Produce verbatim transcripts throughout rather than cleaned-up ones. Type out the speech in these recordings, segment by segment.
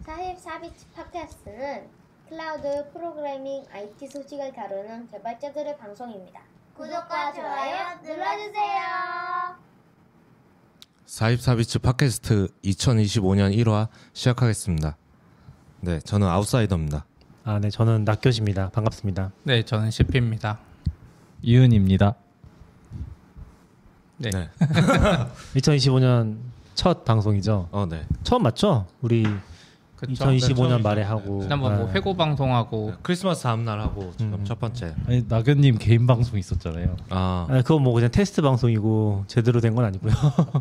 사십사 비치 팟캐스트는 클라우드 프로그래밍 아이티 소식을 다루는 개발자들의 방송입니다. 구독과 좋아요 눌러주세요. 사십사 비치 팟캐스트 이천이십오년 일화 시작하겠습니다. 네, 저는 아웃사이더입니다. 아, 네, 저는 낙교시입니다. 반갑습니다. 네, 저는 시피입니다. 이은입니다. 네. 네. 이천이십오년 첫 방송이죠. 어, 네. 처음 맞죠? 우리 그쵸? 이천이십오년 네, 말에 하고 지난번 뭐 네. 회고 방송하고 네, 크리스마스 다음 날 하고 지금 음. 첫 번째. 아니, 나근님 개인 방송 있었잖아요. 아, 아, 그건 뭐 그냥 테스트 방송이고 제대로 된 건 아니고요.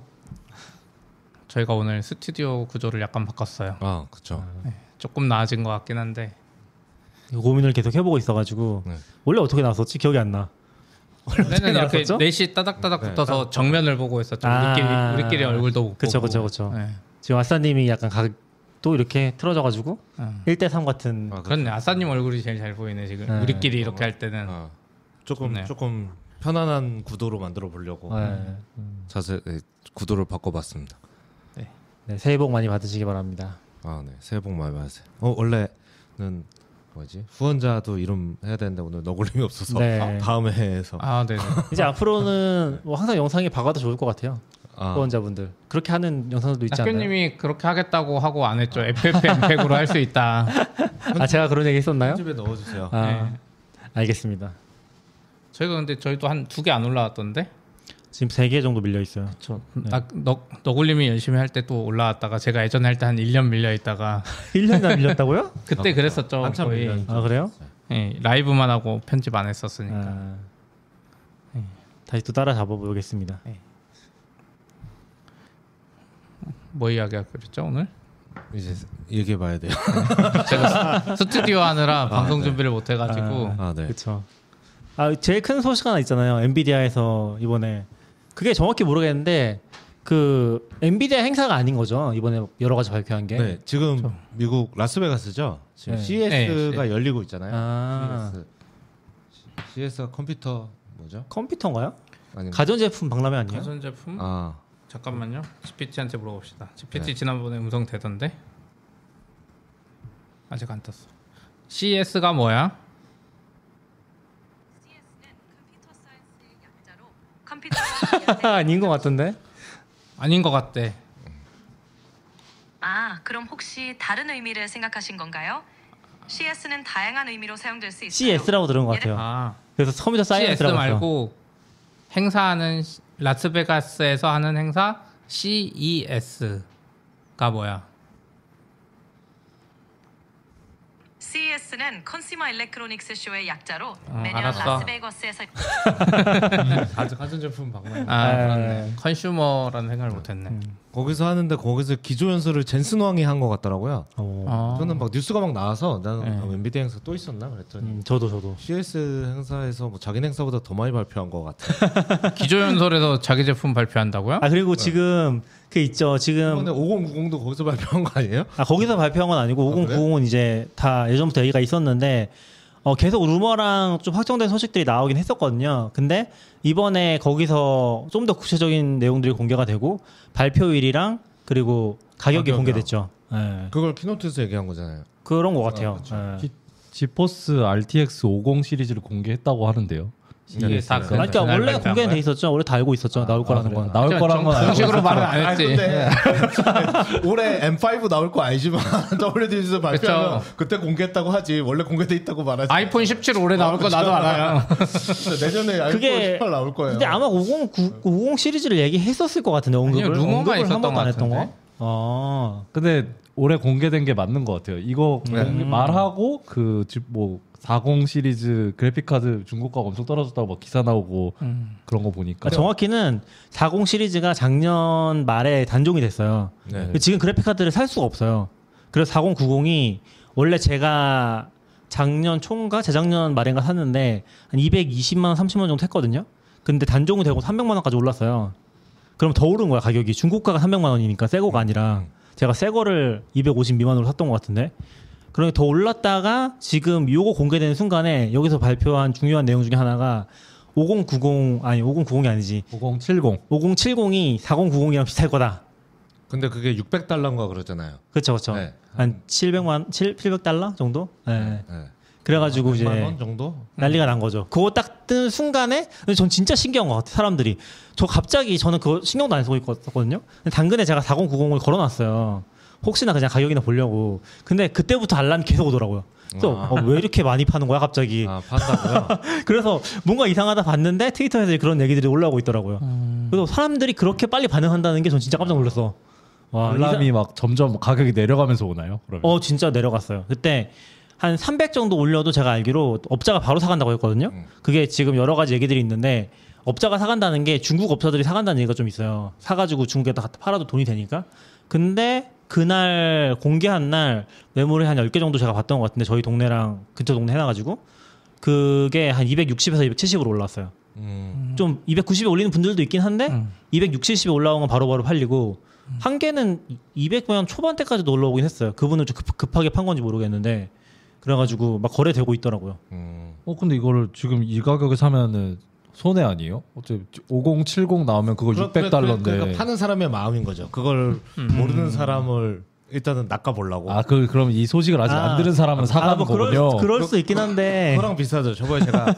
저희가 오늘 스튜디오 구조를 약간 바꿨어요. 아, 그렇죠. 네, 조금 나아진 것 같긴 한데 고민을 계속 해보고 있어가지고 네. 원래 어떻게 나왔었지? 기억이 안 나. 원래는 이렇게 나왔었죠? 넷이 따닥따닥 네. 붙어서 정면을 보고 있었죠. 아. 우리끼리 우리끼리 얼굴도 못 그쵸, 보고. 그쵸, 그쵸. 네. 지금 아싸님이 약간 각도 이렇게 틀어져가지고 음. 일 대 삼 같은 아, 그렇네. 아싸님 얼굴이 제일 잘 보이네 지금. 네. 우리끼리 이렇게 할 때는. 아, 조금 좋네요. 조금 편안한 구도로 만들어 보려고 네. 음. 자세 네, 구도를 바꿔봤습니다. 네, 새해 복 많이 받으시기 바랍니다. 아, 네. 새해 복 많이 받으세요. 어, 원래는 뭐지? 후원자도 이름 해야 되는데 오늘 너굴림이 없어서 네. 다음 해에서 아, 네. 이제 앞으로는 뭐 항상 영상이 박아도 좋을 것 같아요. 아, 후원자분들 그렇게 하는 영상들도 있지 않나요? 낙교님이 그렇게 하겠다고 하고 안 했죠. 에프에프엠팩으로 할 수 있다. 아, 제가 그런 얘기 했었나요? 편집에 넣어주세요. 아, 네. 알겠습니다. 저희가 근데 저희도 한 두 개 안 올라왔던데. 지금 세 개 정도 밀려 있어요. 저 네. 나, 너, 너굴님이 열심히 할 때 또 올라왔다가 제가 예전에 할 때 한 일 년 밀려 있다가 일 년이나 밀렸다고요? 그때 그랬었죠. 한참 거의 밀렸죠. 아, 그래요? 예, 라이브만 하고 편집 안 했었으니까. 아, 네. 다시 또 따라 잡아보겠습니다. 뭐 이야기할 거였죠 오늘? 이제 얘기해봐야 돼요. 제가 스- 스튜디오 하느라 방송 네. 준비를 못 해가지고 아, 네. 그렇죠. 아, 제일 큰 소식 하나 있잖아요. 엔비디아에서 이번에 그게 정확히 모르겠는데 그 엔비디아 행사가 아닌 거죠. 이번에 여러 가지 발표한 게. 네, 지금 미국 라스베가스죠. 지금 네. 씨이에스가 네, 열리고 있잖아요. 아, 씨이에스. 씨이에스가 컴퓨터 뭐죠? 컴퓨터인가요? 아니, 가전제품 박람회 아니에요? 가전제품? 아, 잠깐만요. 지피티한테 물어봅시다. 지피티 네. 지난번에 음성 되던데 아직 안 떴어. 씨이에스가 뭐야? 아닌 것 같은데. 아닌 것 같대. 아, 그럼 혹시 다른 의미를 생각하신 건가요? 씨에스는 다양한 의미로 사용될 수 있어요. 씨에스라고 들은 것 같아요. 아, 그래서 컴퓨터 씨에스 사이언스라고 했어. 말고 행사하는 시- 라스베가스에서 하는 행사 씨이에스가 뭐야? 씨이에스는 컨슈머 일렉트로닉스 쇼의 약자로 어, 매년 알았어. 라스베거스에서 가전 가전제품 박람. 아, 아, 그렇네. 컨슈머라는 생각을 못했네. 음. 거기서 하는데 거기서 기조 연설을 젠슨 왕이 한 것 같더라고요. 오. 아. 저는 막 뉴스가 막 나와서 나는 네. 아, 엔비디아 행사 또 있었나 그랬더니 음, 저도 저도. 씨이에스 행사에서 뭐 자기 행사보다 더 많이 발표한 것 같아. 기조연설에서 자기 제품 발표한다고요? 아, 그리고 지금 그 있죠. 지금 이번에 오공구공도 거기서 발표한 거 아니에요? 아, 거기서 발표한 건 아니고 오공구공은 이제 다 예전부터 얘기가 있었는데 어, 계속 루머랑 좀 확정된 소식들이 나오긴 했었거든요. 근데 이번에 거기서 좀 더 구체적인 내용들이 공개가 되고 발표일이랑 그리고 가격이 가격이요. 공개됐죠. 예. 그걸 키노트에서 얘기한 거잖아요. 그런 것 같아요. 그렇죠. 예. 지- 지포스 알티엑스 오십 시리즈를 공개했다고 하는데요. 이게 다 아니, 그러니까 그날 원래 발표한 공개는 거야? 돼 있었죠. 원래 다 알고 있었죠. 나올 거라는 그래요? 건. 나올 정- 거란 건 알고 정식으로 있었어요. 말은 안 했지. 올해 엠 파이브 나올 거 아니지만 더블유디씨에서 발표하면 그쵸. 그때 공개했다고 하지 원래 공개돼 있다고 말하지. 아이폰 십칠 올해 나올 거 나도 알아요. 내년에 아이폰 그게- 십팔 나올 거예요. 근데 아마 오십, 오십 시리즈를 얘기했었을 것 같은데 언급을 아니요, 루머만 언급을 한 있었던 번도 안 것 했던 거. 같은데. 아, 근데 올해 공개된 게 맞는 것 같아요. 이거 네. 공개- 말하고 그뭐 사십 시리즈 그래픽 카드 중고가가 엄청 떨어졌다고 막 기사 나오고 음. 그런 거 보니까 그러니까 정확히는 사십 시리즈가 작년 말에 단종이 됐어요. 네. 지금 그래픽 카드를 살 수가 없어요. 그래서 사십 구십이 원래 제가 작년 초인가 재작년 말인가 샀는데 한 이백이십만 원, 삼십만 원 정도 했거든요. 근데 단종이 되고 삼백만 원까지 올랐어요. 그럼 더 오른 거야 가격이. 중고가가 삼백만 원이니까 새 거가 아니라 제가 새 거를 이백오십 미만으로 샀던 것 같은데. 그러니까 더 올랐다가 지금 요거 공개되는 순간에 여기서 발표한 중요한 내용 중에 하나가 오십 구십 아니 오십 구십이 아니지 오십 칠십 오십 칠십이 사십 구십이랑 비슷할 거다. 근데 그게 육백 달러인가 그러잖아요. 그렇죠, 그렇죠. 네. 한 칠백만 칠백 달러 정도? 네. 네. 그래가지고 이제 백만 원 정도? 난리가 난 거죠. 그거 딱 뜬 순간에 근데 전 진짜 신기한 것 같아요. 사람들이 저 갑자기 저는 그거 신경도 안 쓰고 있었거든요. 근데 당근에 제가 사공구공을 걸어놨어요. 혹시나 그냥 가격이나 보려고. 근데 그때부터 알람이 계속 오더라고요. 또 아. 어, 왜 이렇게 많이 파는 거야 갑자기. 아, 판다고요? 그래서 뭔가 이상하다 봤는데 트위터에서 그런 얘기들이 올라오고 있더라고요. 음. 그래서 사람들이 그렇게 빨리 반응한다는 게 전 진짜 깜짝 놀랐어. 와, 알람이 이사- 막 점점 가격이 내려가면서 오나요? 그러면? 어 진짜 내려갔어요. 그때 한 삼백 정도 올려도 제가 알기로 업자가 바로 사간다고 했거든요. 음. 그게 지금 여러 가지 얘기들이 있는데 업자가 사간다는 게 중국 업자들이 사간다는 얘기가 좀 있어요. 사가지고 중국에다 갖다 팔아도 돈이 되니까. 근데 그날 공개한 날 매물이 한 열 개 정도 제가 봤던 것 같은데 저희 동네랑 근처 동네 해놔가지고 그게 한 이백육십에서 이백칠십으로 올라왔어요. 음. 좀 이백구십에 올리는 분들도 있긴 한데 음. 이백육십에 올라온 건 바로바로 팔리고 한 개는 이백 만 초반대까지도 올라오긴 했어요. 그분은 좀 급, 급하게 판 건지 모르겠는데 그래가지고 막 거래되고 있더라고요. 음. 어 근데 이거를 지금 이 가격에 사면은 손해 아니에요? 어차피 오공칠공 나오면 그거 그러- 육백 달러인데. 그러니까 파는 사람의 마음인 거죠. 그걸 모르는 사람을 일단은 낚아보려고. 아, 그 그럼 이 소식을 아직 아. 안 들은 사람은 사가는 아, 뭐 그럴, 거군요. 그럴 수 있긴 한데 그거랑 비슷하죠. 저번에 제가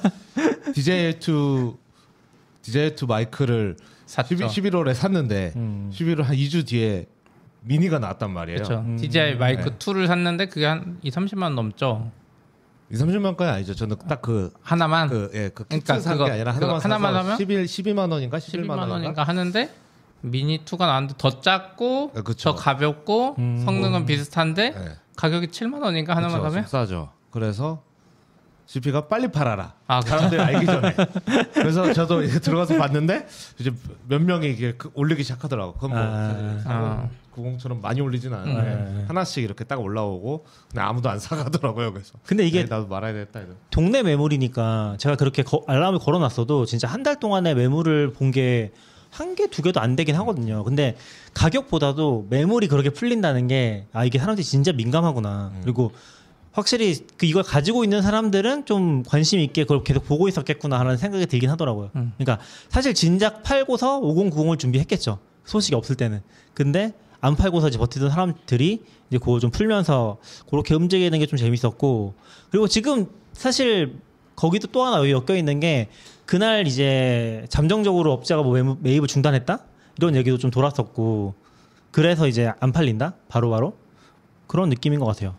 디제이 투 디제이 투 마이크를 샀죠. 십일월에 샀는데 음. 십일월 한 이 주 뒤에 미니가 나왔단 말이에요. 그렇죠. 음. 디제이 마이크 네. 투를 샀는데 그게 한 이, 삼십만 원 넘죠. 이, 삼십만 원까지 아니죠. 저는 딱 그 하나만 그, 예, 그 키트 그러니까 산 그거- 게 아니라 그거 하나만 하나만 사서 하면? 십일, 십이만 원인가 십일만 십이만 원인가. 원인가 하는데 미니 투가 나왔는데 더 작고 네, 그쵸. 더 가볍고 음. 성능은 비슷한데 네. 가격이 칠만 원인가 하나만 그쵸, 사면? 좀 싸죠. 그래서 씨피가 빨리 팔아라. 아, 사람들이 알기 전에. 그래서 저도 이제 들어가서 봤는데 이제 몇 명이 이게 그 올리기 시작하더라고. 그건 뭐 아. 사실 구공처럼 많이 올리진 않은데 네. 하나씩 이렇게 딱 올라오고 근데 아무도 안 사가더라고요. 그래서 근데 이게 에이, 나도 말아야 되겠다. 이런. 동네 매물이니까 제가 그렇게 거- 알람을 걸어놨어도 진짜 한 달 동안에 매물을 본 게 한 개, 두 개도 안 되긴 하거든요. 근데 가격보다도 매물이 그렇게 풀린다는 게 아 이게 사람들이 진짜 민감하구나. 음. 그리고 확실히 그 이걸 가지고 있는 사람들은 좀 관심 있게 그걸 계속 보고 있었겠구나 하는 생각이 들긴 하더라고요. 음. 그러니까 사실 진작 팔고서 오공구공을 준비했겠죠. 소식이 없을 때는. 근데 안 팔고서 이제 버티던 사람들이 이제 그거 좀 풀면서 그렇게 움직이는 게 좀 재밌었고 그리고 지금 사실 거기도 또 하나 여기 엮여 있는 게 그날 이제 잠정적으로 업자가 뭐 매물- 매입을 중단했다 이런 얘기도 좀 돌았었고 그래서 이제 안 팔린다 바로바로 그런 느낌인 것 같아요.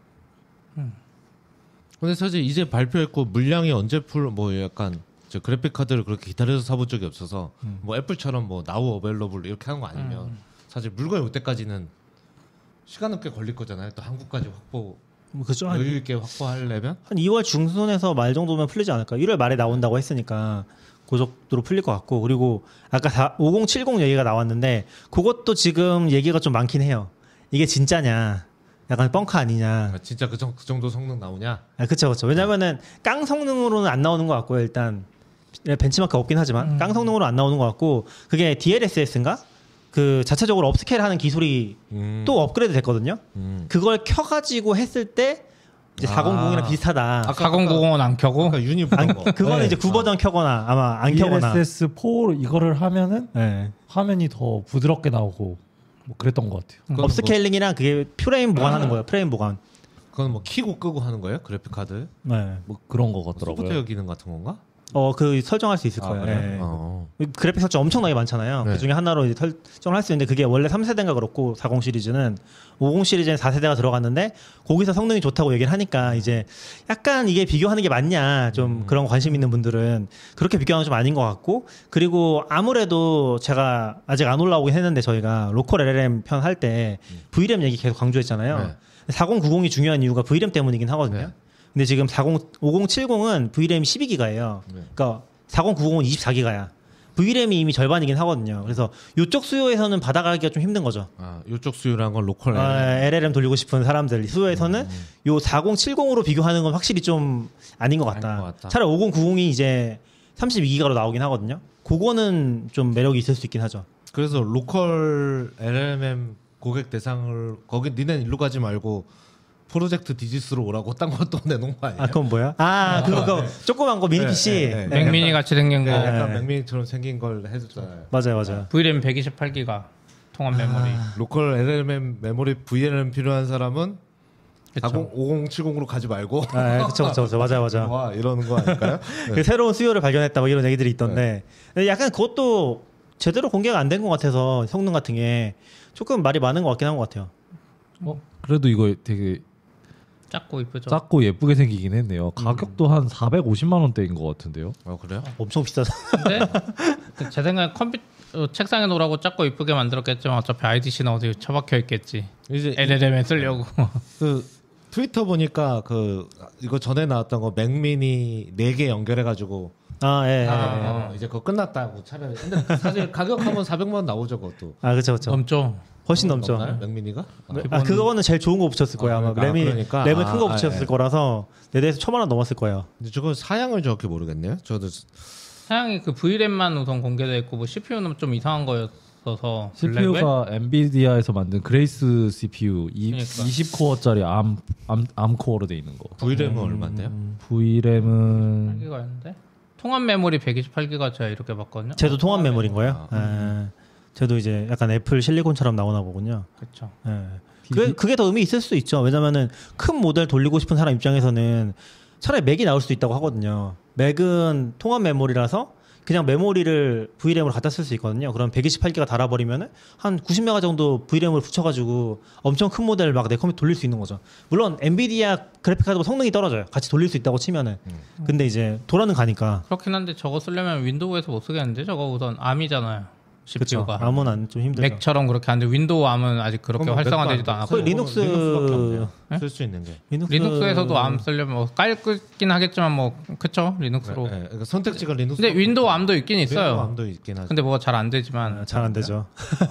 근데 사실 이제 발표했고 물량이 언제 풀 뭐 약간 저 그래픽 카드를 그렇게 기다려서 사본 적이 없어서 뭐 애플처럼 뭐 나우 어벨러블 이렇게 하는 거 아니면 사실 물건이 올 때까지는 시간은 꽤 걸릴 거잖아요. 또 한국까지 확보 뭐 그죠? 한, 여유 있게 확보하려면 한 이월 중순에서 말 정도면 풀리지 않을까? 일월 말에 나온다고 했으니까 그 정도로 풀릴 것 같고 그리고 아까 오공칠공 얘기가 나왔는데 그것도 지금 얘기가 좀 많긴 해요. 이게 진짜냐? 약간 뻥카 아니냐? 진짜 그, 정, 그 정도 성능 나오냐? 아, 그쵸, 그쵸. 왜냐면은 깡 성능으로는 안 나오는 것 같고요. 일단 벤치마크 없긴 하지만 깡 성능으로 안 나오는 것 같고 그게 디엘에스에스인가? 그 자체적으로 업스케일하는 기술이 음. 또 업그레이드 됐거든요. 음. 그걸 켜가지고 했을 때 이제 아. 사공공이랑 비슷하다. 아까- 사공구공은 안 켜고 아까 유니 보던 안, 거. 그거는 네. 이제 구 버전 켜거나 아마 안 켜거나. 디엘에스에스 사 이거를 하면은 네. 화면이 더 부드럽게 나오고 뭐 그랬던 것 같아요. 그건 업스케일링이랑 그게 프레임 보관하는 거예요. 프레임 보관. 그건 뭐 키고 끄고 하는 거예요? 그래픽 카드? 네. 뭐 그런 거 소프트웨어 같더라고요. 기능 같은 건가? 어, 그 설정할 수 있을 아, 거예요. 그래요? 네. 어. 그래픽 설정 엄청나게 많잖아요. 네. 그 중에 하나로 이제 설정을 할 수 있는데 그게 원래 삼 세대인가 그렇고 사십 시리즈는 오십 시리즈는 사 세대가 들어갔는데 거기서 성능이 좋다고 얘기를 하니까 이제 약간 이게 비교하는 게 맞냐 좀 음. 그런 관심 있는 분들은 그렇게 비교하는 건 좀 아닌 것 같고 그리고 아무래도 제가 아직 안 올라오긴 했는데 저희가 로컬 엘엘엠 편 할 때 브이램 얘기 계속 강조했잖아요. 네. 사공구공이 중요한 이유가 브이램 때문이긴 하거든요. 네. 근데 지금 사십, 오공칠공은 브이램이 십이 기가예요. 네. 그러니까 사공구공은 이십사 기가야. 브이램이 이미 절반이긴 하거든요. 그래서 이쪽 수요에서는 받아가기가 좀 힘든 거죠. 아, 이쪽 수요란 건 로컬 아, 엘엘엠 돌리고 싶은 사람들 수요에서는 음. 요 사공칠공으로 비교하는 건 확실히 좀 아닌 것 같다. 아닌 것 같다. 차라리 오공구공이 이제 삼십이 기가로 나오긴 하거든요. 그거는 좀 매력이 있을 수 있긴 하죠. 그래서 로컬 엘엘엠 고객 대상을 거기 니네 일로 가지 말고 프로젝트 디지스로 오라고 딴 것도 내놓은 거 아니에요? 아 그건 뭐야? 아 그거 그거 조그만 거 미니 네, 피씨. 네, 네. 네. 맥미니 같이 생긴 네, 거 약간 네. 맥미니처럼 생긴 걸 해줬잖아요. 맞아요, 맞아요. 브이램 백이십팔 기가 통합 메모리. 로컬 엘엘엠 메모리 브이엘엠 필요한 사람은 그쵸. 사십 오공칠공으로 가지 말고 아, 그렇죠, 그렇죠, 맞아, 맞아. 와 이러는 거 아닐까요? 그 새로운 수요를 발견했다 뭐 이런 얘기들이 있던데 근데 약간 그것도 제대로 공개가 안 된 것 같아서 성능 같은 게 조금 말이 많은 것 같긴 한 것 같아요. 어, 그래도 이거 되게 작고 이쁘죠. 작고 예쁘게 생기긴 했네요. 가격도 한 사백오십만 원대인 것 같은데요. 어 그래요? 엄청 비싸서. 근데 제 생각에 컴퓨터 어, 책상에 놓으라고 작고 이쁘게 만들었겠지만 어차피 아이디씨는 어디 처박혀 있겠지. 이제 엘엘엠에 쓰려고. 그 트위터 보니까 그 이거 전에 나왔던 거 맥미니 네 개 연결해 가지고 아, 예, 예. 아. 어, 이제 그거 끝났다고 차라리. 근데 사실 가격하면 사백만 원 나오죠 그것도. 아, 그렇죠, 그렇죠. 넘죠. 훨씬 넘죠. 없나요? 맥미니가? 아, 아, 그거는 제일 좋은 거 붙였을 거야. 아마 그러니까, 램이 그러니까. 램을 아, 큰 거 아, 붙였을 예. 거라서 내 대해서 천만 원 넘었을 거예요. 근데 저거 사양을 정확히 모르겠네요. 저도 사양이 그 브이램만 우선 공개돼 있고 뭐 씨피유는 좀 이상한 거였어서 씨피유가 엔비디아에서 만든 그레이스 씨피유 이, 그러니까. 이십 코어짜리 암, 암, 암 코어로 돼 있는 거. 브이램은 얼마인데요? 음. 브이램은 팔 기가였는데 통합 메모리 백이십팔 기가 제가 이렇게 봤거든요. 쟤도 통합 메모리인 거예요? 예. 쟤도 이제 약간 애플 실리콘처럼 나오나 보군요. 그렇죠. 예. 그게, 그게 더 의미 있을 수도 있죠. 왜냐면은 큰 모델 돌리고 싶은 사람 입장에서는 차라리 맥이 나올 수도 있다고 하거든요. 맥은 통합 메모리라서 그냥 메모리를 브이램으로 갖다 쓸 수 있거든요. 그럼 백이십팔 기가 달아버리면은 한 구십 메가 정도 브이램을 붙여가지고 엄청 큰 모델 막 내 컴퓨터 돌릴 수 있는 거죠. 물론 엔비디아 그래픽카드보다 성능이 떨어져요. 같이 돌릴 수 있다고 치면은. 근데 이제 돌아는 가니까. 그렇긴 한데 저거 쓰려면 윈도우에서 못 쓰겠는데 저거 우선 암이잖아요. 그렇죠. 씨피유가. 암은 안 좀 힘들죠. 맥처럼 그렇게 하는데 윈도우 암은 아직 그렇게 그럼 활성화되지도 맥도 안 않았고 거의 리눅스 네? 쓸 수 있는 게. 리눅스 리눅스에서도 암 쓰려면 뭐 깔긴 하겠지만 뭐 그쵸 리눅스로. 네, 네. 그러니까 선택지가 리눅스. 근데 윈도우 암도 있긴 윈도우 있어요. 암도 있긴 하죠. 근데 뭐가 잘 안 되지만 잘 안 되죠.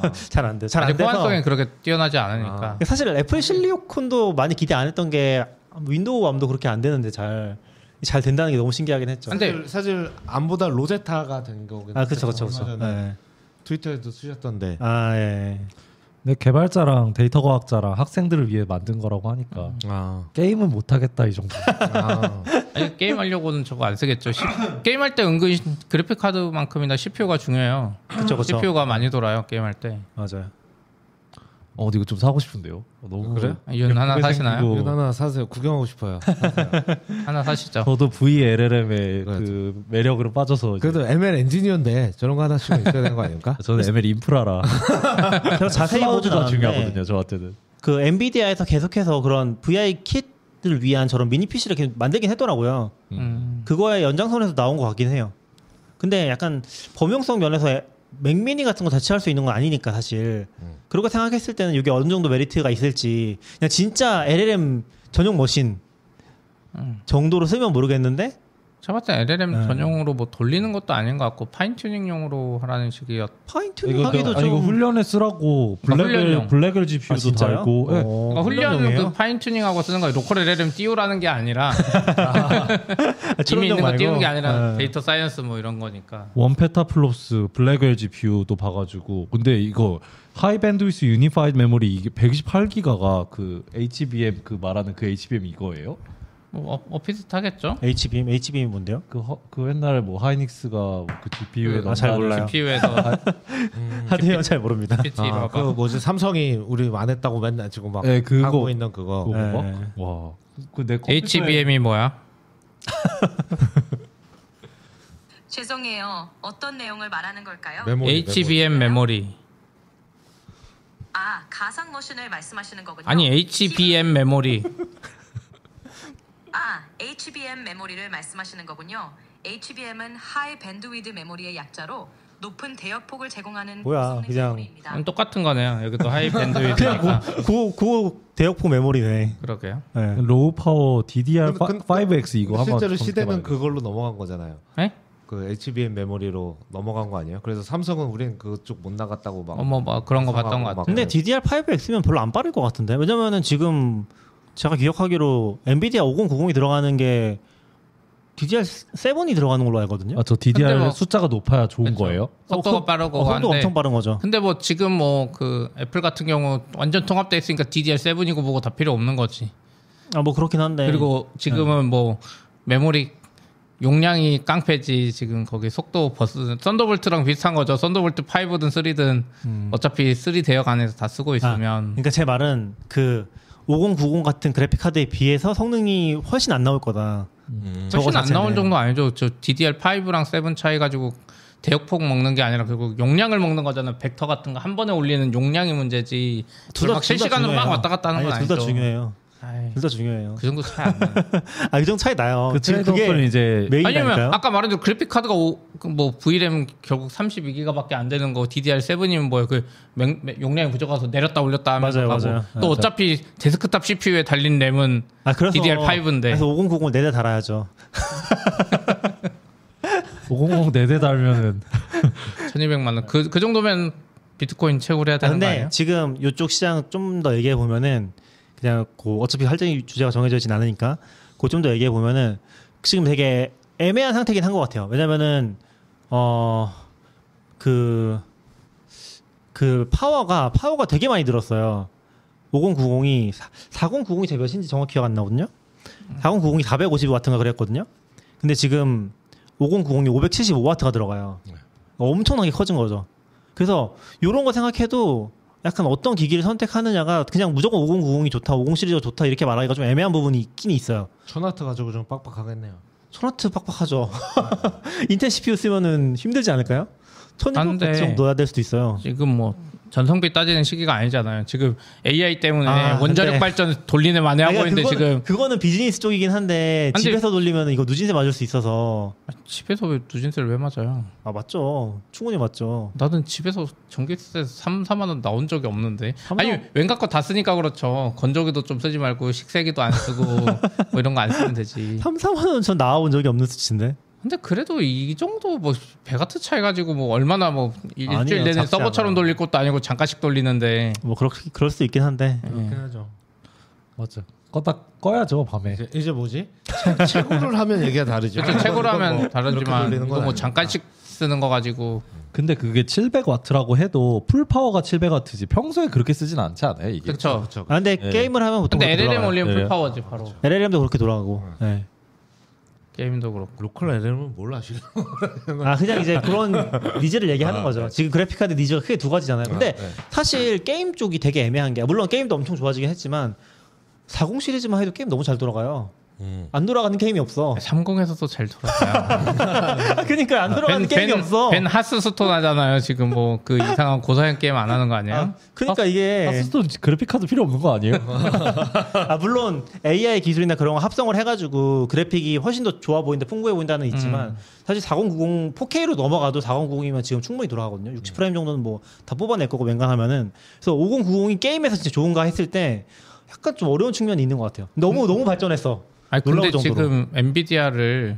잘 안 돼. 잘 안 아직 돼서. 호환성이 그렇게 뛰어나지 않으니까. 사실 애플 실리콘도 많이 기대 안 했던 게 윈도우 암도 그렇게 안 되는데 잘 잘 된다는 게 너무 신기하긴 했죠. 근데 사실, 사실 암보다 로제타가 된 거긴 아, 그렇죠, 그렇죠, 얼마 그렇죠. 전에 네. 트위터에도 쓰셨던데. 아, 예. 근데 개발자랑 데이터 과학자랑 학생들을 위해 만든 거라고 하니까 아, 게임은 못 하겠다 이 정도. 아. 아니, 게임 하려고는 저거 안 쓰겠죠. 시, 게임할 때 은근 그래픽 카드만큼이나 씨피유가 중요해요. 그쵸, 그쵸. 씨피유가 많이 돌아요 게임할 때. 맞아요. 어, 근데 이거 좀 사고 싶은데요. 어, 너무 그래요? 이건 하나 예쁘게 사시나요? 생기고. 이거 하나 사세요. 구경하고 싶어요. 하나 사시죠. 저도 브이엘엘엠의 그렇죠. 그 매력으로 빠져서 이제 그래도 엠엘 엔지니어인데 저런 거 하나씩은 있어야 되는 거 아닙니까? 저는 엠엘 인프라라 제가 자세히 보진 클라우드가 않았는데 중요하거든요. 저한테는. 그 엔비디아에서 계속해서 그런 브이아이 킷을 위한 저런 미니 피시를 이렇게 만들긴 했더라고요. 음. 그거의 연장선에서 나온 것 같긴 해요. 근데 약간 범용성 면에서 맥미니 같은 거 대체할 수 있는 건 아니니까 사실. 음. 그렇게 생각했을 때는 이게 어느 정도 메리트가 있을지 그냥 진짜 엘엘엠 전용 머신 음. 정도로 쓰면 모르겠는데 제가 봤을 때 엘엘엠 네. 전용으로 뭐 돌리는 것도 아닌 것 같고 파인 튜닝용으로 하라는 식이었. 파인 이거 튜닝하기도 아니, 이거 좀 훈련에 쓰라고 아, 블랙을 훈련용. 블랙을 지피유도 아, 진짜요? 달고. 예. 어, 그러니까 훈련은 훈련용이에요? 그 파인 튜닝하고 쓰는 거 로컬 엘엘엠 띄우라는 게 아니라 아, 이미 트론용 있는 거 말고? 띄우는 게 아니라 네. 데이터 사이언스 뭐 이런 거니까. 원 페타플롭스 블랙웰 지피유도 봐가지고 근데 이거 하이 밴드위스 유니파이드 메모리 이게 백이십팔 기가가 그 에이치비엠 그 말하는 그 에이치비엠 이거예요? 뭐 어, 어 비슷하겠죠. 에이치비엠 에이치비엠이 뭔데요? 그, 허, 그 옛날에 뭐 하이닉스가 그 지피유에 아, 잘 몰라요. 씨피유에서 하드웨어 잘 모릅니다. 씨피티로 아, 그 뭐지 삼성이 우리 안 했다고 맨날 지금 막 네, 그거. 하고 있는 그거. 그거 네. 봐? 와. 그내 에이치비엠이 뭐야? 죄송해요. 어떤 내용을 말하는 걸까요? 메모리, 에이치비엠 메모리. 아, 가상 머신을 말씀하시는 거군요. 아니 에이치비엠 메모리. 아, 에이치비엠 메모리를 말씀하시는 거군요. 에이치비엠은 하이 밴드위드 메모리의 약자로 높은 대역폭을 제공하는 뭐야, 고성능 그냥 메모리입니다. 음, 똑같은 거네요. 여기도 하이 그냥 밴드위드니까. 고, 고 대역폭 메모리네. 그러게요. 네. 로우 파워 디디알 근데- 파이브 엑스 이거 한번 실제로 시대는 검색해봐야겠다. 그걸로 넘어간 거잖아요. 네? 그 에이치비엠 메모리로 넘어간 거 아니에요? 그래서 삼성은 우린 그쪽 못 나갔다고 막. 어머 뭐 그런 거 봤던 것 막- 같아. 근데 디디알 파이브 엑스면 별로 안 빠를 것 같은데. 왜냐면은 지금 제가 기억하기로 엔비디아 오공구공이 들어가는 게 디디알 세븐이 들어가는 걸로 알거든요. 아, 저 디디알 근데 뭐- 숫자가 높아야 좋은 그쵸. 거예요? 속도가 어, 그- 빠르고 어, 속도가 한데. 엄청 빠른 거죠. 근데 뭐 지금 뭐 그 애플 같은 경우 완전 통합돼 있으니까 디디알 세븐이고 뭐고 다 필요 없는 거지. 아 뭐 그렇긴 한데. 그리고 지금은 뭐 메모리 용량이 깡패지 지금 거기 속도 버스 썬더볼트랑 비슷한 거죠. 썬더볼트 파이브든 쓰리든 음. 어차피 쓰리 대역 안에서 다 쓰고 있으면 그러니까 제 말은 그 오공구공 같은 그래픽 카드에 비해서 성능이 훨씬 안 나올 거다. 음. 저거 훨씬 안 자체는. 나올 정도 아니죠. 저 디디알 파이브랑 세븐 차이 가지고 대역폭 먹는 게 아니라 결국 용량을 먹는 거잖아요. 벡터 같은 거 한 번에 올리는 용량이 문제지. 둘 다- 막 실시간으로 막 왔다 갔다 하는 건 아니, 아니죠. 둘 다 중요해요. 아이, 둘 다 중요해요. 그 정도 차이 안 나요. 아, 그 정도 차이 나요. 그 지금 트레이드오프는 그게 이제 메인이니까요. 아니면 아까 말한 대로 그래픽 카드가 오, 그뭐 브이램 결국 삼십이 기가밖에 안 되는 거 디디알 세븐이면 뭐야 그 맹- 맹- 용량이 부족해서 내렸다 올렸다 하면서 맞아요, 가고 맞아요. 또 맞아요. 어차피 데스크탑 씨피유에 달린 램은 아, 그래서 디디알 파이브인데 그래서 오공구공을 네 대 달아야죠. 오공공 네 대 달면은 천이백만 원. 그, 그 정도면 비트코인 채굴해야 아, 되는 거 근데 아니에요? 지금 이쪽 시장 좀 더 얘기해 보면은 그냥 그 어차피 할증 주제가 정해져 있진 않으니까 그 좀 더 얘기해 보면은 지금 되게 애매한 상태긴 한 것 같아요. 왜냐면은 어 그 그 파워가 파워가 되게 많이 들었어요. 오공구공이 사공구공이 제 몇인지 정확히 기억 안 나거든요. 사공구공이 사백오십 와트인가 그랬거든요. 근데 지금 오공구공이 오백칠십오 와트가 들어가요. 엄청나게 커진 거죠. 그래서 이런 거 생각해도 약간 어떤 기기를 선택하느냐가 그냥 무조건 오공구공이 좋다, 오십 시리즈가 좋다 이렇게 말하기가 좀 애매한 부분이 있긴 있어요. 천와트 가지고 좀 빡빡하겠네요. 천와트 빡빡하죠. 인텔 씨피유 쓰면은 힘들지 않을까요? 천이백 안 돼. 와트 정도 넣어야 될 수도 있어요. 지금 뭐 전성비 따지는 시기가 아니잖아요. 지금 에이아이 때문에 아, 원자력 근데- 발전 돌리는 만에 하고 아니, 있는데 그거는, 지금 그거는 비즈니스 쪽이긴 한데 근데- 집에서 돌리면 이거 누진세 맞을 수 있어서 집에서 왜 누진세를 왜 맞아요? 아 맞죠. 충분히 맞죠. 나는 집에서 전기세 삼, 사만 원 나온 적이 없는데. 삼, 아니 사- 왠가 거 다 쓰니까 그렇죠. 건조기도 좀 쓰지 말고 식세기도 안 쓰고 뭐 이런 거 안 쓰면 되지. 삼, 사만 원 전 나와본 적이 없는 수치인데. 근데 그래도 이 정도 뭐 배가트 차이 가지고 뭐 얼마나 뭐 일주일 아니에요, 내내 작지 서버처럼 않아요. 돌릴 것도 아니고 잠깐씩 돌리는데. 뭐 그럴, 그럴 수 있긴 한데. 그렇긴 하죠. 맞죠. 껐다 꺼야죠 밤에. 이제, 이제 뭐지? 채- 채굴을 하면 얘기가 다르죠. 그렇죠. 최고로 하면 뭐 다르지만 그렇게 돌리는 이거 건 뭐 아니니까. 잠깐씩 쓰는 거 가지고 근데 그게 칠백 와트라고 해도 풀 파워가 칠백 와트지 평소에 그렇게 쓰진 않지 않아요 이게? 그렇죠. 그렇죠. 아 근데 네. 게임을 하면 보통 근데 그렇게 엘엘엠 돌아가요. 올리면 네. 풀파워지 바로. 엘엘엠도 그렇게 돌아가고. 네. 게임도 그렇고. 로컬 엘엠은 뭘 아시려고? 아 그냥 이제 그런 니즈를 얘기하는 아, 거죠. 네. 지금 그래픽카드 니즈가 크게 두 가지잖아요. 근데 아, 네. 사실 게임 쪽이 되게 애매한 게 물론 게임도 엄청 좋아지긴 했지만 사십 시리즈만 해도 게임 너무 잘 돌아가요. 음. 안 돌아가는 게임이 없어. 삼십에서도 잘 돌아가요. 그러니까 안 돌아가는 게임이 없어. 벤 하스스톤 하잖아요. 지금 뭐 그 이상한 고사양 게임 안 하는 거 아니에요? 아, 그러니까 이게 하스스톤 그래픽 카드 필요 없는 거 아니에요? 아 물론 에이아이 기술이나 그런 거 합성을 해가지고 그래픽이 훨씬 더 좋아 보인다, 풍부해 보인다는 있지만 음. 사실 사공구공 포케이로 넘어가도 사공구공이면 지금 충분히 돌아가거든요. 육십 프레임 정도는 뭐 다 뽑아낼 거고 맹간하면은 그래서 오공구공이 게임에서 진짜 좋은가 했을 때 약간 좀 어려운 측면이 있는 것 같아요. 너무 너무 발전했어. 아니 근데 놀라울 정도로. 지금 엔비디아를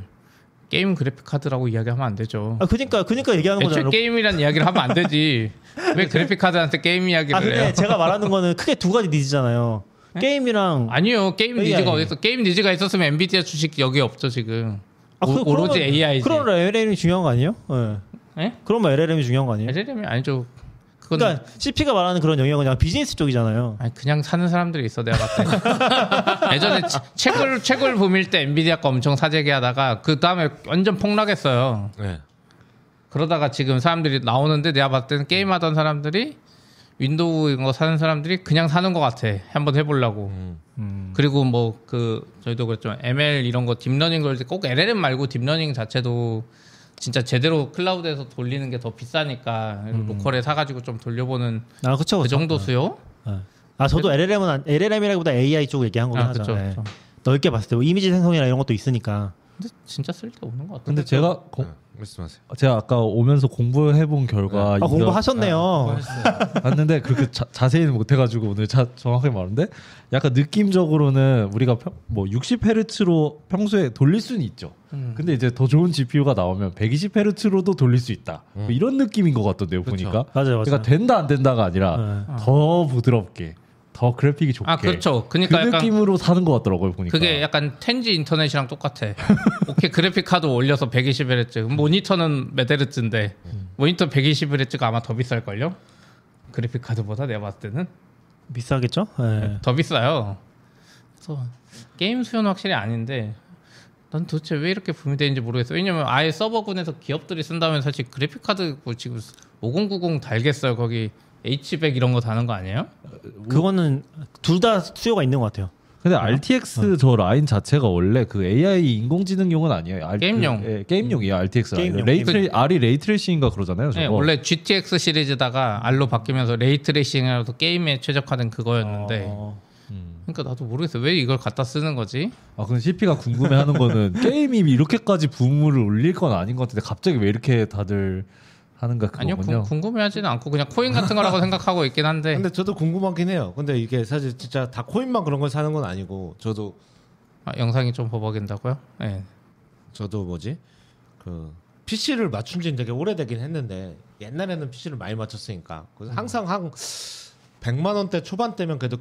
게임 그래픽 카드라고 이야기하면 안 되죠. 아 그러니까 그러니까 얘기하는 애초에 거잖아요. 게임이란 이야기를 하면 안 되지. 왜 그래픽 카드한테 게임 이야기를 아 근데 해요? 제가 말하는 거는 크게 두 가지 니즈잖아요. 게임이랑 아니요. 게임 에이아이. 니즈가 어디 있어? 게임 니즈가 있었으면 엔비디아 주식 여기 없죠 지금. 아, 오, 그- 오로지 그러면- 에이아이지. 그럼 엘엘엠이 중요한 거 아니에요? 예. 예? 그러면 엘엘엠이 중요한 거 아니에요? 엘엘엠이 아니죠. 그건 그러니까 씨피가 말하는 그런 영역은 그냥 비즈니스 쪽이잖아요. 아니 그냥 사는 사람들이 있어 내가 봤을 때. 예전에 치- 채굴 채굴 붐일 때 엔비디아 거 엄청 사재기 하다가 그 다음에 완전 폭락했어요. 네. 그러다가 지금 사람들이 나오는데 내가 봤을 때는 게임하던 사람들이 윈도우 이런 거 사는 사람들이 그냥 사는 것 같아. 한번 해보려고. 음. 음. 그리고 뭐 그 저희도 그랬죠. 엠엘 이런 거 딥러닝 걸 때 꼭 엘엘엠 말고 딥러닝 자체도 진짜 제대로 클라우드에서 돌리는 게 더 비싸니까 로컬에 사가지고 좀 돌려보는 아 그렇죠. 그 정도 수요? 아 저도 엘엘엠은 안- 엘엘엠이라기보다 에이아이 쪽 얘기한 거긴 아, 하죠. 그쵸, 네. 그쵸. 넓게 봤을 때 뭐 이미지 생성이나 이런 것도 있으니까. 근데 진짜 쓸데 없는 것 같아. 근데 제가 거- 네. 말씀하세요. 제가 아까 오면서 공부해본 결과 아 이거 공부하셨네요. 봤는데 그렇게 자, 자세히는 못해가지고 오늘 자, 정확하게 말하는데 약간 느낌적으로는 우리가 평, 뭐 육십 헤르츠로 평소에 돌릴 수는 있죠. 음. 근데 이제 더 좋은 지피유가 나오면 백이십 헤르츠로도 돌릴 수 있다. 뭐 이런 느낌인 것 같던데요 그쵸. 보니까. 맞아요, 맞아요. 그러니까 된다 안 된다가 아니라 네. 더 부드럽게, 더 그래픽이 좋게. 아 그렇죠. 그 그러니까 약간 느낌으로 사는 것 같더라고요 보니까. 그게 약간 텐지 인터넷이랑 똑같아. 오케이 그래픽 카드 올려서 백이십 헤르츠. 모니터는 몇 헤르츠인데 모니터 백이십 헤르츠가 아마 더 비쌀 걸요? 그래픽 카드보다 내가 봤을 때는 비싸겠죠? 네. 더 비싸요. 그래서 게임 수요는 확실히 아닌데 난 도대체 왜 이렇게 분리되는지 모르겠어. 왜냐면 아예 서버군에서 기업들이 쓴다면 사실 그래픽 카드 뭐 지금 오공구공 달겠어요. 거기 H백 이런 거 다는 거 아니에요? 그거는 둘 다 수요가 있는 것 같아요. 근데 알티엑스 저 라인 자체가 원래 그 에이아이 인공지능용은 아니에요. 알, 게임용. 그, 예, 게임용이에요. 알티엑스 라인. 게임용. 레이트레 R이 레이트레이싱인가 그러잖아요. 저거. 네, 원래 지티엑스 시리즈다가 R로 바뀌면서 레이트레이싱이라도 게임에 최적화된 그거였는데 어... 그러니까 나도 모르겠어. 왜 이걸 갖다 쓰는 거지? 아, 근데 씨피가 궁금해하는 거는 게임이 이렇게까지 붐을 올릴 건 아닌 것 같은데 갑자기 왜 이렇게 다들 하는가 아니요, 그거군요. 구, 궁금해하지는 않고 그냥 코인 같은 거라고 생각하고 있긴 한데. 근데 저도 궁금하긴 해요. 근데 이게 사실 진짜 다 코인만 그런 걸 사는 건 아니고 저도 아, 영상이 좀 버벅인다고요? 네. 저도 뭐지 그 피시를 맞춘 지는 되게 오래되긴 했는데 옛날에는 피시를 많이 맞췄으니까 그래서 항상 한 백만 원대 초반대면 그래도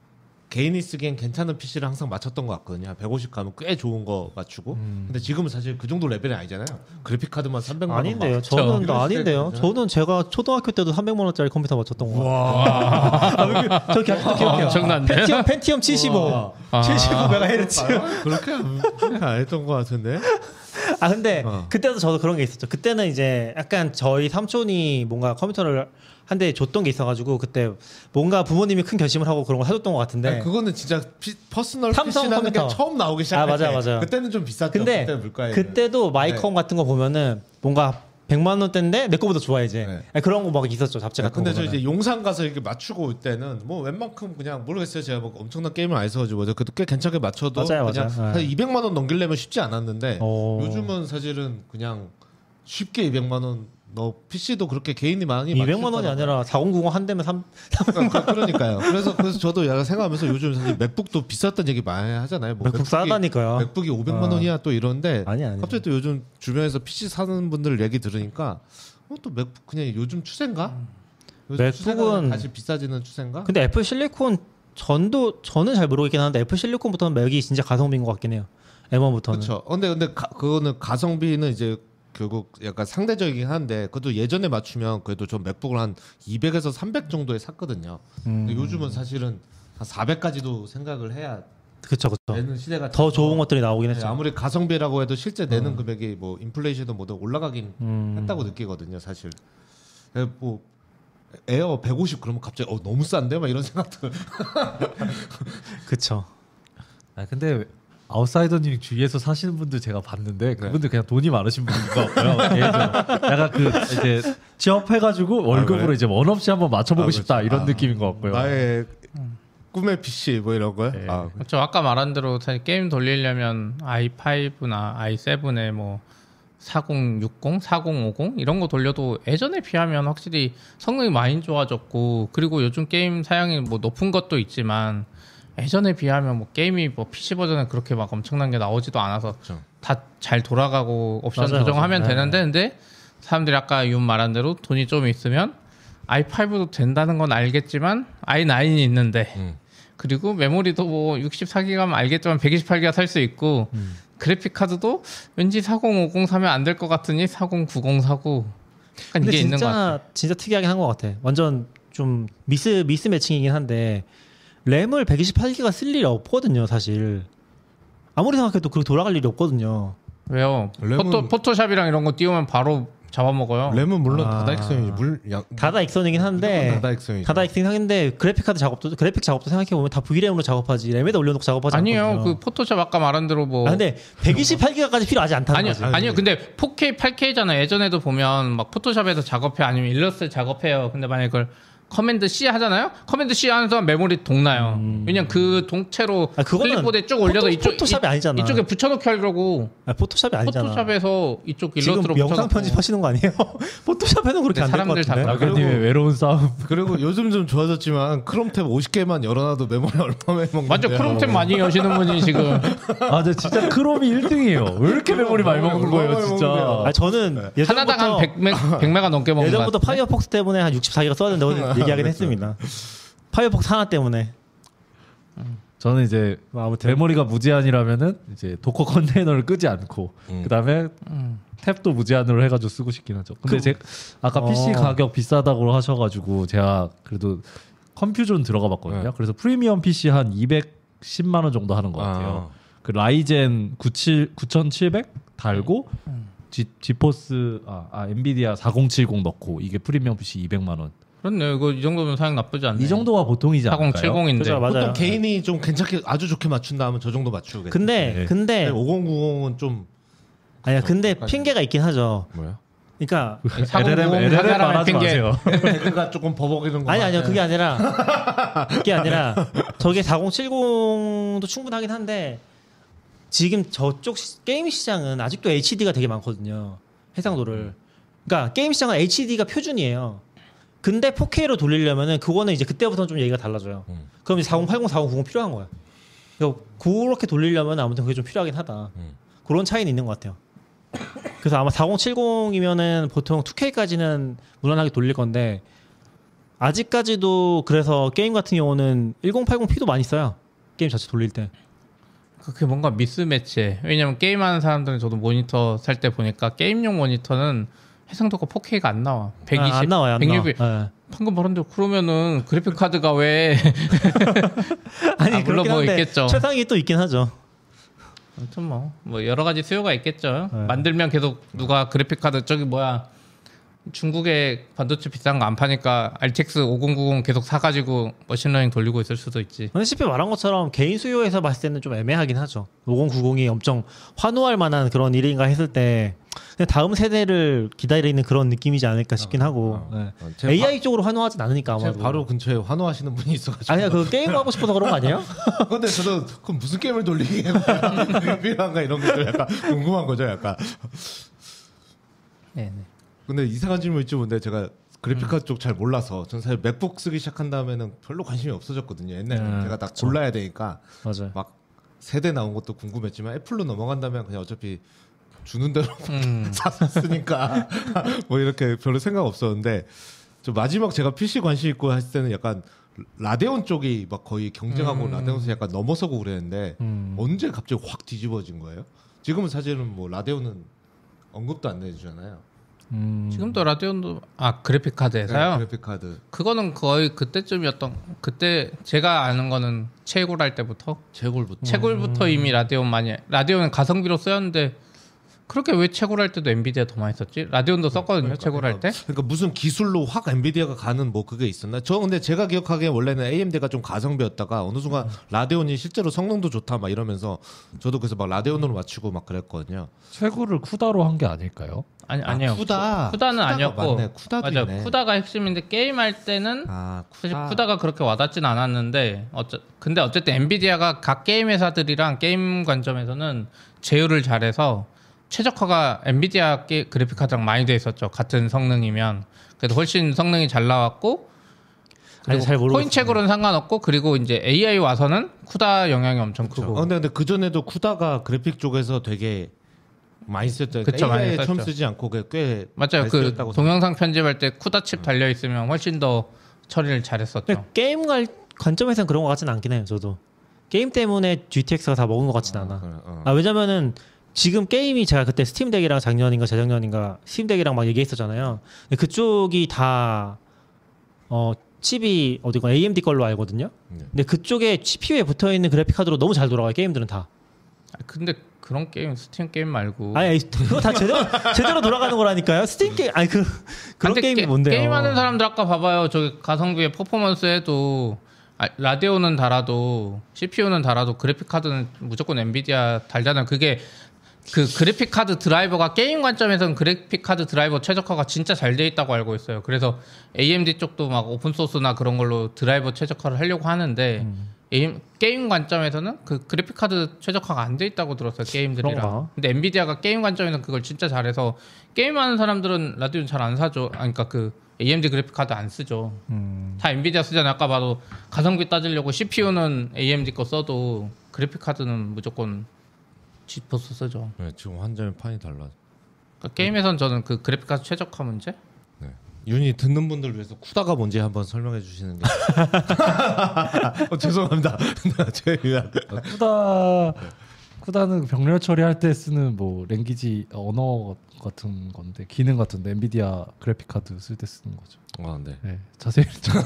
개인이 쓰기엔 괜찮은 피시를 항상 맞췄던 것 같거든요. 백오십 가면 꽤 좋은 거 맞추고. 음. 근데 지금은 사실 그 정도 레벨이 아니잖아요. 그래픽 카드만 삼백만 원. 아닌데요. 막. 저는 저- 아닌데요. 이럴 저는 제가 초등학교 때도 삼백만 원짜리 컴퓨터 맞췄던 거. 와. 저 기억 기억해요. 엄청난데? 펜티엄 펜티엄 칠십오. 아. 칠십오 메가헤르츠. 그렇게 안, 그렇게 안 했던 것 같은데. 아 근데 어. 그때도 저도 그런 게 있었죠. 그때는 이제 약간 저희 삼촌이 뭔가 컴퓨터를 한 대 줬던 게 있어가지고 그때 뭔가 부모님이 큰 결심을 하고 그런 걸 사줬던 것 같은데. 아니, 그거는 진짜 피, 퍼스널 삼성 피시라는 게 컴퓨터. 처음 나오기 시작할 아, 맞아요, 때 맞아요. 그때는 좀 비쌌죠. 근데 그때 물가에. 그때도 마이컴 같은 거 보면은 뭔가 백만 원대인데 내 거보다 좋아 이제. 네. 아니, 그런 거 막 있었죠. 잡지 같은 근데 거. 저 보면은. 이제 용산 가서 이렇게 맞추고 올 때는 뭐 웬만큼 그냥 모르겠어요. 제가 뭐 엄청난 게임을 안 해서가지고 그래도 꽤 괜찮게 맞춰도 맞아요, 그냥 맞아요. 사실 이백만 원 넘기려면 쉽지 않았는데 어. 요즘은 사실은 그냥 쉽게 이백만 원. 너 피시도 그렇게 개인이 많이 이백만 원이 맞출 아니라 사공구공 한 대면 삼 거라고. 그러니까요. 그래서 그래서 저도 약간 생각하면서 요즘 사실 맥북도 비쌌던 얘기 많이 하잖아요. 뭐 맥북 싸다니까요. 맥북이 오백만 어. 원이야 또 이런데 아니 아니. 갑자기 또 요즘 주변에서 피시 사는 분들 얘기 들으니까 어, 또 맥북 그냥 요즘 추세인가? 요즘 맥북은- 추세가 다시 비싸지는 추세인가? 근데 애플 실리콘 전도 저는 잘 모르겠긴 한데 애플 실리콘부터는 맥이 진짜 가성비인 것 같긴 해요. 엠 원부터는. 그렇죠. 근데 근데 가, 그거는 가성비는 이제 결국 약간 상대적이긴 한데 그것도 예전에 맞추면 그래도 전 맥북을 한 이백에서 삼백 정도에 샀거든요. 근데 음. 요즘은 사실은 한 사백까지도 생각을 해야 그쵸 그쵸. 내는 시대가 더 돼서 좋은 것들이 나오긴 네, 했죠. 아무리 가성비라고 해도 실제 내는 금액이 뭐 인플레이션도 뭐든 올라가긴 음. 했다고 느끼거든요, 사실. 네, 뭐 에어 백오십 그러면 갑자기 어 너무 싼데 막 이런 생각들. 그쵸. 아 근데 아웃사이더님 주위에서 사시는 분들 제가 봤는데 네. 그분들 그냥 돈이 많으신 분인 것 같고요. 개인적으로. 약간 그 이제 취업해가지고 월급으로 그래? 이제 원 없이 한번 맞춰보고 아, 싶다 그렇죠. 이런 아, 느낌인 것 같고요. 나의 꿈의 피시 뭐 이런 거요? 네. 아, 그렇죠. 아까 말한 대로 사실 게임 돌리려면 아이 파이브나 아이 세븐에 뭐 사공육공, 사공오공 이런 거 돌려도 예전에 비하면 확실히 성능이 많이 좋아졌고 그리고 요즘 게임 사양이 뭐 높은 것도 있지만 예전에 비하면 뭐 게임이 뭐 피시 버전에 그렇게 막 엄청난 게 나오지도 않아서 그렇죠. 다 잘 돌아가고 옵션 맞아요, 조정하면 맞아요. 되는데 근데 사람들이 아까 윤 말한 대로 돈이 좀 있으면 아이 파이브도 된다는 건 알겠지만 아이 나인이 있는데 음. 그리고 메모리도 뭐 육십사 기가면 알겠지만 백이십팔 기가 살 수 있고 음. 그래픽 카드도 왠지 사공오공 사면 안 될 것 같으니 사공구공 사고 약간 근데 이게 있는 것 같아. 진짜 진짜 특이하긴 한 것 같아. 완전 좀 미스 미스 매칭이긴 한데 램을 백이십팔 기가 쓸 일이 없거든요, 사실. 아무리 생각해도 그렇게 돌아갈 일이 없거든요. 왜요? 램은- 포토, 포토샵이랑 이런 거 띄우면 바로 잡아먹어요. 램은 물론 아. 다다익선이지 물 양, 다다 익선이긴 한데 다다익선이죠. 다다 익선이긴 한데 그래픽 카드 작업도 그래픽 작업도 생각해 보면 다 브이램으로 작업하지 램에다 올려놓고 작업하지 아니에요. 않거든요. 그 포토샵 아까 말한 대로 뭐 아, 근데 백이십팔 기가까지 필요하지 않다는 아니요, 거지. 아니요. 근데 포케이, 팔 케이잖아요. 예전에도 보면 막 포토샵에서 작업해 아니면 일러스트 작업해요. 근데 만약에 그걸 커맨드 C 하잖아요. 커맨드 C 하는 동안 메모리 동나요. 음. 왜냐면 그 동체로 아, 그거는 클립보드에 쭉 올려서 포토- 이쪽 포토샵이 이- 아니잖아. 이쪽에 붙여놓게 하려고 아, 포토샵이 아니잖아. 포토샵에서 이쪽 지금 일러스트로 영상 붙여놓고. 편집하시는 거 아니에요? 포토샵에는 그렇게 근데 안 될 것 사람들 다 같은데. 그러고. 나그님의 외로운 싸움. 그리고 요즘 좀 좋아졌지만 크롬 탭 오십 개만 열어놔도 메모리 얼마나 먹는데. 완전 크롬템 많이 여시는 분이 지금 아, 저 진짜 크롬이 일 등이에요. 왜 이렇게 메모리 많이 먹는 거예요, 얼마나 진짜. 먹는데요? 아, 저는 예전부터 하나당 한 백 메가 넘게 먹는 것 예전부터 같아요. 파이어폭스 때문에 한 육십사 기가 써야 된다고 얘기하긴 했습니다. 파이어폭스 하나 때문에. 저는 이제 뭐 아무튼 메모리가 무제한이라면은 이제 도커 컨테이너를 끄지 않고 음. 그다음에 음. 탭도 무제한으로 해가지고 쓰고 싶긴 하죠. 근데 그- 제 아까 피씨 어. 가격 비싸다고 하셔가지고 제가 그래도 컴퓨전 들어가 봤거든요. 네. 그래서 프리미엄 피씨 한 이백십만 원 정도 하는 것 같아요. 아. 그 라이젠 구칠 구천칠백 달고 지, 지포스 아, 아 엔비디아 사공칠공 넣고 이게 프리미엄 피씨 이백만 원. 그렇네. 이거 이 정도면 사양 나쁘지 않네. 이 정도가 보통이지 않을까요? 사공칠공인데. 그죠, 맞아요. 보통 개인이 좀 괜찮게 아주 좋게 맞춘다 하면 저 정도 맞추겠죠. 근데 네. 근데 오공구공은 좀 아니야. 근데 그렇죠. 핑계가 있긴 하죠. 뭐야? 그러니까 엘엘엠 엘엘엠 말하지 마세요. 배그가 조금 버벅이는 거. 아니 아니요 그게 아니라 그게 아니라 저게 사공칠공도 충분하긴 한데 지금 저쪽 시- 게임 시장은 아직도 에이치디가 되게 많거든요. 해상도를. 그러니까 게임 시장은 에이치디가 표준이에요. 근데 포케이로 돌리려면은 그거는 이제 그때부터는 좀 얘기가 달라져요. 음. 그럼 이제 사공팔공, 사공구공 필요한 거야. 그러니까 그렇게 돌리려면 아무튼 그게 좀 필요하긴 하다. 음. 그런 차이는 있는 것 같아요. 그래서 아마 사공칠공이면은 보통 투케이까지는 무난하게 돌릴 건데 아직까지도 그래서 게임 같은 경우는 천팔십 피도 많이 써요. 게임 자체 돌릴 때. 그게 뭔가 미스매치해. 왜냐면 게임하는 사람들은 저도 모니터 살 때 보니까 게임용 모니터는 해상도가 포케이가 안 나와. 백이십, 아, 안 나와요. 안 백육십. 나와. 네. 방금 말한대로 그러면은 그래픽 카드가 왜? 아니 아, 물론 그렇긴 뭐 한데 있겠죠. 최상위 또 있긴 하죠. 아무튼 뭐, 뭐 여러 가지 수요가 있겠죠. 네. 만들면 계속 누가 그래픽 카드 저기 뭐야 중국에 반도체 비싼 거 안 파니까 알티엑스 오공구공 계속 사가지고 머신러닝 돌리고 있을 수도 있지. 근데 시피 말한 것처럼 개인 수요에서 봤을 때는 좀 애매하긴 하죠. 오공구공이 엄청 환호할 만한 그런 일인가 했을 때 그냥 다음 세대를 기다리는 그런 느낌이지 않을까 싶긴 하고. 네. 어, 제 에이아이 쪽으로 환호하진 않으니까 제 아마도. 바로 근처에 환호하시는 분이 있어가지고. 아니야 그 게임 하고 싶어서 그런 거 아니에요? 근데 저도 그럼 무슨 게임을 돌리게 그게 필요한가 이런 것들 약간 궁금한 거죠, 약간. 네, 네. 근데 이상한 질문 있죠, 근데 제가 그래픽카드 쪽 잘 몰라서 전 사실 맥북 쓰기 시작한 다음에는 별로 관심이 없어졌거든요. 옛날에 음, 제가 딱 그쵸. 골라야 되니까 맞아요. 막 세대 나온 것도 궁금했지만 애플로 넘어간다면 그냥 어차피 주는 대로 음. 샀으니까 뭐 이렇게 별로 생각 없었는데 저 마지막 제가 피씨 관심 있고 했을 때는 약간 라데온 쪽이 막 거의 경쟁하고 음. 라데온에서 약간 넘어서고 그랬는데 음. 언제 갑자기 확 뒤집어진 거예요? 지금은 사실은 뭐 라데온은 언급도 안 해주잖아요. 음. 지금도 라디온도 아 그래픽 카드에서요. 네, 그래픽 카드 그거는 거의 그때쯤이었던 그때 제가 아는 거는 채굴할 때부터 재골부터 채굴부터 이미 라디온 많이 라디온은 가성비로 쓰였는데 그렇게 왜 채굴할 때도 엔비디아 더 많이 썼지? 라디온도 썼거든요. 채굴할 때. 그러니까 무슨 기술로 확 엔비디아가 가는 뭐 그게 있었나? 저 근데 제가 기억하기에 원래는 에이엠디가 좀 가성비였다가 어느 순간 라데온이 실제로 성능도 좋다 막 이러면서 저도 그래서 막 라데온으로 맞추고 막 그랬거든요. 최고를 쿠다로 한 게 아닐까요? 아니 아, 아니요. 쿠다. 쿠다는 쿠다가 아니었고. 맞네. 쿠다도 맞아. 있네. 쿠다가 핵심인데 게임할 때는 아, 사실 쿠다가 그렇게 와닿진 않았는데 어쩌 근데 어쨌든 엔비디아가 각 게임 회사들이랑 게임 관점에서는 제휴를 잘해서 최적화가 엔비디아 게, 그래픽 카드랑 많이 돼 있었죠. 같은 성능이면 그래도 훨씬 성능이 잘 나왔고 아니, 잘 모르겠어요. 코인 채굴은 상관없고 그리고 이제 에이아이 와서는 쿠다 영향이 엄청 크고. 어, 근데, 근데 그 전에도 쿠다가 그래픽 쪽에서 되게 많이 썼잖아요. 그쵸, 많이 에이아이에 처음 썼죠. 쓰지 않고 그게 꽤 맞아요. 잘 그 쓰였다고 동영상 편집할 때 쿠다 칩 달려 있으면 훨씬 더 처리를 잘했었죠. 근데 게임 갈 관점에서는 그런 것 같지는 않긴 해요. 저도 게임 때문에 지티엑스가 다 먹은 것 같진 않아. 그래, 어. 아 왜냐면은 지금 게임이 제가 그때 스팀덱이랑 작년인가 재작년인가 스팀덱이랑 막 얘기했었잖아요. 근데 그쪽이 다 어, 칩이 어디가 에이엠디 걸로 알거든요. 네. 근데 그쪽에 씨피유에 붙어 있는 그래픽 카드로 너무 잘 돌아가요. 게임들은 다. 아, 근데 그런 게임 스팀 게임 말고 아니 그거 다 제대로 제대로 돌아가는 거라니까요. 스팀 게임 아니 그 그런 근데 게임이 게, 뭔데요? 게임하는 사람들 아까 봐봐요. 저기 가성비의 퍼포먼스에도 아, 라데온은 달아도 씨피유는 달아도 그래픽 카드는 무조건 엔비디아 달잖아요. 그게 그 그래픽 카드 드라이버가 게임 관점에서는 그래픽 카드 드라이버 최적화가 진짜 잘 돼 있다고 알고 있어요. 그래서 에이엠디 쪽도 막 오픈 소스나 그런 걸로 드라이버 최적화를 하려고 하는데 음. 에임, 게임 관점에서는 그 그래픽 카드 최적화가 안 돼 있다고 들었어요. 게임들이랑. 그런가? 근데 엔비디아가 게임 관점에서는 그걸 진짜 잘해서 게임하는 사람들은 라디온 잘 안 사죠. 아니, 그러니까 그 에이엠디 그래픽 카드 안 쓰죠. 음. 다 엔비디아 쓰잖아요. 아까 봐도 가성비 따지려고 씨피유는 에이엠디 거 써도 그래픽 카드는 무조건 지포스 쓰죠. 네, 지금 완전히 판이 달라. 그러니까 게임에선 저는 그 그래픽 카드 최적화 문제? 네. 윤이 듣는 분들 위해서 쿠다가 뭔지 한번 설명해 주시는 게. 어, 죄송합니다. 제 위한. 쿠다 쿠다는 병렬 처리할 때 쓰는 뭐 랭귀지 언어 같은 건데 기능 같은데 엔비디아 그래픽 카드 쓸 때 쓰는 거죠. 아, 네. 네, 자세히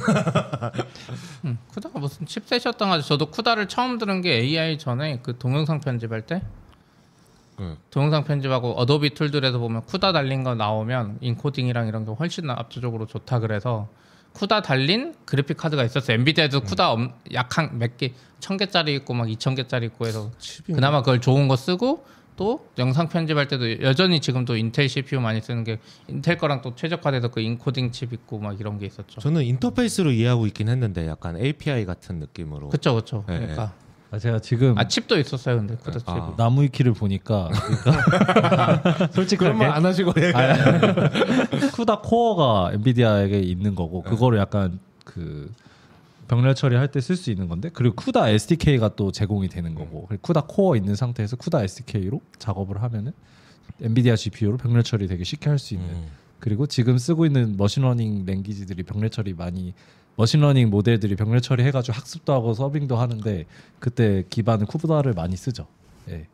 음, 쿠다가 무슨 칩셋이었던 거 같아요. 저도 쿠다를 처음 들은 게 에이아이 전에 그 동영상 편집할 때 네. 동영상 편집하고 어도비 툴들에서 보면 쿠다 달린 거 나오면 인코딩이랑 이런 게 훨씬 압도적으로 좋다 그래서 쿠다 달린 그래픽 카드가 있었어요. 엔비디아도 음. 쿠다 엄, 약한 몇 개, 천 개짜리 있고 막 이천 개짜리 있고 해서 그나마 그걸 좋은 거 쓰고 또 영상 편집할 때도 여전히 지금도 인텔 씨피유 많이 쓰는 게 인텔 거랑 또 최적화돼서 그 인코딩 칩 있고 막 이런 게 있었죠. 저는 인터페이스로 이해하고 있긴 했는데 약간 에이피아이 같은 느낌으로. 그쵸 그쵸. 네, 그러니까 아, 제가 지금 아 칩도 있었어요. 근데 쿠다 칩. 아. 나무 위키를 보니까 그러니까 솔직하게 그러면 안 하시고 쿠다 코어가 엔비디아에게 있는 거고 그거를 약간 그 병렬 처리할 때 쓸 수 있는 건데 그리고 쿠다 에스디케이가 또 제공이 되는 거고 쿠다 코어 있는 상태에서 쿠다 에스디케이로 작업을 하면은 엔비디아 지피유로 병렬 처리 되게 쉽게 할 수 있는 음. 그리고 지금 쓰고 있는 머신러닝 랭귀지들이 병렬 처리 많이 머신러닝 모델들이 병렬 처리해가지고 학습도 하고 서빙도 하는데 그때 기반은 쿠다를 많이 쓰죠. 예.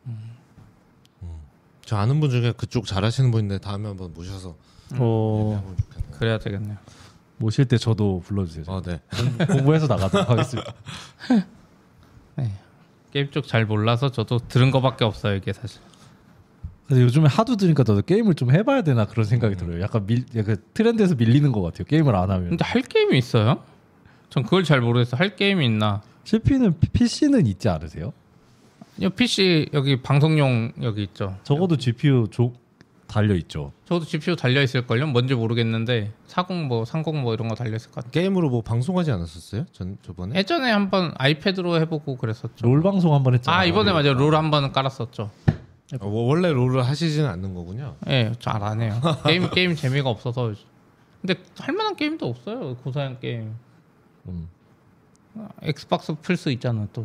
저 아는 분 중에 그쪽 잘하시는 분인데 다음에 한번 모셔서 어, 얘기해보면 좋겠네요. 그래야 되겠네요. 모실 때 저도 불러주세요. 아, 네. 공부해서 나가도록 하겠습니다. 네. 게임 쪽 잘 몰라서 저도 들은 거밖에 없어요 이게 사실. 근데 요즘에 하도 들으니까 나도 게임을 좀 해봐야 되나 그런 생각이 들어요. 약간 밀, 약간 트렌드에서 밀리는 것 같아요. 게임을 안 하면. 근데 할 게임이 있어요? 전 그걸 잘 모르겠어. 할 게임이 있나? 씨피는 피씨는 있지 않으세요? 이 피씨 여기 방송용 여기 있죠. 적어도 지피유 조, 달려 있죠. 저도 지피유 달려 있을 걸요. 뭔지 모르겠는데 사십 뭐 삼십 뭐 이런 거 달려 있을 것 같아요. 게임으로 뭐 방송하지 않았었어요? 전 저번에? 예전에 한번 아이패드로 해보고 그랬었죠. 롤 방송 한번 했잖아요. 아 이번에 맞아요. 롤 한번 깔았었죠. 어, 원래 롤을 하시지는 않는 거군요. 예, 잘 안 해요. 게임 게임 재미가 없어서. 근데 할 만한 게임도 없어요. 고사양 게임. 음. 아, 엑스박스 플스 있잖아 또.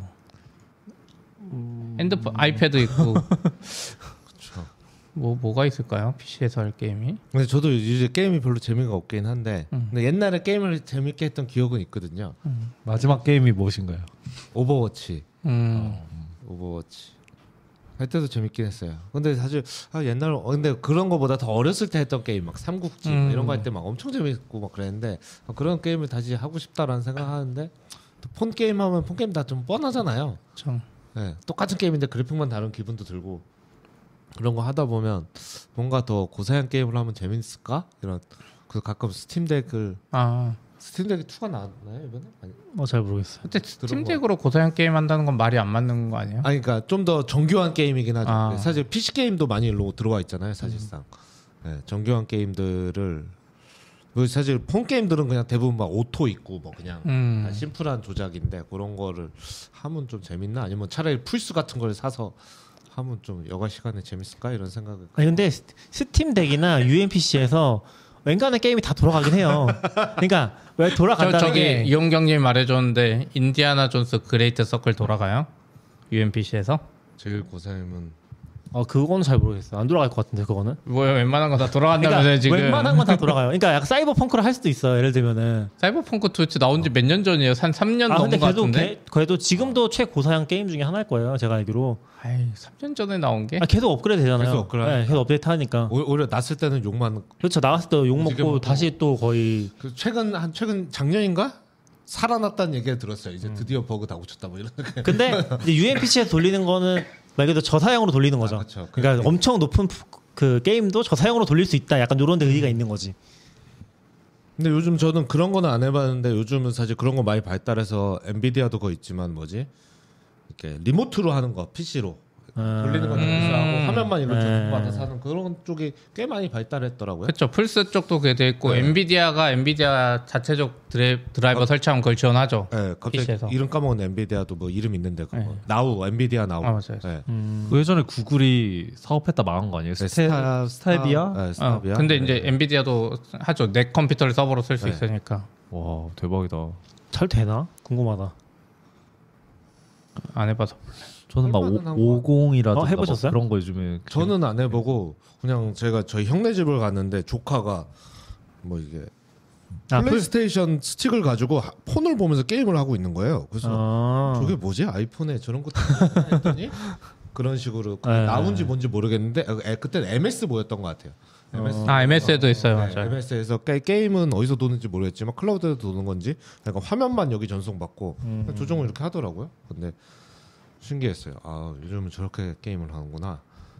핸드폰, 아이패드 있고. 그렇죠. 뭐 뭐가 있을까요? 피씨에서 할 게임이? 근데 저도 이제 게임이 별로 재미가 없긴 한데 음. 근데 옛날에 게임을 재밌게 했던 기억은 있거든요. 마지막 게임이 무엇인가요? 오버워치. 음. 오버워치. 할 때도 재밌긴 했어요. 근데 사실 아, 옛날 어, 근데 그런 거보다 더 어렸을 때 했던 게임 막 삼국지 음. 이런 거 할 때 막 엄청 재밌고 막 그랬는데 어, 그런 게임을 다시 하고 싶다라는 생각하는데 또 폰 게임 하면 폰 게임 다 좀 뻔하잖아요. 참. 네, 똑같은 게임인데 그래픽만 다른 기분도 들고 그런 거 하다 보면 뭔가 더 고사양 게임을 하면 재밌을까 이런 그래서 가끔 스팀덱을 아. 스팀덱이 이가 나왔나요 이번에? 아니, 어, 잘 모르겠어요. 근데 스팀덱으로 고사양 게임 한다는 건 말이 안 맞는 거 아니에요? 아니 그러니까 좀 더 정교한 게임이긴 하죠. 아. 사실 피씨 게임도 많이 일로 들어와 있잖아요, 사실상. 네, 정교한 게임들을 뭐 사실 폰 게임들은 그냥 대부분 막 오토 있고 뭐 그냥 음. 다 심플한 조작인데 그런 거를 하면 좀 재밌나? 아니면 차라리 풀스 같은 걸 사서 하면 좀 여가 시간에 재밌을까 이런 생각을. 아니 근데 스- 스팀 덱이나 유엠피씨에서 웬간한 게임이 다 돌아가긴 해요. 그러니까 왜 저, 돌아간다는 저기 게 이용경님이 말해줬는데 인디아나 존스 그레이트 서클 돌아가요? 유엠피씨에서? 제일 고사임은 어 그거는 잘 모르겠어요. 안 돌아갈 것 같은데 그거는. 뭐야 웬만한 거 다 돌아간다면서요 그러니까 지금? 웬만한 건 다 돌아가요. 그러니까 약간 사이버펑크를 할 수도 있어요. 예를 들면은. 사이버펑크 도대체 나온 지 몇 년 전이에요? 한 삼 년 아 넘은 근데 것 그래도 같은데? 개- 그래도 지금도 최고사양 게임 중에 하나일 거예요. 제가 알기로. 아이 삼 년 전에 나온 게? 아, 계속 업그레이드 되잖아요. 계속 업그레이드 네, 계속 업데이트 하니까. 오- 오히려 났을 때는 욕만. 그렇죠. 나왔을 때 욕 지금 먹고 뭐- 다시 또 거의 그 최근 한 최근 작년인가 살아났다는 얘기를 들었어요. 이제 드디어 버그 다 고쳤다 뭐 이런. 근데 이제 유엠피씨에서 돌리는 거는 말 그대로 저사양으로 돌리는 거죠. 아, 그쵸. 그러니까 그게- 엄청 높은 프- 그 게임도 저사양으로 돌릴 수 있다. 약간 이런 데 의의가 있는 거지. 근데 요즘 저는 그런 거는 안 해봤는데 요즘은 사실 그런 거 많이 발달해서 엔비디아도 거 있지만 뭐지 이렇게 리모트로 하는 거 피씨로 아, 돌리는 건 유사하고 화면만 이렇게 네. 받아서 하는 그런 쪽이 꽤 많이 발달했더라고요. 그렇죠. 플스 쪽도 그게 돼 있고 네. 엔비디아가 엔비디아 자체적 드라이, 드라이버 어. 설치하면 그걸 지원하죠. 네, 갑자기 피씨에서. 이름 까먹은 엔비디아도 뭐 이름 있는데 그거 네. 나우 엔비디아 나우. 아, 맞아요. 네. 음. 그 예전에 구글이 사업했다 망한 거 아니에요? 네, 스테, 스타- 스타비아? 네, 어, 스타비아. 근데 네. 이제 엔비디아도 하죠. 내 컴퓨터를 서버로 쓸 수 네. 있으니까 와 대박이다. 잘 되나? 궁금하다. 안 해봐서. 저는 막 해봐는 한 오공이라든가 어, 해보셨어요? 그런 거 요즘에 저는 안 해보고 그냥 제가 저희 형네 집을 갔는데 조카가 뭐 이게 아, 플- 플레이스테이션 스틱을 가지고 하- 폰을 보면서 게임을 하고 있는 거예요. 그래서 아. 저게 뭐지? 아이폰에 저런 것도 있나 했더니 그런 식으로 네. 나온지 뭔지 모르겠는데 에, 그때는 엠에스 뭐였던 것 같아요. 엠에스. 아 엠에스에도 있어요, 네, 맞아요. 엠에스에서 게, 게임은 어디서 도는지 모르겠지만 클라우드에서 도는 건지 약간 화면만 여기 전송받고 음. 조정을 이렇게 하더라고요. 근데 신기했어요. 아 요즘은 저렇게 게임을 하는구나.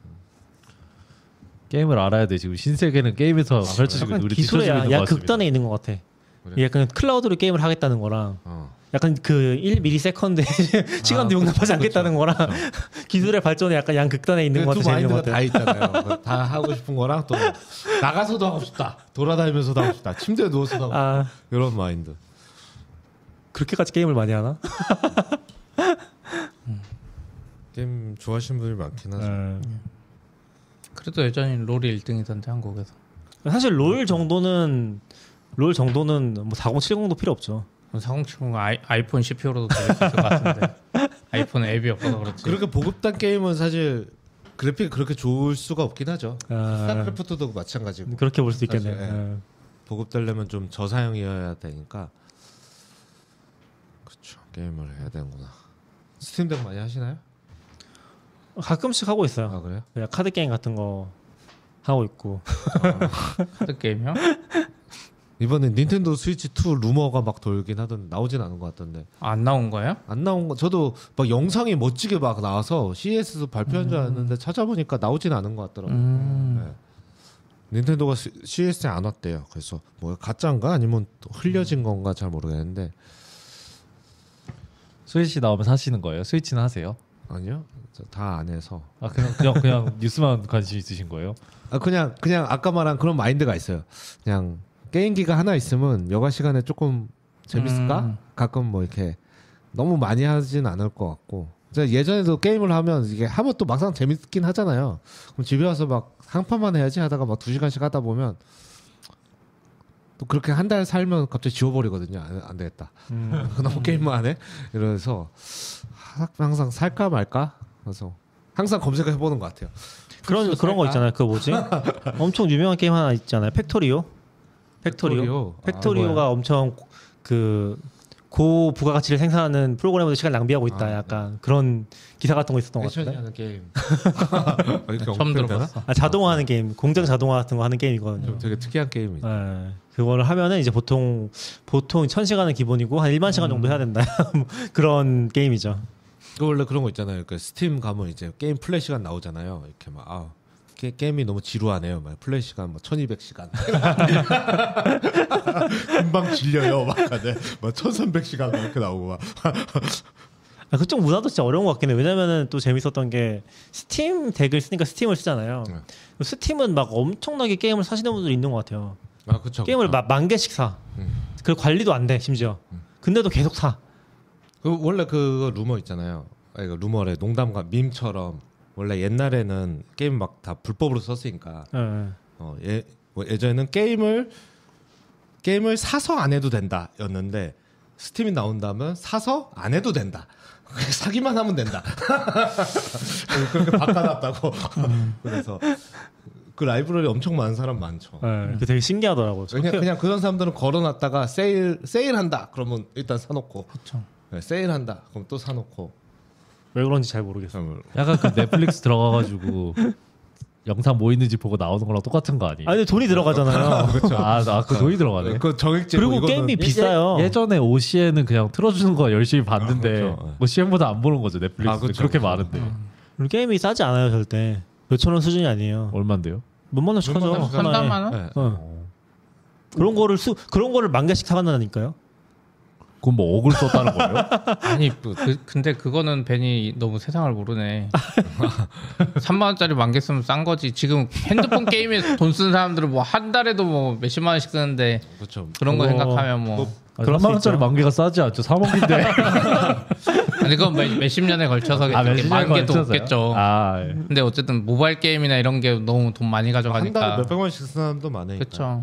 게임을 알아야 돼. 지금 신세계는 게임에서 펼쳐지고 약간 우리 기술의 뒤처지고 있는 야 것 같습니다. 극단에 있는 것 같아. 그래? 약간 클라우드로 게임을 하겠다는 거랑 어. 약간 그 일 밀리세컨드에 시간도 아, 용납하지 않겠다는 그쵸, 거랑 기술의 발전에 약간 양 극단에 있는 것 두 같아. 재밌는 것 마인드가 같아. 다 있잖아요. 다 하고 싶은 거랑 또 나가서도 하고 싶다. 돌아다니면서도 하고 싶다. 침대에 누워서도 하고 싶다. 아 이런 마인드. 그렇게까지 게임을 많이 하나? 게임 좋아하시는 분이 많긴 하죠. 음. 그래도 여전히 롤이 일 등이던데 한국에서. 사실 롤 정도는 롤 정도는 뭐 사공칠공도 필요 없죠. 사공칠공 아이, 아이폰 씨피유로도 돌릴 수 있을 것 같은데 아이폰 앱이 없어서 그렇지. 그렇게 보급된 게임은 사실 그래픽이 그렇게 좋을 수가 없긴 하죠. 아, 스타크래프트도 마찬가지고. 그렇게 볼 수 있겠네요. 사실, 예. 음. 보급되려면 좀 저사양이어야 되니까. 그렇죠. 게임을 해야 되는구나. 스팀덱 많이 하시나요? 가끔씩 하고 있어요. 아 그래요? 그냥 카드 게임 같은 거 하고 있고. 카드 게임이요? 이번에 닌텐도 스위치 투 루머가 막 돌긴 하던데 나오진 않은 것 같던데 안 나온 거예요? 안 나온 거 저도 막 영상이 멋지게 막 나와서 씨이에스에서 발표한 줄 알았는데 찾아보니까 나오진 않은 것 같더라고요. 음. 네. 닌텐도가 씨이에스에 안 왔대요. 그래서 뭐 가짜인가 아니면 또 흘려진 건가 잘 모르겠는데 스위치 나오면 사시는 거예요? 스위치는 하세요? 아니요 다 안 해서 아 그냥 그냥 그냥 뉴스만 관심 있으신 거예요? 아 그냥 그냥 아까 말한 그런 마인드가 있어요. 그냥 게임기가 하나 있으면 여가 시간에 조금 재밌을까? 음. 가끔 뭐 이렇게 너무 많이 하진 않을 것 같고. 제가 예전에도 게임을 하면 이게 하면 또 막상 재밌긴 하잖아요. 그럼 집에 와서 막 한 판만 해야지 하다가 막 두 시간씩 하다 보면 또 그렇게 한 달 살면 갑자기 지워버리거든요. 안, 안 되겠다. 음. 너무 게임만 하네. 이래서 항상 살까 말까. 그래서 항상 검색해 보는 것 같아요. 그런 그런 거 있잖아요. 그 뭐지? 엄청 유명한 게임 하나 있잖아요. 팩토리오. 팩토리오. 팩토리오. 팩토리오가 아, 엄청 그 고부가가치를 생산하는 프로그램으로 시간 낭비하고 있다. 아, 약간 그런 기사 같은 거 있었던 것 패션이 같은데. 하는 게임. 처음 들어봤어. 아, 자동화하는 게임, 공장 자동화 같은 거 하는 게임이거든요. 좀 되게 특이한 게임이죠. 네. 그거를 하면은 이제 보통 보통 천 시간은 기본이고 한 일만 시간 정도 해야 된다. 뭐 그런 게임이죠. 그 원래 그런 거 있잖아요. 그 스팀 가면 이제 게임 플레이 시간 나오잖아요. 이렇게 막 아, 게, 게임이 너무 지루하네요. 막 플레이 시간 뭐 천이백 시간. 금방 질려요. 막 하네. 막 천삼백 시간 막 이렇게 나오고 막. 아, 그쪽 문화도 진짜 어려운 것 같긴 해. 왜냐면은 또 재밌었던 게 스팀 덱을 쓰니까 스팀을 쓰잖아요. 네. 스팀은 막 엄청나게 게임을 사시는 분들이 있는 것 같아요. 아 그렇죠. 게임을 마, 만 개씩 사. 음. 그 관리도 안 돼 심지어. 근데도 계속 사. 그 원래 그 루머 있잖아요. 아니 그 루머래 농담과 밈처럼 원래 옛날에는 게임 막 다 불법으로 썼으니까 네. 어, 예, 뭐 예전에는 게임을 게임을 사서 안 해도 된다였는데 스팀이 나온다면 사서 안 해도 된다. 사기만 하면 된다. 그렇게 바꿔놨다고. 그래서 그 라이브러리 엄청 많은 사람 많죠. 네. 그게 되게 신기하더라고요. 그냥 그냥 그런 사람들은 걸어놨다가 세일 세일한다. 그러면 일단 사놓고. 그렇죠. 네, 세일한다. 그럼 또 사놓고. 왜 그런지 잘 모르겠어요. 그러면 약간 그 넷플릭스 들어가가지고 영상 뭐 있는지 보고 나오는 거랑 똑같은 거 아니에요? 아니 근데 돈이 들어가잖아요. 그렇죠. 아, 아, 그 돈이 들어가네. 그 정액제고 그리고 이거는 게임이 비싸요. 예, 전에 오씨엔은 그냥 틀어주는 거 열심히 봤는데 아, 그렇죠. 뭐 씨엔보다 안 보는 거죠 넷플릭스. 아, 그렇죠. 그렇게 많은데 그리고 게임이 싸지 않아요 절대. 몇천 원 수준이 아니에요. 얼마인데요? 몇만 원씩 하죠. 몇만 원씩 삼, 하나에. 사만 원? 네. 어. 그런 거를 수 그런 거를 만 개씩 사간다니까요. 그건 뭐 억을 썼다는 거예요? 아니 그, 근데 그거는 벤이 너무 세상을 모르네. 삼만 원짜리 만 개 쓰면 싼 거지. 지금 핸드폰 게임에 돈 쓰는 사람들은 뭐 한 달에도 뭐 몇십만 원씩 쓰는데 그렇죠. 그런 거 그거- 생각하면 뭐 아, 그럴 수 삼만 원짜리 있죠. 만 개가 싸지 않죠. 삼억인데. 아니 그건 몇, 몇십 년에 걸쳐서 아, 겠지. 만 개도 걸쳐서요? 없겠죠. 아, 예. 근데 어쨌든 모바일 게임이나 이런 게 너무 돈 많이 한 달에 가져가니까. 몇백 원씩 쓰는 사람도 많으니까. 그렇죠.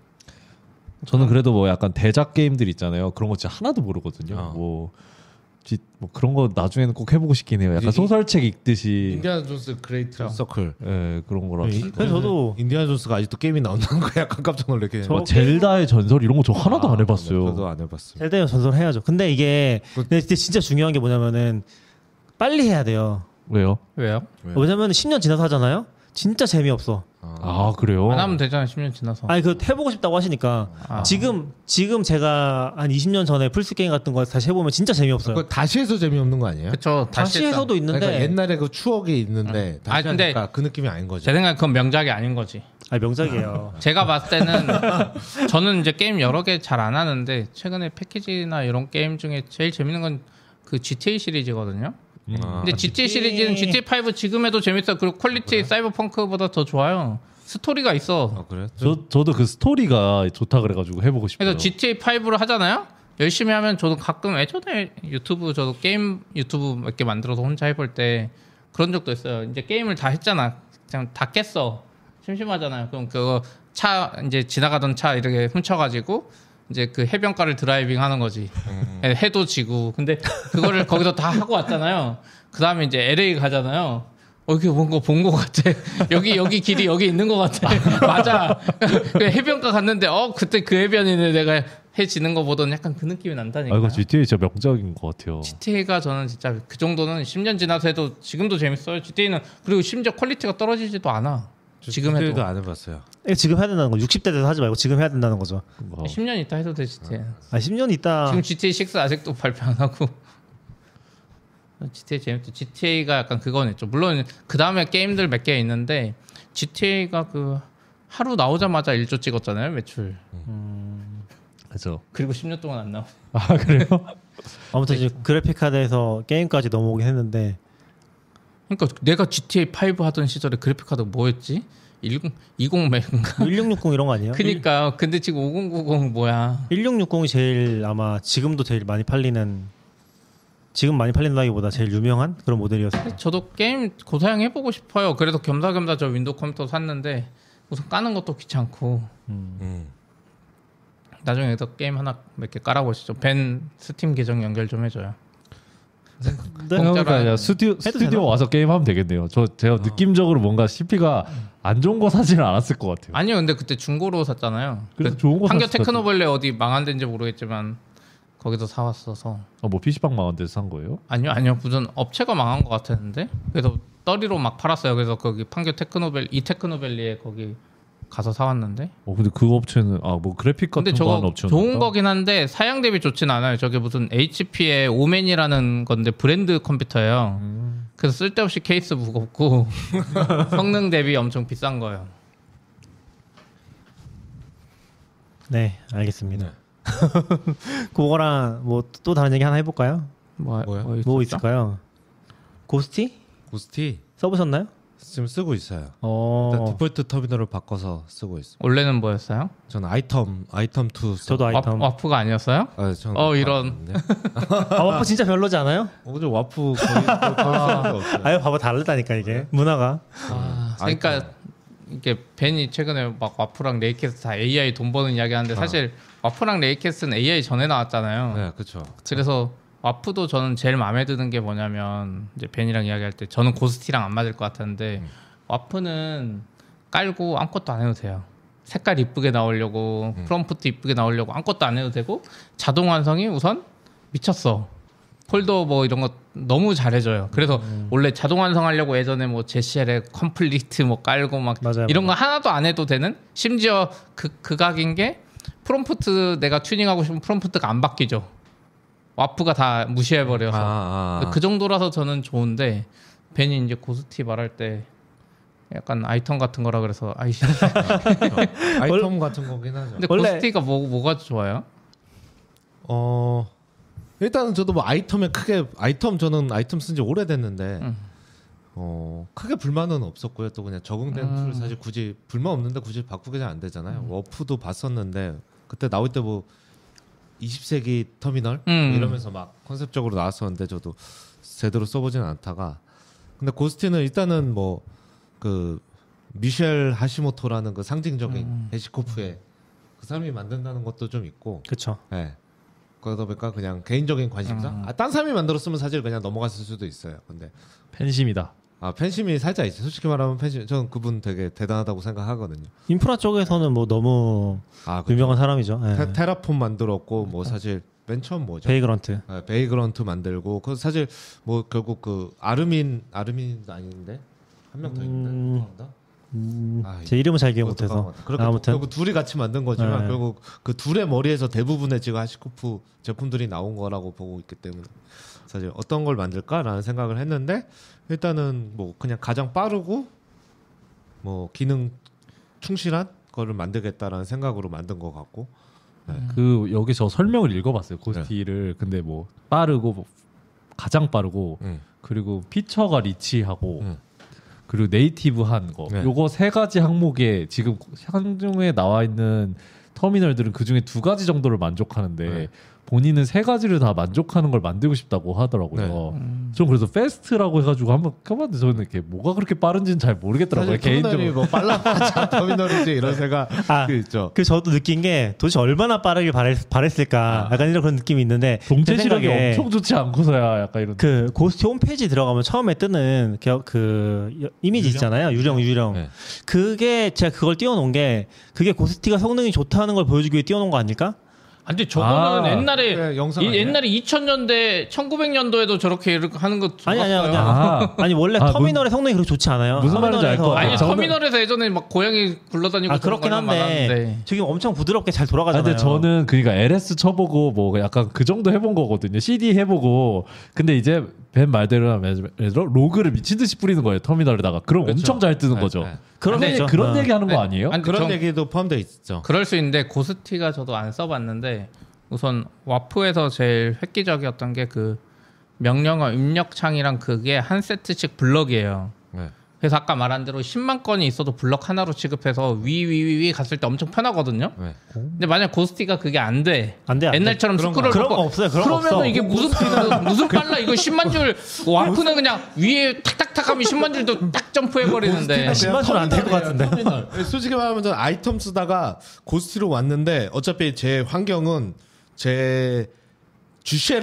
저는 그래도 뭐 약간 대작 게임들 있잖아요. 그런 거 진짜 하나도 모르거든요. 어. 뭐, 지- 뭐 그런 거 나중에는 꼭 해보고 싶긴 해요. 약간 이- 소설책 읽듯이 인디아나 존스 그레이트 서클. 예, 그런 거라. 네, 그래서 저도 인디아나 존스가 아직도 게임이 나온다는 거 약간 깜짝 놀래게. 저- 뭐 젤다의 전설 이런 거 저 하나도 아, 안 해봤어요. 저도 안 해봤어요. 셀대면 전설해야죠. 근데 이게 그- 근데 진짜 중요한 게 뭐냐면은 빨리 해야 돼요. 왜요? 왜요? 왜요? 왜냐면 십 년 지나서 하잖아요. 진짜 재미없어. 아 그래요? 안 하면 되잖아 십 년 지나서. 아니 그 해보고 싶다고 하시니까 아. 지금 지금 제가 한 이십 년 전에 플스 게임 같은 거 다시 해보면 진짜 재미없어요. 그거 다시 해서 재미없는 거 아니에요? 그쵸. 다시 했다. 해서도 있는데 그러니까 옛날에 그 추억이 있는데 다시 아, 근데 하니까 그 느낌이 아닌 거죠. 제 생각에 그건 명작이 아닌 거지. 아니 명작이에요. 제가 봤을 때는 저는 이제 게임 여러 개 잘 안 하는데 최근에 패키지나 이런 게임 중에 제일 재밌는 건 그 지티에이 시리즈거든요. 아, 근데 지티에이 시리즈는 지티에이 오 지금에도 재밌어. 그리고 퀄리티 사이버펑크보다 더 좋아요. 스토리가 있어. 아, 그래? 저 저도 그 스토리가 좋다 그래가지고 해보고 싶어요. 그래서 지티에이 오를 하잖아요. 열심히 하면 저도 가끔 예전에 유튜브 저도 게임 유튜브 몇 개 만들어서 혼자 해볼 때 그런 적도 있어요. 이제 게임을 다 했잖아. 그냥 다 깼어. 심심하잖아요. 그럼 그거 차 이제 지나가던 차 이렇게 훔쳐가지고 이제 그 해변가를 드라이빙 하는 거지. 음. 해도 지고. 근데 그거를 거기서 다 하고 왔잖아요. 그 다음에 이제 엘에이 가잖아요. 어, 이렇게 뭔가 본 것 같아. 여기, 여기 길이 여기 있는 것 같아. 맞아. 그 해변가 갔는데, 어, 그때 그 해변이네. 내가 해 지는 거 보던 약간 그 느낌이 난다니까. 아 이거 지티에이 진짜 명작인 것 같아요. 지티에이가 저는 진짜 그 정도는 십 년 지나서 해도 지금도 재밌어요. 지티에이는 그리고 심지어 퀄리티가 떨어지지도 않아. 지금 해도. 안 해봤어요. 지금 해야 된다는 거. 육십 대 돼서 하지 말고 지금 해야 된다는 거죠. 뭐. 십 년 있다 해도 돼, 지티에이. 아 십 년 있다. 지금 지티에이 육 아직도 발표 안 하고. 지티에이 재밌죠. 지티에이가 약간 그거는 있죠. 물론 그 다음에 게임들 몇 개 있는데 지티에이가 그 하루 나오자마자 일 조 찍었잖아요, 매출. 그죠. 그리고 십 년 동안 안 나와. 아 그래요? 아무튼 이제 그래픽 카드에서 게임까지 넘어오긴 했는데 그러니까 내가 지티에이 오 하던 시절에 그래픽 카드 뭐였지? 십, 이십 맥인가? 일육육공 이런 거 아니에요? 그니까 근데 지금 오공구공 뭐야? 일육육공이 제일 아마 지금도 제일 많이 팔리는 지금 많이 팔린다기보다 제일 유명한 그런 모델이어서 저도 게임 고사양 해보고 싶어요. 그래서 겸사겸사 저 윈도우 컴퓨터 샀는데 우선 까는 것도 귀찮고 음. 나중에 또 게임 하나 몇 개 깔아보시죠. 벤 스팀 계정 연결 좀 해줘요. 네. 그러니까 아니라 스튜, 스튜디오 되나? 와서 게임하면 되겠네요. 저 제가 느낌적으로 뭔가 씨피가 안 좋은 거 사지는 않았을 것 같아요. 아니요, 근데 그때 중고로 샀잖아요. 그래서 그 좋은 거 한겨 샀을 것 테크노밸리 어디 망한 데인지 모르겠지만 거기서 사왔어서. 아, 뭐 피시방 망한 데서 산 거예요? 아니요, 아니요, 무슨 업체가 망한 것 같았는데 그래서 떨이로 막 팔았어요. 그래서 거기 판교 테크노밸리 이 테크노밸리에 거기 가서 사왔는데. 어 근데 그 업체는 아 뭐 그래픽 같은 근데 거 하는 저거 업체는 좋은 없다? 거긴 한데 사양 대비 좋진 않아요. 저게 무슨 에이치피의 오맨이라는 건데 브랜드 컴퓨터예요. 음. 그래서 쓸데없이 케이스 무겁고 성능 대비 엄청 비싼 거예요. 네 알겠습니다. 그거랑 뭐 또 다른 얘기 하나 해볼까요? 뭐, 뭐야? 뭐, 뭐 있었죠? 있을까요? 고스티 고스티 써보셨나요? 지금 쓰고 있어요. 일단 어 디폴트 터미널을 바꿔서 쓰고 있습니다. 원래는 뭐였어요? 저는 아이텀 아이텀 투 저도 아이템. 와, 와프가 아니었어요? 아, 저는 어, 와프 이런. 아닌데. 아 와프 진짜 별로지 않아요? 어, 근데 와프 거의 거의 거의 없어요. 아유 봐봐 다르다니까 이게 문화가. 아, 아이템. 그러니까 이게 벤이 최근에 막 와프랑 레이캐스트 다 에이아이 돈 버는 이야기 하는데 사실 와프랑 레이캐스트는 에이아이 전에 나왔잖아요. 네, 그렇죠. 그래서 와프도 저는 제일 마음에 드는 게 뭐냐면 이제 벤이랑 이야기할 때 저는 고스티랑 안 맞을 것 같았는데 음. 와프는 깔고 아무것도 안 해도 돼요. 색깔 이쁘게 나오려고 음. 프롬프트 이쁘게 나오려고 아무것도 안 해도 되고 자동 완성이 우선 미쳤어. 폴더 뭐 이런 거 너무 잘해줘요. 그래서 음. 원래 자동 완성하려고 예전에 뭐 제시엘에 컴플리트 뭐 깔고 막 맞아요, 이런 거 맞아요. 하나도 안 해도 되는 심지어 그 극악인 게 프롬프트 내가 튜닝하고 싶은 프롬프트가 안 바뀌죠. 와프가 다 무시해버려서 아, 아. 그 정도라서 저는 좋은데 벤이 이제 고스티 말할 때 약간 아이템 같은 거라 그래서 아이씨. 아이템 같은 거긴 하죠. 근데 원래- 고스티가 뭐 뭐가 좋아요? 어 일단은 저도 뭐 아이템에 크게 아이템 저는 아이템 쓴 지 오래됐는데 음. 어 크게 불만은 없었고요. 또 그냥 적응된 음. 툴 사실 굳이 불만 없는데 굳이 바꾸게 잘 안 되잖아요. 워프도 봤었는데 그때 나올 때 뭐 이십 세기 터미널 음. 뭐 이러면서 막 컨셉적으로 나왔었는데 저도 제대로 써보진 않다가 근데 고스티는 일단은 뭐 그 미셸 하시모토라는 그 상징적인 음. 해시코프의 그 사람이 만든다는 것도 좀 있고 그렇죠. 예. 그러다 보니까 그냥 개인적인 관심사. 음. 아, 딴 사람이 만들었으면 사실 그냥 넘어갔을 수도 있어요. 근데 팬심이다. 아 팬심이 살짝 있어요. 솔직히 말하면 팬심. 저는 그분 되게 대단하다고 생각하거든요. 인프라 쪽에서는 뭐 너무 아 그렇죠. 유명한 사람이죠. 예. 테, 테라폼 만들었고 뭐 사실 맨 처음 뭐죠? 베이그런트. 네, 베이그런트 만들고 그 사실 뭐 결국 그 아르민 아르민도 아닌데 한 명 더 있는데 음, 음, 음, 아, 제 이름을 잘 기억 그것도 못해서. 그렇게 아무튼 결국 둘이 같이 만든 거지만 네. 결국 그 둘의 머리에서 대부분의 지금 하시코프 제품들이 나온 거라고 보고 있기 때문에 사실 어떤 걸 만들까라는 생각을 했는데 일단은 뭐 그냥 가장 빠르고 뭐 기능 충실한 거를 만들겠다라는 생각으로 만든 것 같고 네. 그 여기 저 설명을 읽어봤어요. 고스티를 근데 뭐 빠르고 뭐 가장 빠르고 음. 그리고 피처가 리치하고 음. 그리고 네이티브한 거. 네. 요거 세 가지 항목에 지금 상중에 나와 있는 터미널들은 그 중에 두 가지 정도를 만족하는데 네. 본인은 세 가지를 다 만족하는 걸 만들고 싶다고 하더라고요. 네. 음. 전 그래서 패스트라고 해가지고 한번 켜봤는데 저는 이렇게 뭐가 그렇게 빠른지는 잘 모르겠더라고요. 사실 터미널이 개인적으로. 뭐 빨라봤자 터미널이지 이런 생각 아, 있죠. 그 저도 느낀 게 도대체 얼마나 빠르길 바랬, 바랬을까 아. 약간 이런 그런 느낌이 있는데 동체 제 시력이 생각에 엄청 좋지 않고서야 약간 이런. 그 고스티 홈페이지 들어가면 처음에 뜨는 그, 그 이미지 유령? 있잖아요. 유령 유령. 네. 그게 제가 그걸 띄워놓은 게 그게 고스티가 성능이 좋다는 걸 보여주기 위해 띄워놓은 거 아닐까? 아, 근데 저거는 아, 옛날에 네, 영상 이, 아니에요? 옛날에 이천 년대 천구백 년도에도 저렇게 이렇게 하는 거 아니 아니야 봤어요. 그냥 아, 아니 원래 아, 터미널의 성능이 그렇게 좋지 않아요. 무슨 말인지 알것 터미널에서- 같아요. 아니 저는- 터미널에서 예전에 막 고양이 굴러다니고 아 그런 그렇긴 걸만 한데 많았는데. 지금 엄청 부드럽게 잘 아, 돌아가잖아요. 근데 저는 그러니까 엘에스 쳐보고 뭐 약간 그 정도 해본 거거든요. 씨디 해보고 근데 이제 벤 말대로 하면 예를 들어 로그를 미친 듯이 뿌리는 거예요 터미널에다가. 그럼 그렇죠. 엄청 잘 뜨는 네, 거죠. 네. 그런 근데 거죠. 그런 어. 얘기 하는 거 네. 아니에요? 아니, 그런 전- 얘기도 포함되어 있죠. 그럴 수 있는데 고스티가 저도 안 써봤는데 우선 와프에서 제일 획기적이었던 게 그 명령어 입력창이랑 그게 한 세트씩 블럭이에요. 네. 그래서 아까 말한 대로 십만 건이 있어도 블럭 하나로 취급해서 위 위 위 위 갔을 때 엄청 편하거든요. 네. 근데 만약 고스티가 그게 안 돼. 안 돼, 안 돼. 옛날처럼 그런 스크롤 거- 그런 놓고 거 없어요. 그런 거 그러면은 없어. 이게 무슨 무슨, 무슨 빨라 이거 십만 줄 와프는 그냥 위에 탁탁탁 하면 십만 줄도 딱 점프해 버리는데. 십만 줄은 안될것 같은데. 터미널. 솔직히 말하면 저는 아이템 쓰다가 고스티로 왔는데 어차피 제 환경은 제 지씨엘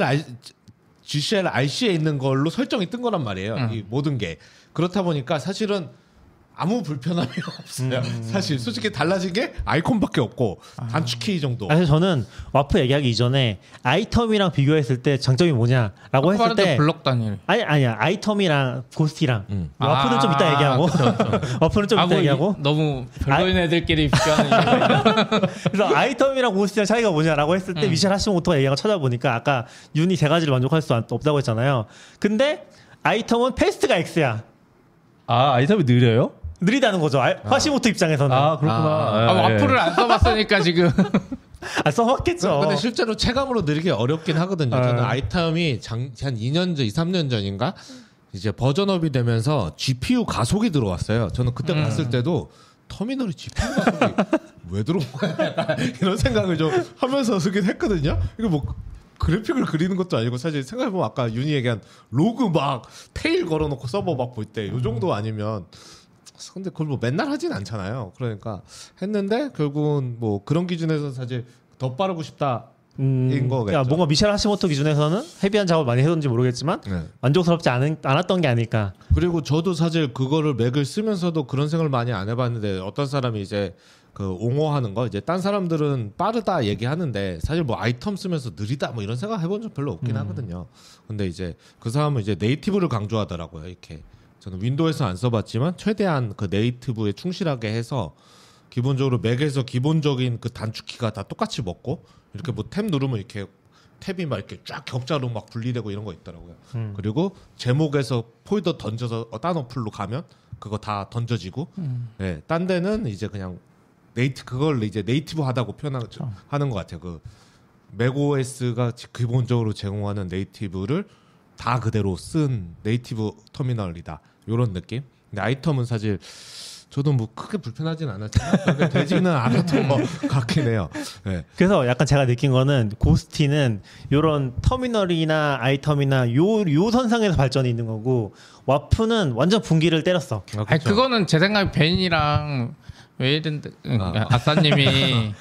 지씨엘 알씨에 있는 걸로 설정이 뜬 거란 말이에요. 음. 이 모든 게 그렇다 보니까 사실은 아무 불편함이 없어요. 음. 사실 솔직히 달라진 게 아이콘밖에 없고 단축키 정도. 그래서 저는 와프 얘기하기 이전에 아이템이랑 비교했을 때 장점이 뭐냐라고 했을 말한 대로 때 블럭 단일. 아니 아니야 아이템이랑 고스티랑 음. 와프는 좀 이따 아, 얘기하고 와프는 좀 아, 이따 뭐 얘기하고 이- 너무 별로인 애들끼리 비교하는 이유가 그래서 아이템이랑 고스티랑 차이가 뭐냐라고 했을 때 음. 미셸 하시모토가 얘기한 거 찾아보니까 아까 윤이 세 가지를 만족할 수 없다고 했잖아요. 근데 아이템은 패스트가 X야. 아 아이템이 느려요? 느리다는 거죠. 아, 하시모토 입장에서는. 아 그렇구나. 아, 아, 예, 와플을 안 써봤으니까 지금. 아, 써봤겠죠. 근데 실제로 체감으로 느리기 어렵긴 하거든요. 저는 어. 아이템이 장, 한 이 년 전, 이, 삼 년 전인가 이제 버전업이 되면서 지피유 가속이 들어왔어요. 저는 그때 음. 봤을 때도 터미널이 지피유 가속이 왜 들어온 거야? 약간 이런 생각을 좀 하면서 쓰긴 했거든요. 이거 뭐 그래픽을 그리는 것도 아니고 사실 생각해보면 아까 윤이 얘기한 로그 막 테일 걸어놓고 서버 막 볼 때 이 정도 아니면 근데 그걸 뭐 맨날 하진 않잖아요. 그러니까 했는데 결국은 뭐 그런 기준에서 사실 더 빠르고 싶다. 음, 인 거겠죠. 그러니까 뭔가 미셸 하시모토 기준에서는 헤비한 작업을 많이 해뒀는지 모르겠지만 네. 만족스럽지 않은, 않았던 게 아닐까. 그리고 저도 사실 그거를 맥을 쓰면서도 그런 생각을 많이 안 해봤는데 어떤 사람이 이제 그 옹호하는 거 이제 딴 사람들은 빠르다 얘기하는데 사실 뭐 아이템 쓰면서 느리다 뭐 이런 생각 해본 적 별로 없긴 음. 하거든요. 근데 이제 그 사람은 이제 네이티브를 강조하더라고요. 이렇게 저는 윈도우에서 안 써봤지만 최대한 그 네이티브에 충실하게 해서 기본적으로 맥에서 기본적인 그 단축키가 다 똑같이 먹고 이렇게 뭐 탭 누르면 이렇게 탭이 막 이렇게 쫙 격자로 막 분리되고 이런 거 있더라고요. 음. 그리고 제목에서 폴더 던져서 어, 딴 어플로 가면 그거 다 던져지고, 음. 예, 딴 데는 이제 그냥 네이트 그걸 이제 네이티브하다고 표현하는 하는 것 같아요. 그 맥오에스가 기본적으로 제공하는 네이티브를 다 그대로 쓴 네이티브 터미널이다. 이런 느낌. 근데 아이템은 사실 저도 뭐 크게 불편하진 않았지만 그렇게 되지는 않았던 것 같긴 해요. 네. 그래서 약간 제가 느낀 거는 고스티는 이런 터미널이나 아이템이나 요, 요 선상에서 발전이 있는 거고 와프는 완전 분기를 때렸어. 아, 아니 그쵸. 그거는 제 생각에 벤이랑 웨이든 아. 아싸님이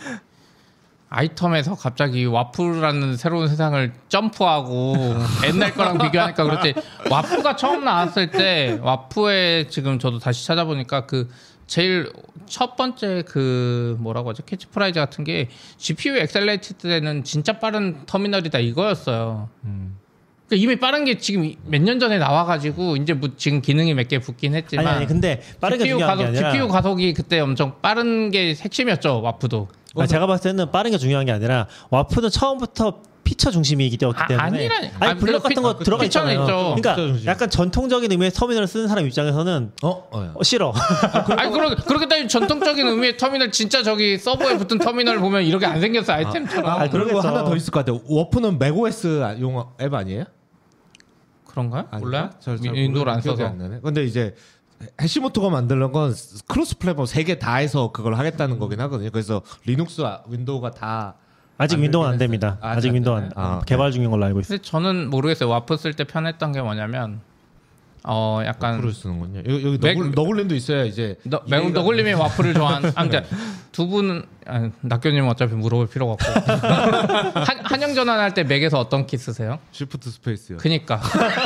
아이템에서 갑자기 와플이라는 새로운 세상을 점프하고 옛날 거랑 비교하니까 그렇지. 와프가 처음 나왔을 때 와프에 지금 저도 다시 찾아보니까 그 제일 첫 번째 그 뭐라고 하죠? 캐치프라이즈 같은 게 지피유 엑셀레이티드 되는 진짜 빠른 터미널이다 이거였어요. 음. 그러니까 이미 빠른 게 지금 몇 년 전에 나와가지고 이제 뭐 지금 기능이 몇 개 붙긴 했지만 아니, 아니 근데 빠르게 지피유 중요한 가속, 게 아니라 지피유 가속이 그때 엄청 빠른 게 핵심이었죠. 와프도. 아니, 제가 봤을 때는 빠른 게 중요한 게 아니라 와프는 처음부터 피처 중심이기 때문에 아, 아니라 아니 아니, 블럭 피- 같은 거 들어가 피처는 있잖아요. 있죠. 피처 그러니까 중심. 약간 전통적인 의미의 터미널을 쓰는 사람 입장에서는 어? 어, 어, 싫어. 아니 그러, 그렇게 따지면 전통적인 의미의 터미널 진짜 저기 서버에 붙은 터미널 보면 이렇게 안 생겼어 아이템처럼. 아, 그리고 그러겠죠. 하나 더 있을 것 같아요. 워프는 맥오에스 용 앱 아니에요? 그런가요? 아닌가? 몰라요? 잘- 잘 윈도우를 안 기억이 써서. 안 나네. 근데 이제 해시모토가 만드는 건 크로스 플랫폼 세 개 다 해서 그걸 하겠다는 거긴 하거든요. 그래서 리눅스, 윈도우가 다 아직 안 윈도우는 안 되긴 됩니다. 했어요. 아, 아직 안 윈도우 안, 되나요? 아, 개발 중인 걸로 알고 있어요. 근데 저는 모르겠어요. 와프 쓸 때 편했던 게 뭐냐면 어 약간 와프를 쓰는군요. 여기, 여기 맥- 너굴, 너굴님도 있어야 이제 너, 매우 너굴님이 와플을 좋아하는 아, 근데 두 분은 아, 낙교님 어차피 물어볼 필요가 없고 한, 한영 전환할 때 맥에서 어떤 키 쓰세요? 시프트 스페이스요. 그니까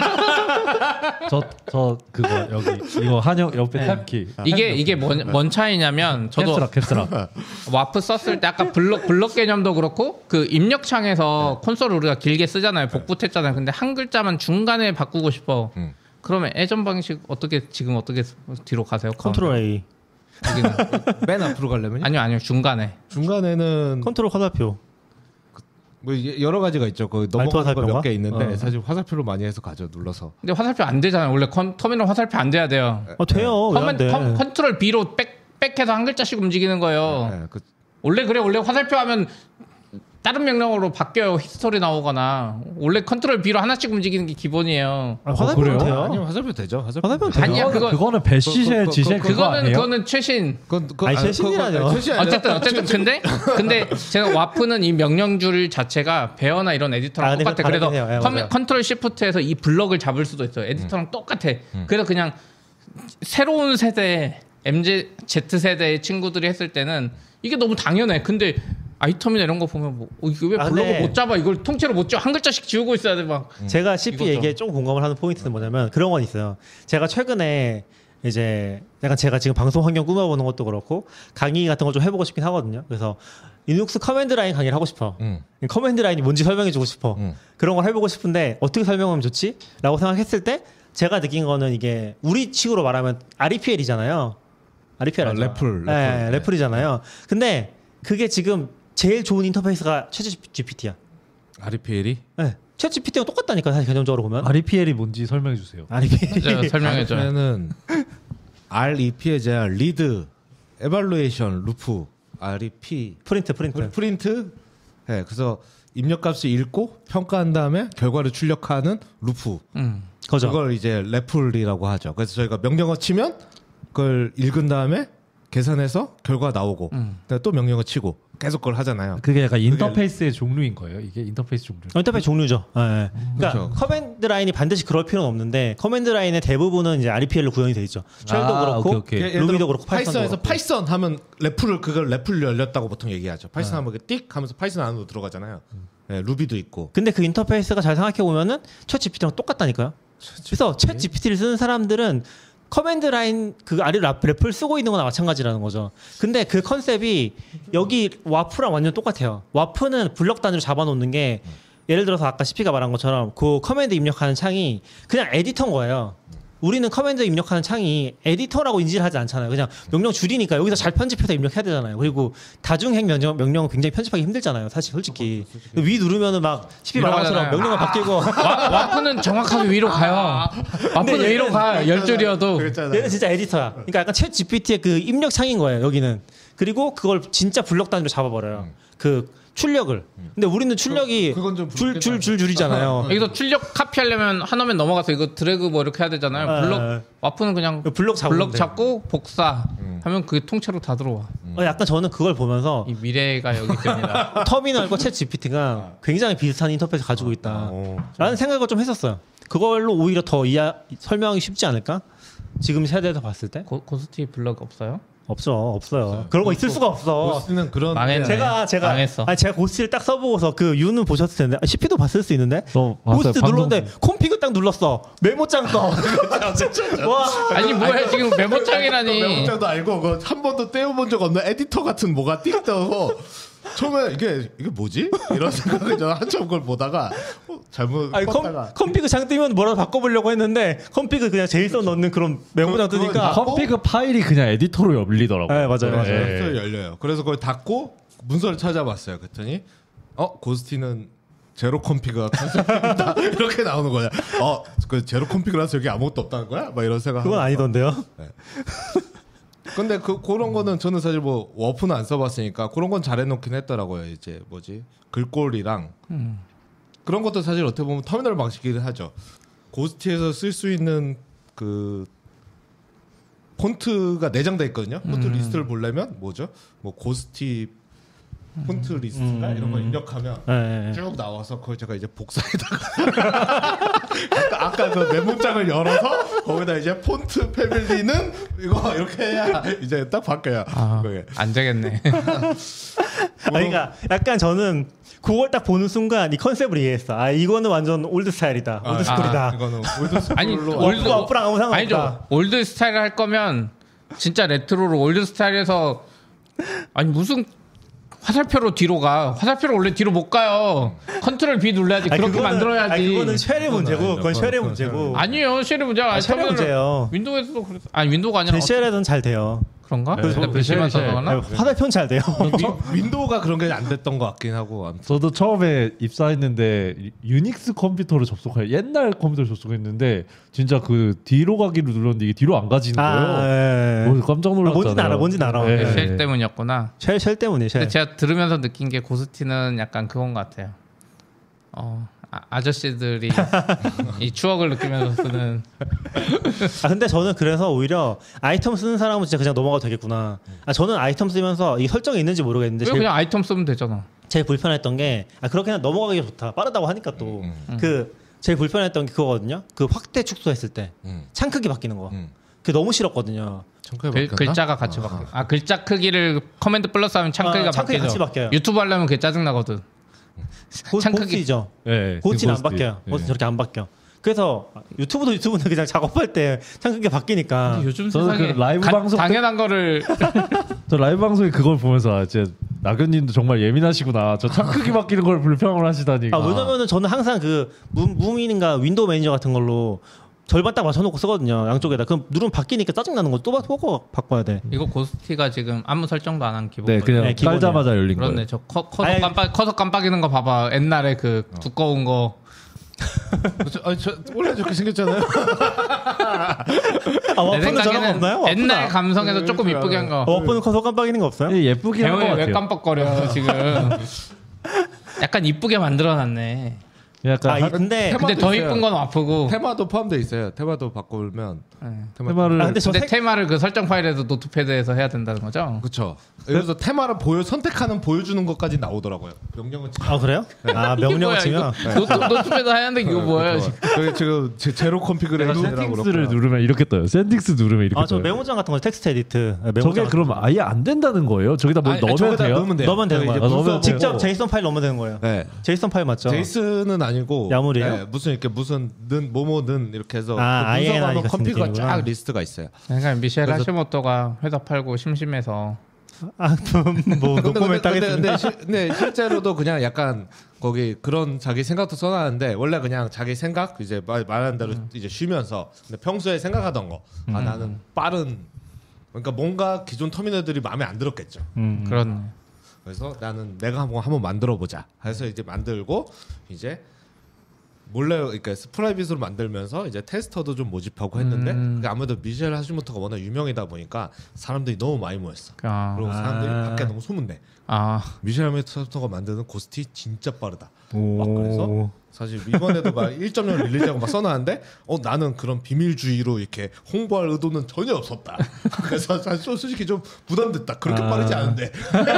저, 저 그거 여기 이거 한영 옆에 네. 탭키. 이게 이게 뭔, 뭔 차이냐면 저도 캡스락 캡스락. 와프 썼을 때 아까 블럭 블럭 개념도 그렇고 그 입력창에서 콘솔을 우리가 길게 쓰잖아요. 복붙했잖아요. 근데 한 글자만 중간에 바꾸고 싶어. 음. 그러면 예전 방식 어떻게 지금 어떻게 뒤로 가세요? 컨트롤 A, 여기는. 맨 앞으로 가려면 아니요 아니요 중간에. 중간에는 컨트롤 화살표. 뭐 이게 여러 가지가 있죠. 그 알트 넘어가는 화살표인가? 거몇 개 있는데 어. 사실 화살표로 많이 해서 가죠. 눌러서. 근데 화살표 안 되잖아요. 원래 컨, 터미널 화살표 안 돼야 돼요. 어 돼요. 왜 안 컨, 돼? 컨, 컨트롤 B로 백 백해서 한 글자씩 움직이는 거예요. 네, 그, 원래 그래 원래 화살표 하면 다른 명령어로 바뀌어요. 히스토리 나오거나 원래 컨트롤 B로 하나씩 움직이는 게 기본이에요. 아, 화살표는 그래요? 돼요. 아니면 화살표 되죠. 화살표. 화살표는 되죠. 아니야, 그거- 그거는 배시의 그거- 그거- 지시 그거- 그거 그거는 아니에요? 그거는 최신. 그건, 그건, 아니, 아, 최신이라뇨. 그거- 최신 아니야? 어쨌든 어쨌든 근데 근데 제가 와프는 이 명령줄 자체가 베어나 이런 에디터랑 아, 근데 똑같아. 그래서 다르긴 해요. 예, 컨- 맞아요. 컨트롤 시프트에서 이 블럭을 잡을 수도 있어요. 에디터랑 똑같아. 그래서 그냥 새로운 세대 엠지 Z 세대의 친구들이 했을 때는 이게 너무 당연해. 근데 아이템이나 이런 거 보면 뭐 어, 이거 왜 아, 블럭을 네. 못 잡아? 이걸 통째로 못 지워 한 글자씩 지우고 있어야 돼 막. 제가 씨피 이거죠. 얘기에 좀 공감을 하는 포인트는 뭐냐면 그런 건 있어요. 제가 최근에 이제 약간 제가 지금 방송 환경 꾸며보는 것도 그렇고 강의 같은 걸 좀 해보고 싶긴 하거든요. 그래서 리눅스 커맨드 라인 강의를 하고 싶어. 음. 커맨드 라인이 뭔지 설명해주고 싶어. 음. 그런 걸 해보고 싶은데 어떻게 설명하면 좋지? 라고 생각했을 때 제가 느낀 거는 이게 우리 식으로 말하면 알이피엘이잖아요. 알이피엘 아, 알죠? 래플, 네, 래플. 래플이잖아요. 근데 그게 지금 제일 좋은 인터페이스가 챗 지피티야. 아리피엘이 네. 챗 지피티랑 똑같다니까 사실 개념적으로 보면. 알이피엘이 뭔지 설명해 주세요. 알이피엘. 맞아요. 설명해줘요. 아리피엘은 알이피에 제한 리드, 에발루에이션, 루프, 알이피 프린트 프린트. 프린트. 네, 그래서 입력값을 읽고 평가한 다음에 결과를 출력하는 루프. 음. 거죠. 그걸 이제 래플이라고 하죠. 그래서 저희가 명령어 치면 그걸 읽은 다음에 계산해서 결과 나오고 음. 그다음에 또 명령어 치고 계속 그걸 하잖아요. 그게 약간 인터페이스의 종류인 거예요. 이게 인터페이스 종류. 어, 인터페이스 종류죠. 예, 예. 그러니까 그렇죠. 커맨드 라인이 반드시 그럴 필요는 없는데 커맨드 라인의 대부분은 이제 알이피엘로 구현이 돼 있죠. 쉘도 아, 그렇고 오케이, 오케이. 예를 들어 루비도 그렇고 파이썬도 파이썬에서 그렇고. 파이썬 하면 래플을 그걸 래플 열렸다고 보통 얘기하죠. 파이썬 하면 이렇게 띡 하면서 파이썬 안으로 들어가잖아요. 네, 루비도 있고. 근데 그 인터페이스가 잘 생각해 보면은 챗 지피티랑 똑같다니까요. 그래서 챗 지피티를 쓰는 사람들은 커맨드 라인 그 아래 래플 쓰고 있는 거나 마찬가지라는 거죠. 근데 그 컨셉이 여기 와프랑 완전 똑같아요. 와프는 블럭 단위로 잡아놓는 게 예를 들어서 아까 씨피가 말한 것처럼 그 커맨드 입력하는 창이 그냥 에디터인 거예요. 우리는 커맨드 입력하는 창이 에디터라고 인지를 하지 않잖아요. 그냥 명령 줄이니까 여기서 잘 편집해서 입력해야 되잖아요. 그리고 다중행 명령, 명령은 굉장히 편집하기 힘들잖아요. 사실 솔직히 위 누르면은 막 씨피 말한 것처럼 위로 명령어 바뀌고 와, 와프는 정확하게 위로 가요. 와프는 근데 위로 가요. 열 줄이어도. 얘는 진짜 에디터야. 그러니까 약간 챗 지피티의 그 입력 창인 거예요. 여기는. 그리고 그걸 진짜 블럭 단위로 잡아버려요. 그 출력을. 근데 우리는 출력이 그- 그건 좀 줄 줄 줄 줄이잖아요. 여기서 출력 카피하려면 하나면 넘어가서 이거 드래그 뭐 이렇게 해야 되잖아요. 아, 블럭 아. 와프는 그냥 블럭 잡으면 블럭 돼. 잡고 복사 하면 그게 통째로 다 들어와. 어, 약간 저는 그걸 보면서 이 미래가 여기 있습니다. 터미널과 챗 지피티가 굉장히 비슷한 인터페이스 가지고 있다. 어. 라는 생각을 좀 했었어요. 그걸로 오히려 더 이해 설명하기 쉽지 않을까? 지금 세대에서 봤을 때 고, 고스티 블럭 없어요? 없죠, 없어요. 그런 거 있을 수가 없어. 고스트는 그런 망했네. 제가 제가 망했어. 아니 제가 고스트를 딱 써보고서 그 유는 보셨을 텐데 씨피도 봤을 수 있는데 어, 봤어요. 고스트 방송 눌렀는데 콤피그 딱 눌렀어 메모장 떠. 와 아니 뭐야 지금 메모장이라니. 메모장도 알고 그거 한 번도 떼어본 적 없는 에디터 같은 뭐가 띡 떠서 처음에 이게 이게 뭐지? 이런 생각을 저 한참 그걸 보다가 어, 잘못 아니 컴, 껐다가 컴피그 장 뜨면 뭐라도 바꿔보려고 했는데 컴피그 그냥 제이슨 넣는 그런 메모장 그거- 뜨니까 그거 컴피그 파일이 그냥 에디터로 열리더라고요. 네 맞아요 맞아요. 네. 문서를 열려요. 그래서 그걸 닫고 문서를 찾아봤어요. 그랬더니 어 고스티는 제로 컴피그가 컨셉이다 이렇게 나오는 거야. 어그 제로 컴피그라서 여기 아무것도 없다는 거야? 막 이런 생각. 그건 아니던데요. 근데 그 그런 거는 저는 사실 뭐 워프는 안 써봤으니까 그런 건 잘해놓긴 했더라고요. 이제 뭐지 글꼴이랑 음. 그런 것도 사실 어떻게 보면 터미널 방식이긴 하죠. 고스티에서 쓸 수 있는 그 폰트가 내장돼 있거든요. 폰트 음. 리스트를 보려면 뭐죠? 뭐 고스티 폰트 리스트인가 음. 이런 거 입력하면 네, 네. 쭉 나와서 그걸 제가 이제 복사에다가 아까, 아까 그 메모장을 열어서 거기다 이제 폰트 패밀리는 이거 이렇게 해야 이제 딱 바뀌어요. 아, 그게. 안 되겠네. 아, 그러니까 약간 저는 그걸 딱 보는 순간 이 컨셉을 이해했어. 아 이거는 완전 올드 스타일이다, 올드 스쿨이다. 아, 이거는 올드 아니 스쿨로 올드 워프랑 아무 상관없다. 아니죠. 올드 스타일을 할 거면 진짜 레트로로 올드 스타일에서 아니 무슨 화살표로 뒤로 가. 화살표로 원래 뒤로 못 가요. 컨트롤 B 눌러야지. 아니, 그렇게 그거는- 만들어야지. 아니, 그거는 쉘의 문제고, 아니죠. 그건 쉘의 그건 문제고. 아니에요. 쉘이 문제가 아니, 쉘의 터미널- 문제예요. 윈도우에서도 그랬어. 아니 윈도우가 아니라 제 쉘에는 잘 돼요. 그런가? 네, 근데 글씨만 쉘, 써서 쉘. 그러나? 화살표는 잘 돼요. 윈도우가 그런 게 안 됐던 것 같긴 하고 아무튼. 저도 처음에 입사했는데 유닉스 컴퓨터로 접속할 옛날 컴퓨터로 접속했는데 진짜 그 뒤로 가기로 눌렀는데 이게 뒤로 안 가지는 거예요. 아, 예, 예. 뭐 깜짝 놀랐잖아요. 뭔지는 알아, 뭔지는 알아. 예. 쉘 때문이었구나. 쉘, 쉘 때문에 쉘. 근데 제가 들으면서 느낀 게 고스티는 약간 그건 것 같아요. 어, 아, 아저씨들이 이 추억을 느끼면서 쓰는. 아 근데 저는 그래서 오히려 아이템 쓰는 사람은 진짜 그냥 넘어가도 되겠구나. 아 저는 아이템 쓰면서 이 설정이 있는지 모르겠는데 왜 제일, 그냥 아이템 쓰면 되잖아. 제일 불편했던 게 아 그렇게 그냥 넘어가기 좋다. 빠르다고 하니까 또 그 제일 불편했던 게 그거거든요. 그 확대 축소했을 때 창 음. 크기 바뀌는 거. 음. 그게 너무 싫었거든요. 청크에 글, 바뀌었나? 글자가 같이 바뀌어. 아 글자 크기를 커맨드 플러스 하면 창 아, 크기가 창 크기 바뀌죠. 같이 바뀌어요. 유튜브 하려면 그게 짜증 나거든. 고, 창 크기. 고스이죠. 예, 고스는 안 고스트. 바뀌어요. 예. 고스는 저렇게 안 바뀌어. 그래서 유튜브도 유튜브는 그냥 작업할 때 창 크기가 바뀌니까. 요즘 저는 세상에 그 라이브 가- 방송 때- 당연한 거를 저 라이브 방송에 그걸 보면서 아, 이제 나균님도 정말 예민하시구나. 저 창 크기 바뀌는 걸 불평을 하시다니. 아 왜냐면은 저는 항상 그 무- 무민인가 윈도우 매니저 같은 걸로 절반 딱 맞춰놓고 쓰거든요. 양쪽에다. 그럼 누르면 바뀌니까 짜증 나는 거 또 바꿔 바꿔야 돼. 이거 고스티가 지금 아무 설정도 안 한 기본. 네, 그냥 네, 기본이에요. 깔자마자 열린 그렇네. 거예요. 저 커, 커서 아예- 깜빡 커서 깜빡이는 거 봐봐. 옛날에 그 두꺼운 거. 저, 아니, 저 원래 저렇게 생겼잖아요. 아 내 워프는 저런 거 없나요? 생각에는 옛날 워프나? 감성에서 조금 이쁘게 한 거. 어, 워프는 커서 깜빡이는 거 없어요? 예, 예쁘긴 한 것 대우에 왜 같아요. 깜빡거려 지금. 약간 이쁘게 만들어놨네. 약간 아 이- 한- 근데 근데 테마도 더 있어요. 이쁜 건 아프고. 테마도 포함되어 있어요. 테마도 바꾸면 네. 테마. 테마를 아, 근데 저 근데 색- 테마를 그 설정 파일에서 노트패드에서 해야 된다는 거죠? 그렇죠. 그래서 테마를 보여 선택하는 보여주는 것까지 나오더라고요. 명령은 치- 아 그래요? 아 명령어 뭐야, 치면 이거? 노트, 노트패드 하얀데 이거 뭐야? 지금. 그게 지금 제 제로 컨피그레이션이라고 세팅스를 그렇고. 누르면 이렇게 떠요. 샌딩스 누르면 이렇게 아저 떠요. 메모장 같은 거 텍스트 에디트 아, 메모장 저게 같은 그럼 거. 아예 안 된다는 거예요? 저기다 뭘 아니, 넣으면 저기다 돼요? 넣으면 돼요. 넣으면 되는 이제 거예요. 아, 넣으면 문서 직접 보고. 제이슨 파일 넣으면 되는 거예요. 네. 제이슨 파일 맞죠? 제이슨은 아니고 야물이에요? 네, 무슨 이렇게 무슨 는 뭐뭐는 이렇게 해서 아, 그 아이엔아이 문서가 같은 컴피그가 느낌이구나. 쫙 리스트가 있어요. 그러니까 미셸 그래서- 하시모토가 회사 팔고 심심해서 아뭐 노코멘 근데, 근데, 근데, 따겠습니다. 실- 근데 실제로도 그냥 약간 거기 그런 자기 생각도 써놨는데 원래 그냥 자기 생각 이제 말, 말하는 대로 이제 쉬면서 근데 평소에 생각하던 거 아 나는 빠른 그러니까 뭔가 기존 터미널들이 마음에 안 들었겠죠. 음. 그런. 그래서 나는 내가 한번 한번 만들어 보자. 해서 이제 만들고 이제 몰래 그러니까 프라이빗으로 만들면서 이제 테스터도 좀 모집하고 했는데 음. 그게 아무래도 미셸 하시모토가 워낙 유명이다 보니까 사람들이 너무 많이 모였어. 아, 그리고 사람들이 아. 밖에 너무 소문내. 아 미셸 하시모토가 만드는 고스티 진짜 빠르다. 오. 막 그래서 사실 이번에도 막 일 점 영 릴리즈하고 막 써놨는데 어 나는 그런 비밀주의로 이렇게 홍보할 의도는 전혀 없었다. 그래서 사실 솔직히 좀 부담됐다. 그렇게 아. 빠르지 않은데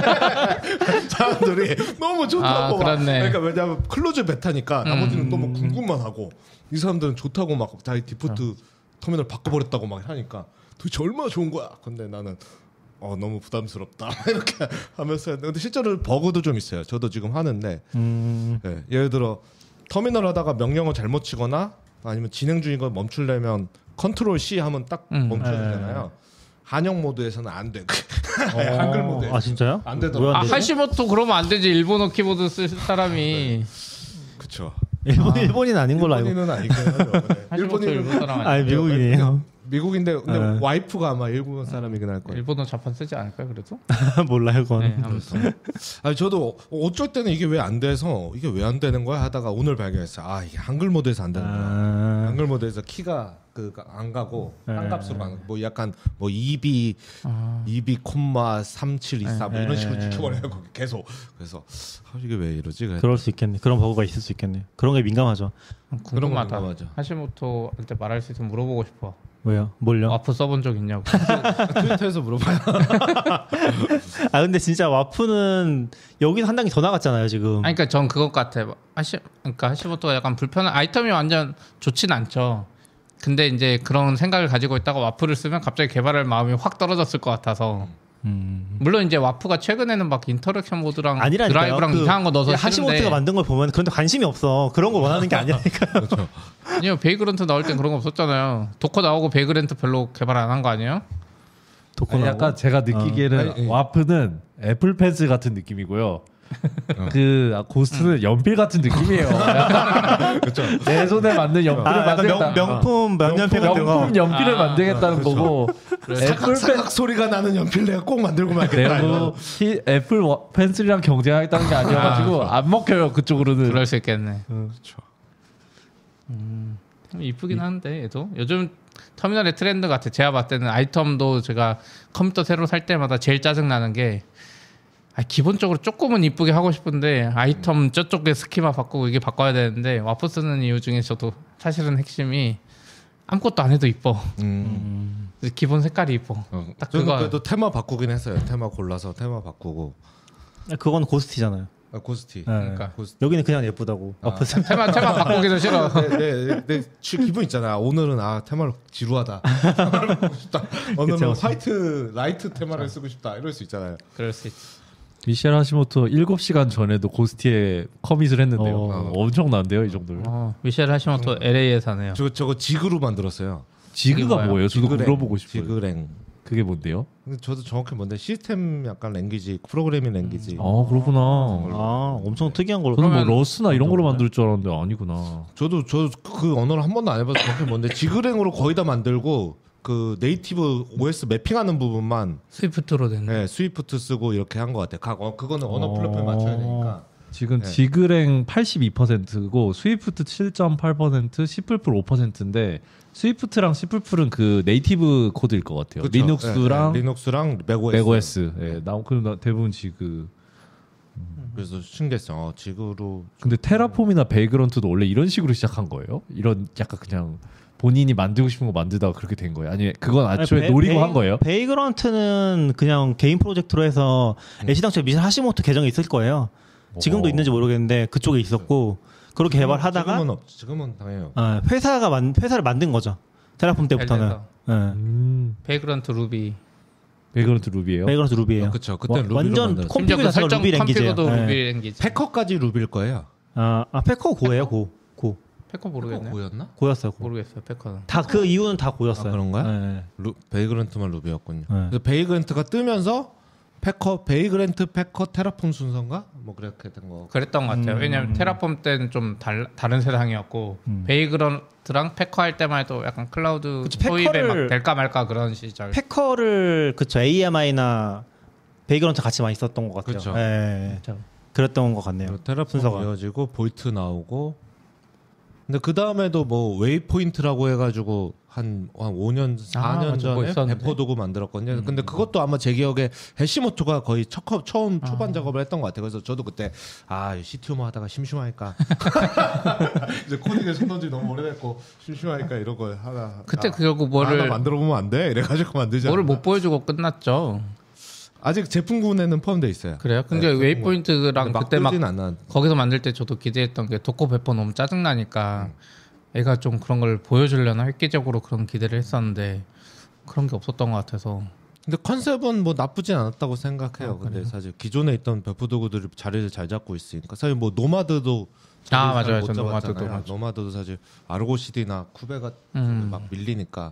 사람들이 너무 좋다고. 아, 막. 그렇네. 그러니까 왜냐하면 클로즈 베타니까 나머지는 또 뭐 궁금만 하고 이 사람들은 좋다고 막 자기 디포트 터미널 바꿔버렸다고 막 하니까 도대체 얼마나 좋은 거야. 근데 나는 어 너무 부담스럽다 이렇게 하면서 했는데 근데 실제로 버그도 좀 있어요. 저도 지금 하는데 음. 예, 예를 들어 터미널 하다가 명령어 잘못 치거나 아니면 진행 중인 걸 멈추려면 컨트롤 C 하면 딱 음, 멈춰지잖아요. 한영 모드에서는 안 돼. 한글 모드. 아 진짜요? 안 되더라고. 왜 아 안 되지? 하시모토 그러면 안 되지. 일본어 키보드 쓸 사람이. 그렇죠. 일본 일본인 아닌 걸로 알고. 일본인은 아니긴 하죠. 네. 하시모토 일본 사람 아 아니에요? 미국이네요. 미국인데 근데 네. 와이프가 아마 일본 사람이긴 할 거예요. 일본어 자판 쓰지 않을까요? 그래도? 몰라요 그건. 네, 아무튼. 아니 저도 어쩔 때는 이게 왜 안 돼서 이게 왜 안 되는 거야 하다가 오늘 발견했어요. 아 이게 한글 모드에서 안 되는 거야. 아, 한글 모드에서 키가 그 안 가고 네. 한 값으로 가는 뭐 약간 뭐 이비 아. 이비 콤마 삼칠이사 뭐 이런 식으로 네. 지켜버려요 거기 계속. 그래서 아, 이게 왜 이러지? 그래서 그럴 수 있겠네. 그런 버그가 있을 수 있겠네. 그런 게 민감하죠. 궁금하다. 그런 거 민감하죠. 하시모토한테 말할 수 있으면 물어보고 싶어. 왜요? 뭘요? 와프 써본 적 있냐고. 트위터에서 물어봐요. 아 근데 진짜 와프는 여긴 한 단계 더 나갔잖아요 지금. 아니, 그러니까 전 그것 같아. 하시, 그러니까 하시모토가 약간 불편한 아이템이 완전 좋진 않죠. 근데 이제 그런 생각을 가지고 있다가 와프를 쓰면 갑자기 개발할 마음이 확 떨어졌을 것 같아서. 음. 물론 이제 와프가 최근에는 막 인터랙션 모드랑 아니라니까요. 드라이브랑 그 이상한 거 넣어서 하시모토가 쓰는데 만든 걸 보면 그런데 관심이 없어. 그런 거 원하는 게 아니라니까요. 그렇죠. 아니요 베이그런트 나올 땐 그런 거 없었잖아요. 도커 나오고 베이그런트 별로 개발 안 한 거 아니에요? 아니, 약간 제가 느끼기에는 어. 아니, 와프는 애플 펜슬 같은 느낌이고요. 그 고스트는 연필 같은 느낌이에요. 그렇죠. 내 손에 맞는 연필을 아, 약간 만들겠다. 명, 명품 만년필 같은 거. 명품 연필을 아, 만들겠다는 거고 사각, 애플 사각 소리가 나는 연필 내가 꼭 만들고 말겠다. 내고 애플 워- 펜슬이랑 경쟁하겠다는 게 아니어가지고 안 먹혀요 그쪽으로는. 그럴 수 있겠네. 그렇죠. 음, 이쁘긴 한데 얘도 요즘 터미널의 트렌드 같아. 제가 봤을 때는 아이템도 제가 컴퓨터 새로 살 때마다 제일 짜증 나는 게 아, 기본적으로 조금은 이쁘게 하고 싶은데 아이템 저쪽에 스키마 바꾸고 이게 바꿔야 되는데 와프 쓰는 이유 중에 저도 사실은 핵심이 아무것도 안 해도 이뻐. 음. 기본 색깔이 이뻐. 어, 딱 저는 그거. 그래도 테마 바꾸긴 했어요. 테마 골라서 테마 바꾸고 그건 고스트잖아요. 아, 고스티. 그러니까. 고스티. 여기는 그냥 예쁘다고. 아. 와프 테마 테마 바꾸기도 싫어. 네, 네, 네, 네, 지- 기분 있잖아. 오늘은 아 테마를 지루하다. 테마를 바꾸고 싶다. 오늘은 그쵸. 화이트 라이트 테마를 쓰고 싶다. 이럴 수 있잖아요. 그럴 수 있지. 미셸 하시모토 일곱 시간 전에도 고스티에 커밋을 했는데요. 어. 엄청난데요 이 정도면. 어, 미셸 하시모토 엘에이에 사네요. 저거 저거 지그로 만들었어요. 지그가 이게 뭐예요? 저도 지그랭. 물어보고 싶어요. 지그랭. 그게 뭔데요? 근데 저도 정확히 뭔데 시스템 약간 랭귀지, 프로그래밍 랭귀지. 아 그렇구나. 아 엄청 특이한 걸로. 저는 뭐 그러면- 러스나 이런 걸로 만들 줄 알았는데 아니구나. 저도 저 그 언어를 한 번도 안 해봐서 정확히 뭔데 지그랭으로 거의 다 만들고 그 네이티브 오에스 매핑하는 부분만 스위프트로 된. 네, 스위프트 쓰고 이렇게 한 것 같아요. 각 어, 그거는 언어 어. 플랫폼에 맞춰야 되니까. 지금 네. 지그랭 팔십이 퍼센트고 스위프트 칠 점 팔 퍼센트, C++ 오 퍼센트인데 스위프트랑 C++은 그 네이티브 코드일 것 같아요. 그쵸? 리눅스랑 네, 네, 리눅스랑 맥오에스. 맥오에스. 예, 나 그럼 나 대부분 지그. 그래서 신기했어. 어, 지그로 근데 테라폼이나 베이그런트도 원래 이런 식으로 시작한 거예요? 이런 약간 그냥 본인이 만들고 싶은 거 만들다가 그렇게 된 거예요? 아니 그건 애초에 베- 노리고 베이- 한 거예요? 베이그런트는 그냥 개인 프로젝트로 해서 음. 애시당초에 미셸 하시모토 계정이 있을 거예요. 지금도 어. 있는지 모르겠는데 그쪽에 있었고 그렇게 개발하다가 지금은 없. 지금은 당해요. 어, 회사가 만 회사를 만든 거죠. 테라폼 때부터는. 벨에서. 예. 음, 베이그런트 루비. 베이그런트 루비예요? 베이그런트 루비예요. 그렇죠. 그때 와- 루비로 완전 만들었어요. 컴퓨터 심지어 그 자체가 설정 루비 랭귀지예요. 컴퓨터도 예. 루비 랭귀지. 패커까지 루비일 거예요. 아, 아 패커 고예요. 고. 고. 패커 모르겠네. 고였나? 고였어요. 고. 모르겠어요. 패커는. 다 그 이유는 다 고였어요. 아, 그런가요? 예. 루, 베이그런트만 루비였군요. 네. 그래서 베이그런트가 뜨면서 패커 베이그런트 패커 테라폼 순서인가? 뭐 그렇게 된 거. 그랬던 것 같아요. 음. 왜냐면 테라폼 때는 좀 달, 다른 세상이었고 음. 베이그런트랑 패커 할 때만 해도 약간 클라우드 그치, 소입에 패커를- 막 될까 말까 그런 시절. 패커를 그쵸 에이엠아이나 베이그런트 같이 많이 썼던 것 같아요. 그쵸. 예. 그랬던 것 같네요. 그리고 테라폼 순서가. 이어지고 보이트 나오고. 근데 그 다음에도 뭐 웨이포인트라고 해가지고 한, 한 오 년, 사 아, 년 맞아. 뭐 전에 있었는데. 배포 도구 만들었거든요. 근데 그것도 아마 제 기억에 해시모토가 거의 첫, 처음 초반 아. 작업을 했던 것 같아요. 그래서 저도 그때 아 씨티오만 하다가 심심하니까 이제 코딩에 손 던지 너무 오래됐고 심심하니까 이런 거 하나 그때 아, 결국 하나 뭐를 만들어 보면 안 돼? 이래가지고 만들지 뭐를 않았나? 못 보여주고 끝났죠. 아직 제품군에는 포함돼 있어요. 그래요? 근데 네, 웨이포인트랑 근데 막 그때 막 뜨진 않아. 거기서 만들 때 저도 기대했던 게 도커 배포 너무 짜증 나니까 애가 좀 그런 걸 보여주려나 획기적으로 그런 기대를 했었는데 그런 게 없었던 것 같아서. 근데 컨셉은 뭐 나쁘진 않았다고 생각해요. 어, 근데 그래요? 사실 기존에 있던 배포 도구들이 자리를 잘 잡고 있으니까 사실 뭐 노마드도 아, 자리를 맞아요. 잘못 저 노마드도 잡았잖아요. 맞아요. 노마드도 사실 아르고시디나 쿠베가 음. 막 밀리니까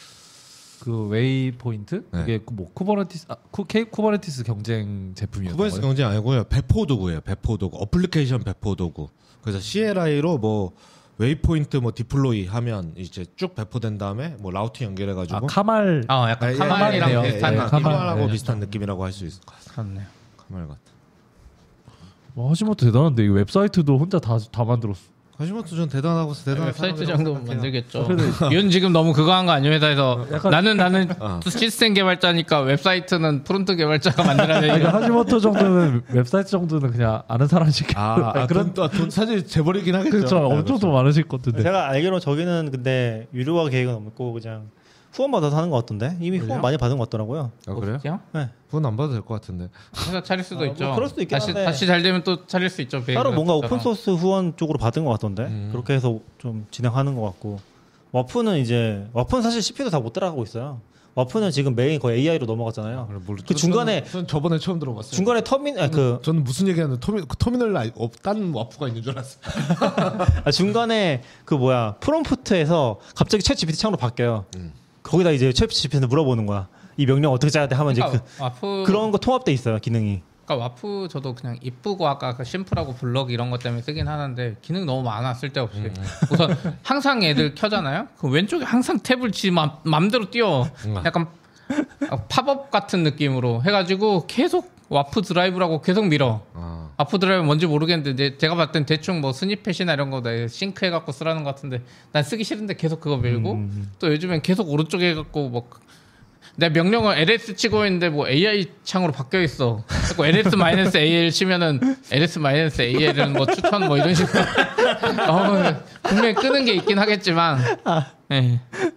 그 웨이 포인트 네. 그게 뭐 쿠버네티스 아, 쿠 케이 쿠버네티스 경쟁 제품이었던 쿠베네티스 거예요. 경쟁 아니고요. 배포 도구예요. 배포 도구, 어플리케이션 배포 도구. 그래서 씨엘아이로 뭐 웨이포인트 뭐 디플로이 하면 이제 쭉 배포된 다음에 뭐 라우팅 연결해가지고 아 카말 아 약간 아, 카말이랑 예, 비슷한 예, 네, 느낌. 카말하고 네. 비슷한 느낌이라고 할 수 있을 것 같아요. 그렇네요. 카말 같아. 와, 하시모토 대단한데 이 웹사이트도 혼자 다 다 만들었어. 하시모토 좀 대단하고 대단한 웹사이트 사람이라고 정도 생각해요. 만들겠죠. 이건 지금 너무 그거 한 거 아니에요 회사에서 나는 나는 어. 시스템 개발자니까 웹사이트는 프론트 개발자가 만들어야 돼. 아니, 이거. 하시모토 정도는 웹사이트 정도는 그냥 아는 사람 시켜. 아, 아 그런 돈, 아, 돈 사실 재벌이긴 하겠죠. 그렇죠. 네, 엄청 돈 많으실 것 같은데. 제가 알기로 저기는 근데 유료화 계획은 없고 그냥 후원 받아서 하는 것 같던데 이미 후원 그래요? 많이 받은 것 같더라고요. 아, 그래요? 없죠? 네. 그건 안 봐도 될 것 같은데. 회사 차릴 수도 아, 있죠. 뭐 그럴 수도 있긴 다시 한데. 다시 잘 되면 또 차릴 수 있죠. 따로 뭔가 베이글 오픈 소스 후원 쪽으로 받은 것 같던데 음. 그렇게 해서 좀 진행하는 것 같고 와프는 이제 와프는 사실 씨피유도 다 못 따라가고 있어요. 와프는 지금 메인 거의 에이아이로 넘어갔잖아요. 그래, 모르- 그 중간에- 저는, 저는 저번에 처음 들어봤어요. 중간에 터민 아, 그 저는 무슨 얘기하는데 터미, 그 터미널 알- 어, 딴 와프가 있는 줄 알았어요. 아, 중간에 그 뭐야 프롬프트에서 갑자기 챗 지피티 창으로 바뀌어요. 음. 거기다 이제 챗 지피티한테 물어보는 거야. 이 명령 어떻게 짜야 돼 하면 이제 그러니까 그, 와프 그런 거 통합돼 있어요 기능이. 그러니까 와프 저도 그냥 이쁘고 아까 그 심플하고 블럭 이런 것 때문에 쓰긴 하는데 기능 너무 많아 쓸데없이. 음. 우선 항상 애들 켜잖아요. 그 왼쪽에 항상 탭을 지 맘, 맘대로 띄워. 음. 약간 팝업 같은 느낌으로 해가지고 계속 와프 드라이브라고 계속 밀어. 아. 와프 드라이브 뭔지 모르겠는데 이제 제가 봤을 땐 대충 뭐 스니펫이나 이런 거 내 싱크 해갖고 쓰라는 것 같은데 난 쓰기 싫은데 계속 그거 밀고 음. 또 요즘엔 계속 오른쪽에 해갖고 뭐 내 명령을 엘에스 치고 있는데 뭐 에이아이 창으로 바뀌어 있어. 자꾸 엘에스 에이엘 치면은 엘에스 에이엘은 뭐 추천 뭐 이런 식으로. 어, 분명히 끄는 게 있긴 하겠지만. 예.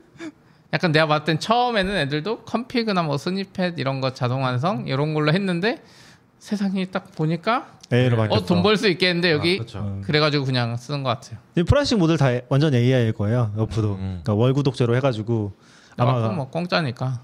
약간 내가 봤을 땐 처음에는 애들도 컴피그나 뭐 스니펫 이런 거 자동 완성 이런 걸로 했는데 세상이 딱 보니까 에이로 바뀌었어. 어 돈 벌 수 있겠는데 여기 아, 그렇죠. 음. 그래가지고 그냥 쓰는 것 같아요. 프라이싱 모델 다 완전 에이아이일 거예요. 와프도. 음. 그러니까 월 구독제로 해가지고 아마 아마 뭐 공짜니까.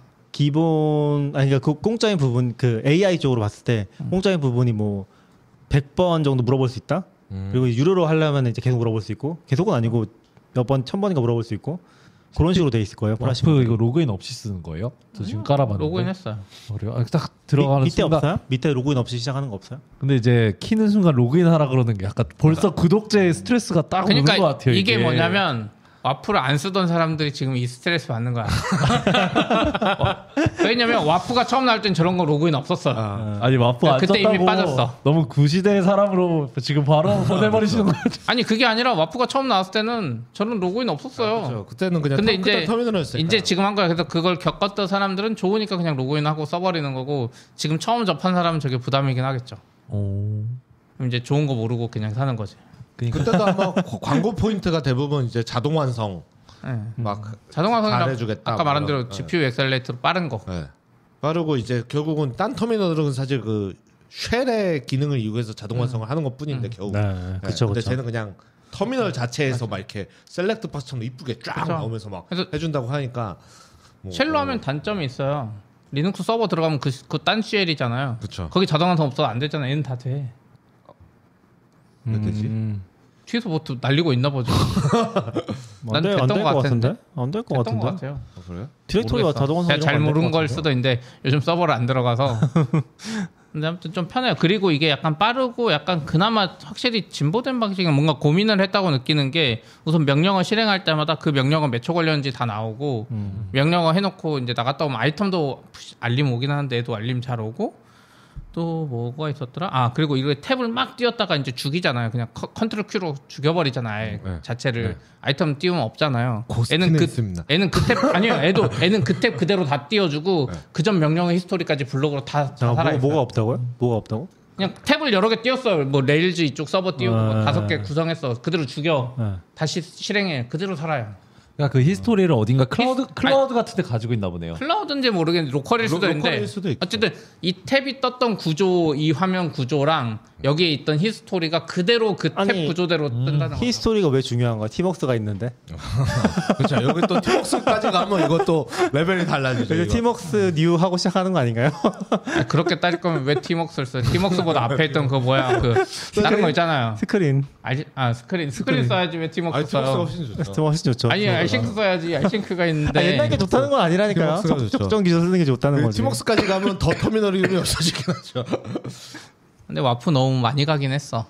기본 아니 그러니까 그 공짜인 부분 그 에이아이 쪽으로 봤을 때 공짜인 부분이 뭐 백 번 정도 물어볼 수 있다. 음. 그리고 유료로 하려면 이제 계속 물어볼 수 있고 계속은 아니고 몇 번 천 번인가 물어볼 수 있고 그런 식으로 돼 있을 거예요. 프라이싱. 와프 이거 로그인 없이 쓰는 거예요? 저 지금 깔아봤는데. 로그인 했어요. 그래요? 아, 딱 들어가는 밑에 순간. 없어요? 밑에 로그인 없이 시작하는 거 없어요? 근데 이제 키는 순간 로그인 하라 그러는 게 약간 벌써 구독자의 스트레스가 딱 오는 그러니까 것 같아요. 이게, 이게 뭐냐면 와프를 안 쓰던 사람들이 지금 이 스트레스 받는 거야. 어, 왜냐면 와프가 처음 나올 땐 저런 거 로그인 없었어. 아. 아니 와프 안 그때 썼다고 이미 빠졌어. 너무 구시대의 사람으로 지금 바로 보내버리시는 거예요. 아니 그게 아니라 와프가 처음 나왔을 때는 저런 로그인 없었어요. 그렇죠. 그때는 그냥 근데 터, 그때 이제 터미널이었으니까. 이제 지금 한 거야. 그래서 그걸 겪었던 사람들은 좋으니까 그냥 로그인하고 써버리는 거고 지금 처음 접한 사람은 저게 부담이긴 하겠죠. 오. 그럼 이제 좋은 거 모르고 그냥 사는 거지. 그때도 아마 고- 광고 포인트가 대부분 이제 자동 완성 예. 막 자동화성이랑 잘해주겠다, 아까 말한 뭐 대로 이런. 지피유 엑셀레이터로 빠른 거. 네. 빠르고 이제 결국은 딴 터미널은 사실 그 쉘의 기능을 이용해서 자동 완성을 하는 것뿐인데 겨우. 네, 네, 그렇죠, 근데 그렇죠. 쟤는 그냥 터미널 자체에서 막 이렇게 셀렉트 파스처럼 이쁘게 쫙 그쵸. 나오면서 막 그래서 해준다고 하니까 뭐, 쉘로 어, 하면 단점이 있어요. 리눅스 서버 들어가면 그 딴 쉘이잖아요. 그쵸. 거기 자동 완성 없어 안 되잖아. 얘는 다 돼. 왜 되지? 음. 뒤에서 뭐 또 날리고 있나 보죠. 난 안될것 됐던 것 같은데? 안 될 것 했던 것 같은데? 같아요. 어, 그래요? 디렉토리가 모르겠어. 자동 완성 제가 잘 모르는 걸 수도 있는데 요즘 서버를 안 들어가서. 근데 아무튼 좀 편해요. 그리고 이게 약간 빠르고 약간 그나마 확실히 진보된 방식은 뭔가 고민을 했다고 느끼는 게 우선 명령어 실행할 때마다 그 명령어 몇 초 걸렸는지 다 나오고 음. 명령어 해놓고 이제 나갔다 오면 아이템도 알림 오긴 하는데 얘도 알림 잘 오고 또 뭐가 있었더라? 아 그리고 이거 탭을 막 띄웠다가 이제 죽이잖아요. 그냥 커, 컨트롤 Q로 죽여버리잖아요. 네. 자체를 네. 아이템 띄우면 없잖아요. 고스트는 애는 그 있습니다. 애는 그 탭 아니요. 애도 애는 그 탭 그대로 다 띄워주고 네. 그전 명령어 히스토리까지 블록으로 다, 다 잠깐 살아 뭐, 있어요. 뭐가 없다고요? 뭐가 없다고? 그냥 탭을 여러 개 띄웠어요. 뭐 레일즈 이쪽 서버 띄우고 뭐 네. 다섯 개 구성했어. 그대로 죽여. 네. 다시 실행해. 그대로 살아요. 그러니까 그 히스토리를 어딘가 클라우드 클라우드 같은 데 가지고 있나 보네요. 클라우드인지 모르겠는데 로컬일 수도 로- 있는데 로컬일 수도 있고. 어쨌든 이 탭이 떴던 구조, 이 화면 구조랑 여기에 있던 히스토리가 그대로 그 탭 아니, 구조대로 뜬다는 거죠. 히스토리가 왜 중요한 거야? 티먹스가 있는데. 그렇죠. 여기 또 티먹스까지 가면 이것도 레벨이 달라지죠. 이제 이거. 티먹스 뉴 하고 시작하는 거 아닌가요? 아니, 그렇게 따질 거면 왜 티먹스를 써요? 티먹스보다 앞에 있던 그 뭐야 그 다른 거 있잖아요. 스크린. 알지? 아 스크린 스크린 써야지 왜 티먹스 아니 티먹스가 써요? 훨씬 좋죠. 좀 훨씬 좋죠. 아니 알싱크 써야지. 알싱크가 있는데 아, 옛날 게 좋다는 건 아니라니까요. 티먹스가 좋죠. 적정 기술 쓰는 게 좋다는 그 거지. 티먹스까지 가면 더 터미널 이름이 없어지긴 하죠. 근데 와프 너무 많이 가긴 했어.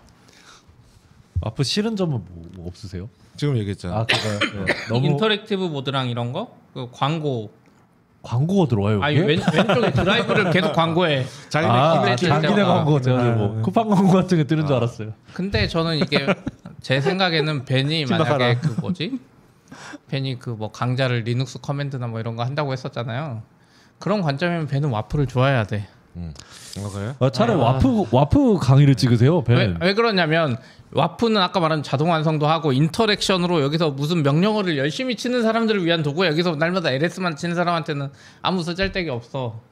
와프 싫은 점은 뭐, 뭐 없으세요? 지금 얘기했잖아. 아 그거요. 네. 너무 인터랙티브 모드랑 이런 거? 그 광고. 광고가 들어와요. 아니 이게? 왼, 왼쪽에 드라이브를 계속 광고해. 자기네 아, 기대 기대 장기내 때문에. 광고 제가 아, 뭐 네. 쿠팡 광고 같은 게 뜨는 줄 알았어요. 근데 저는 이게 제 생각에는 벤이 신박하다. 만약에 그 뭐지? 벤이 그 뭐 강좌를 리눅스 커맨드나 뭐 이런 거 한다고 했었잖아요. 그런 관점이면 벤은 와프를 좋아해야 돼. 음. 어, 그래요? 아, 차라리 아. 와프 와프 강의를 찍으세요, 벤. 왜, 왜 그러냐면 와프는 아까 말한 자동 완성도 하고 인터랙션으로 여기서 무슨 명령어를 열심히 치는 사람들을 위한 도구야. 여기서 날마다 엘에스만 치는 사람한테는 아무 쓰잘데기 없어.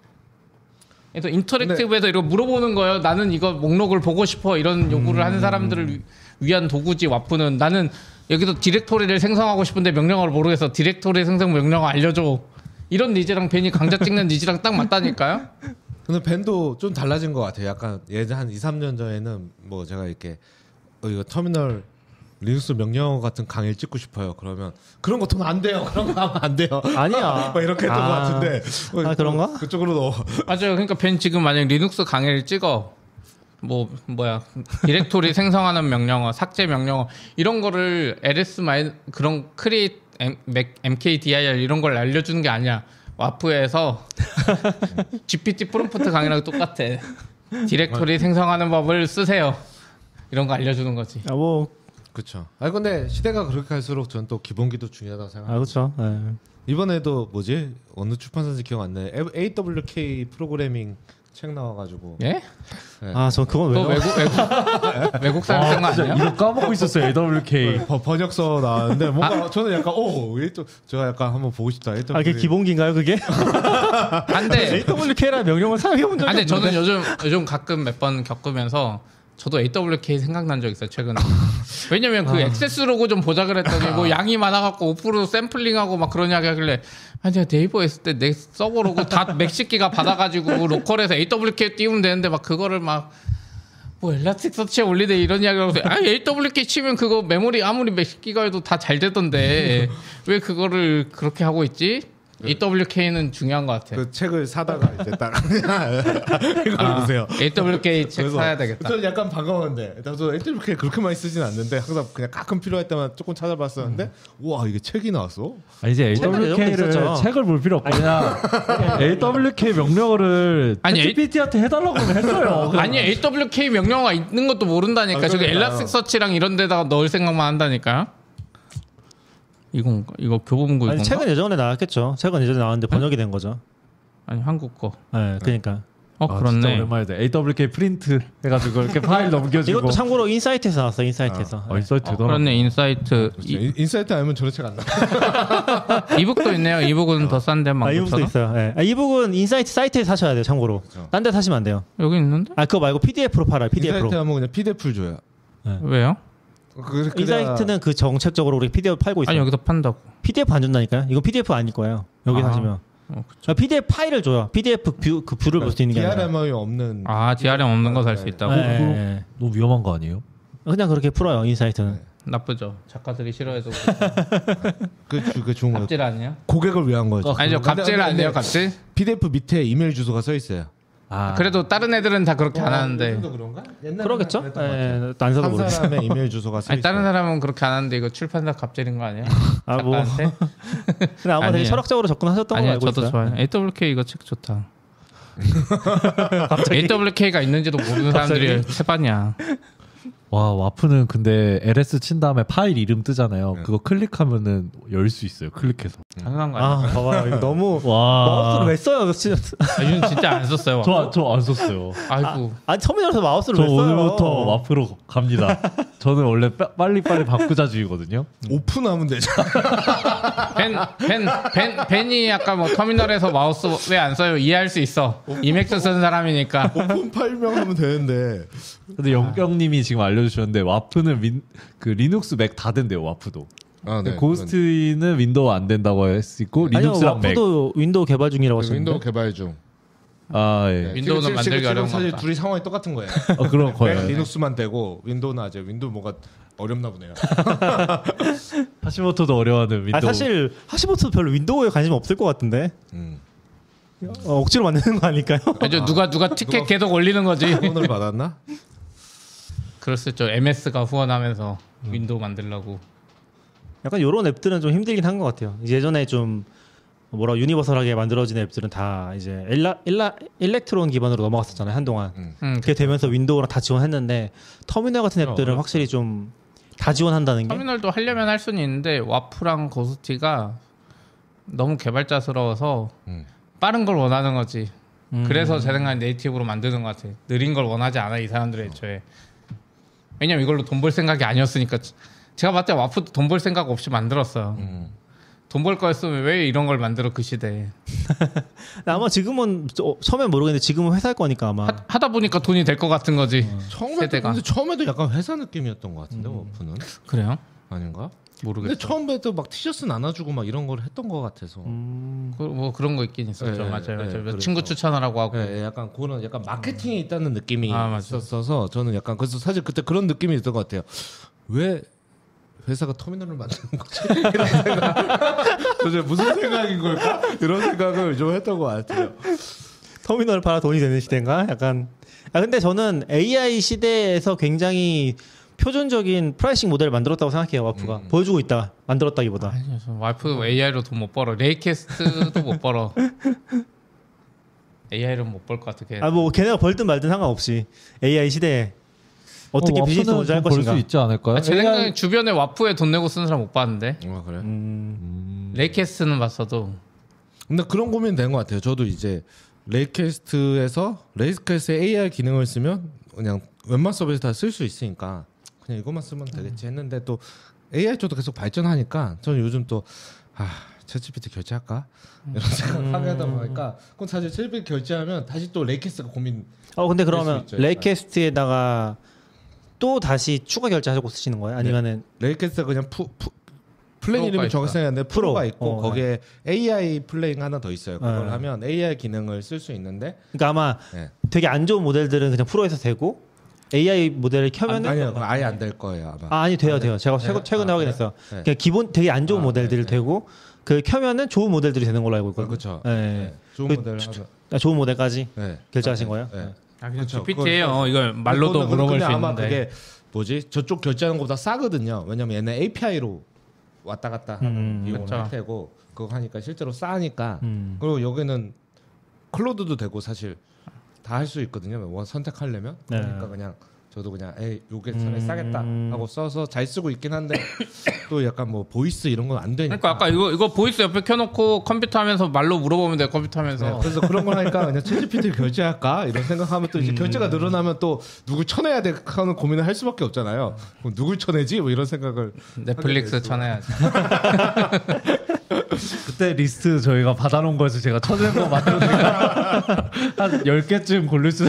그래서 인터랙티브에서 이거 물어보는 거예요. 나는 이거 목록을 보고 싶어. 이런 요구를 하는 사람들을 위- 위한 도구지. 와프는 나는 여기서 디렉토리를 생성하고 싶은데 명령어를 모르겠어. 디렉토리 생성 명령어 알려줘. 이런 니즈랑 벤이 강좌 찍는 니즈랑 딱 맞다니까요. 근데 밴도 좀 달라진 것 같아요. 약간 예전 한 이, 삼 년 전에는 뭐 제가 이렇게 어, 이거 터미널 리눅스 명령어 같은 강의를 찍고 싶어요. 그러면 그런 거 돈 안 돼요. 그런 거 하면 안 돼요. 아니야. 막 이렇게 했던 아. 것 같은데. 어, 아, 그런가? 그쪽으로 넣어. 맞아요. 그러니까 벤 지금 만약 리눅스 강의를 찍어 뭐 뭐야 디렉토리 생성하는 명령어, 삭제 명령어 이런 거를 엘에스 마이 그런 크리에이트 엠케이디아이알 이런 걸 알려주는 게 아니야. 와프에서 지피티 프롬프트 강의랑 똑같아. 디렉토리 생성하는 법을 쓰세요. 이런 거 알려주는 거지. 아, 뭐, 그렇죠. 아 근데 시대가 그렇게 갈수록 저는 또 기본기도 중요하다고 아, 생각해요. 그렇죠. 예. 이번에도 뭐지 어느 출판사인지 기억 안 나요. 에이더블유케이 프로그래밍 책 나와가지고. 예? 아, 전 그건 왜? 또 외국 외국 외국 사람 쓴거 아니에요? 이거 까먹고 있었어요. 에이더블유케이. 번- 번역서 나왔는데 뭔가 저는 약간 오, 또 제가 약간 한번 보고 싶다. 아, 그게 에이더블유케이. 기본기인가요, 그게? 안돼. 에이더블유케이라는 명령을 사용해본 적이 근데 저는 없는데. 요즘 요즘 가끔 몇 번 겪으면서 저도 에이더블유케이 생각난 적 있어요 최근에. 왜냐면 그 액세스 로고 좀 보자 그랬더니 뭐 양이 많아갖고 오 퍼센트 샘플링하고 막 그런 이야기 하길래 아니 내가 네이버 했을 때 내 서버 로고 다 몇십 기가 받아가지고 로컬에서 에이더블유케이 띄우면 되는데 막 그거를 막 뭐 엘라스틱 서치에 올리대 이런 이야기를 하고 아 에이더블유케이 치면 그거 메모리 아무리 몇십 기가여도 다 잘 되던데 왜 그거를 그렇게 하고 있지? 에이더블유케이는 중요한 것 같아요. 그 책을 사다가 이제 딱 이걸 아, 보세요. 에이더블유케이 책 그래서 사야 되겠다. 저는 약간 반가웠는데 저도 에이더블유케이 그렇게 많이 쓰진 않는데 항상 그냥 가끔 필요할 때만 조금 찾아봤었는데 우와 이게 책이 나왔어? 아, 이제 책은 에이더블유케이를 있었죠. 책을 볼 필요 없고 그냥 에이더블유케이 명령어를 아니, 지피티한테 해달라고 했어요. 그냥. 아니 에이더블유케이 명령어가 있는 것도 모른다니까. 아, 저기 그러니까요. 엘라스틱 서치랑 이런 데다가 넣을 생각만 한다니까요. 이건 이거 교보문고 아니, 이건가? 책은 예전에 나왔겠죠. 책은 예전에 나왔는데 번역이 된 거죠. 아니 한국 거. 네, 그러니까. 어 아, 진짜 그렇네. 오랜만이다. 에이더블유케이 프린트 해가지고 이렇게 파일 넘겨주고. 이것도 참고로 인사이트에서 나왔어. 인사이트에서. 어, 인사이트 어, 대단하다. 그렇네. 인사이트 그렇죠. 이, 인- 인사이트 알면 저런 책 안 나. 이북도 있네요. 이북은 더 싼데 아, 만 이북도 구천 원. 있어요. 예. 아, 이북은 인사이트 사이트에 사셔야 돼요. 참고로. 그렇죠. 딴 데 사시면 안 돼요. 여기 있는데? 아, 그거 말고 피디에프로 팔아요. 피디에프로. 인사이트 하면 그냥 피디에프를 줘요. 왜요? 그, 그래야- 인사이트는 그 정책적으로 우리 피디에프 팔고 있어요. 아니 여기서 판다고. 피디에프 안 준다니까요. 이건 피디에프 아닐 거예요. 여기 아. 사시면. 어, 아, 피디에프 파일을 줘요. 피디에프 뷰, 그 뷰를 볼 수 있는 게 아니라. 디알엠이 없는. 아 디알엠 없는 거 살 수 있다고? 네, 네, 네. 너무 위험한 거 아니에요? 그냥 그렇게 풀어요. 인사이트는. 나쁘죠. 작가들이 싫어해서 그, 주- 그 좋은 거. 갑질 아니에요? 고객을 위한 거죠. 아니죠. 근데- 갑질 근데- 아니에요. 근데 갑질? 피디에프 밑에 이메일 주소가 써 있어요. 아, 그래도 다른 애들은 다 그렇게 안 하는데. 요즘도 그런가? 옛날에는 그러겠죠? 그랬던 것 같아요. 예, 안 사도 한 모르겠어요. 사람의 이메일 주소가 써 아니 있어요. 다른 사람은 그렇게 안 하는데 이거 출판사 갑질인 거 아니에요? 아, 뭐. 작가한테? 근데 아마 되게 아니에요. 철학적으로 접근하셨던 걸로 아니요 알고 저도 있어요. 좋아요. 에이더블유케이 이거 책 좋다. 에이더블유케이가 있는지도 모르는 사람들이 세반이야. 와 와프는 근데 엘에스 친 다음에 파일 이름 뜨잖아요. 네. 그거 클릭하면은 열 수 있어요. 클릭해서. 당연한 거 아, 아니에요? 봐봐요. 이거 너무 와. 마우스를 왜 써요? 진짜. 아, 이건 진짜 안 썼어요. 저저 안 썼어요. 아이고 아니, 터미널에서 마우스를 저 왜 써요? 오늘부터 와프로 갑니다. 저는 원래 빠, 빨리빨리 바꾸자주의거든요. 오픈하면 되잖아. 벤, 벤, 벤, 벤이 아까 뭐 터미널에서 마우스 왜 안 써요? 이해할 수 있어. 이맥스 쓰는 사람이니까. 오픈 파일명하면 되는데. 근데 영경님이 지금 알려주셨는데 와프는 민, 그 리눅스 맥 다 된대요. 와프도. 아, 네. 고스트는 윈도우 안 된다고 했고 아니요, 리눅스랑 맥. 와프도 윈도우 개발 중이라고 하셨는데. 윈도우 개발 중. 아 예. 네. 윈도우는 지금, 만들기 지금 어려운 사실 것 같다. 둘이 상황이 똑같은 거예요. 어, 그런 거예요. 맥 리눅스만 되고 윈도우는 아직 윈도우 뭐가 어렵나 보네요. 하시모토도 어려워하는 윈도우. 아 사실 하시모토도 별로 윈도우에 관심 없을 것 같은데. 음. 어, 억지로 만드는 거 아닐까요? 아니, 누가 누가 티켓 누가- 계속 올리는 거지. 후원을 받았나? 그럴 수 있죠. 엠에스가 후원하면서 윈도우 만들려고. 약간 이런 앱들은 좀 힘들긴 한 것 같아요. 이제 예전에 좀 뭐라 유니버설하게 만들어진 앱들은 다 이제 일라, 일라, 일렉트론 기반으로 넘어갔었잖아요 한동안. 음. 음, 그게 되면서 윈도우랑 다 지원했는데 터미널 같은 앱들은 어렵죠. 확실히 좀 다 지원한다는 게. 터미널도 하려면 할 수는 있는데 와프랑 고스티가 너무 개발자스러워서 음. 빠른 걸 원하는 거지. 음. 그래서 제 생각엔 네이티브로 만드는 것 같아. 느린 걸 원하지 않아 이 사람들의 애초에. 왜냐면 이걸로 돈 벌 생각이 아니었으니까. 제가 봤을 때 와프도 돈 벌 생각 없이 만들었어요. 음. 돈 벌 거였으면 왜 이런 걸 만들어 그 시대에. 아마 지금은 어, 처음엔 모르겠는데 지금은 회사일 거니까 아마. 하, 하다 보니까 돈이 될 것 같은 거지. 처음에도 세대가. 근데 처음에도 약간 회사 느낌이었던 것 같은데 워프는 그래요? 아닌가? 모르겠어. 근데 처음에도 막 티셔츠 나눠주고 막 이런 걸 했던 것 같아서. 음. 그, 뭐 그런 거 있긴 있었죠. 예, 맞아요, 예, 맞아요. 그래서. 친구 추천하라고 하고. 예, 예, 약간 그런 약간 마케팅이 있다는 느낌이 아, 맞아요. 있었어서 저는 약간 그래서 사실 그때 그런 느낌이 있던 것 같아요. 왜 회사가 터미널을 만드는 거지? 이런 생각. 도대체 무슨 생각인 걸까? 이런 생각을 좀 했던 것 같아요. 터미널 팔아 돈이 되는 시대인가? 약간. 아 근데 저는 에이아이 시대에서 굉장히 표준적인 프라이싱 모델을 만들었다고 생각해요. 와프가 음. 보여주고 있다 만들었다기보다. 아니, 저 와이프 에이아이로 돈 못 벌어. 레이캐스트도 못 벌어. 에이아이로 못 벌 것 같아. 걔. 아 뭐 걔네가 벌든 말든 상관없이 에이아이 시대에 어떻게 비즈니스 모델 할 것인가. 벌수 있지 않을까요? 아, 제 생각에 주변에 와프에 돈 내고 쓰는 사람 못 봤는데. 아 그래? 음. 레이캐스트는 봤어도. 근데 그런 고민 된 것 같아요. 저도 이제 레이캐스트에서 레이캐스트의 에이아이 기능을 쓰면 그냥 웬만 서비스 다 쓸 수 있으니까 그냥 이것만 쓰면 되겠지 했는데 또 에이아이 쪽도 계속 발전하니까 저는 요즘 또 아, 챗지피티 결제할까? 이런 생각을 하다 보니까 그럼 사실 챗지피티 결제하면 다시 또 레이캐스트가 고민. 어 근데 될 그러면 수 있죠, 레이캐스트에다가 또 다시 추가 결제하고 쓰시는 거예요? 아니면은 레이캐스트가 그냥 푸, 푸, 플랜 프로가 이름이 있다. 정확히 생각하는데 프로. 프로가 있고 어, 거기에 에이아이 플레잉 하나 더 있어요. 그걸 네. 하면 에이아이 기능을 쓸 수 있는데 그러니까 아마 네. 되게 안 좋은 모델들은 그냥 프로에서 되고 에이아이 모델을 켜면은 아니요, 그건 아예 안 될 거예요 아마. 아, 아니 돼요 아, 돼요. 제가 네. 최근 최근에 아, 확인했어요. 네. 그냥 기본 되게 안 좋은 아, 모델들이 네, 네. 되고 그 켜면은 좋은 모델들이 되는 걸로 알고 있거든요. 그렇죠. 네. 네. 좋은 그 모델을 주- 하면. 아, 좋은 모델까지 네. 결제하신 네. 거예요? 네. 아, 그냥 그쵸. 지피티예요. 그걸- 이걸 말로도 그거는- 물어볼 근데 수 아마 있는데. 그게 뭐지? 저쪽 결제하는 것보다 싸거든요. 왜냐면 얘네 에이피아이로 왔다 갔다 하는 음, 이용을 그쵸. 할 테고 그거 하니까 실제로 싸니까 음. 그리고 여기는 클로드도 되고 사실 다 할 수 있거든요. 뭐 선택하려면 네. 그러니까 그냥 저도 그냥 에이 요게 차라리 음. 싸겠다 하고 써서 잘 쓰고 있긴 한데 또 약간 뭐 보이스 이런 건 안 되니까. 그러니까 아까 이거 이거 보이스 옆에 켜놓고 컴퓨터 하면서 말로 물어보면 돼. 컴퓨터 하면서. 네, 그래서 그런 걸 하니까 그냥 챗지피티 결제할까 이런 생각하면 또 이제 음. 결제가 늘어나면 또 누굴 쳐내야 돼 하는 고민을 할 수밖에 없잖아요. 그럼 누굴 쳐내지? 뭐 이런 생각을 넷플릭스 하게 쳐내야지. 그때 리스트 저희가 받아놓은 거에서 제가 쳐낸 거 맞으니까 한 열 개쯤 고를 수.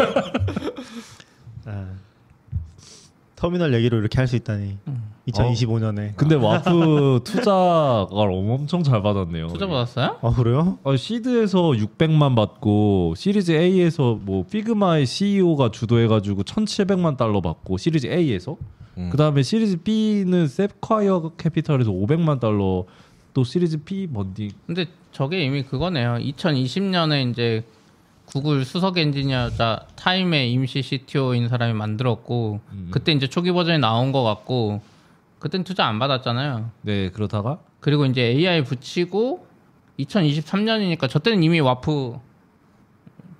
아. 터미널 얘기로 이렇게 할 수 있다니. 이천이십오 년에. 근데 와프 투자가 엄청 잘 받았네요. 투자 받았어요? 아 그래요? 어, 시드에서 육백만 받고 시리즈 A에서 뭐 피그마의 씨이오가 주도해가지고 천칠백만 달러 받고 시리즈 A에서 음. 그 다음에 시리즈 B는 세콰이어 캐피털에서 오백만 달러 또 시리즈 B 뭔디 근데 저게 이미 그거네요. 이천이십 년에 이제 구글 수석 엔지니어자 타임의 임시 씨티오인 사람이 만들었고 음. 그때 이제 초기 버전이 나온 것 같고 그땐 투자 안 받았잖아요. 네 그러다가 그리고 이제 에이아이 붙이고 이천이십삼 년이니까 저 때는 이미 와프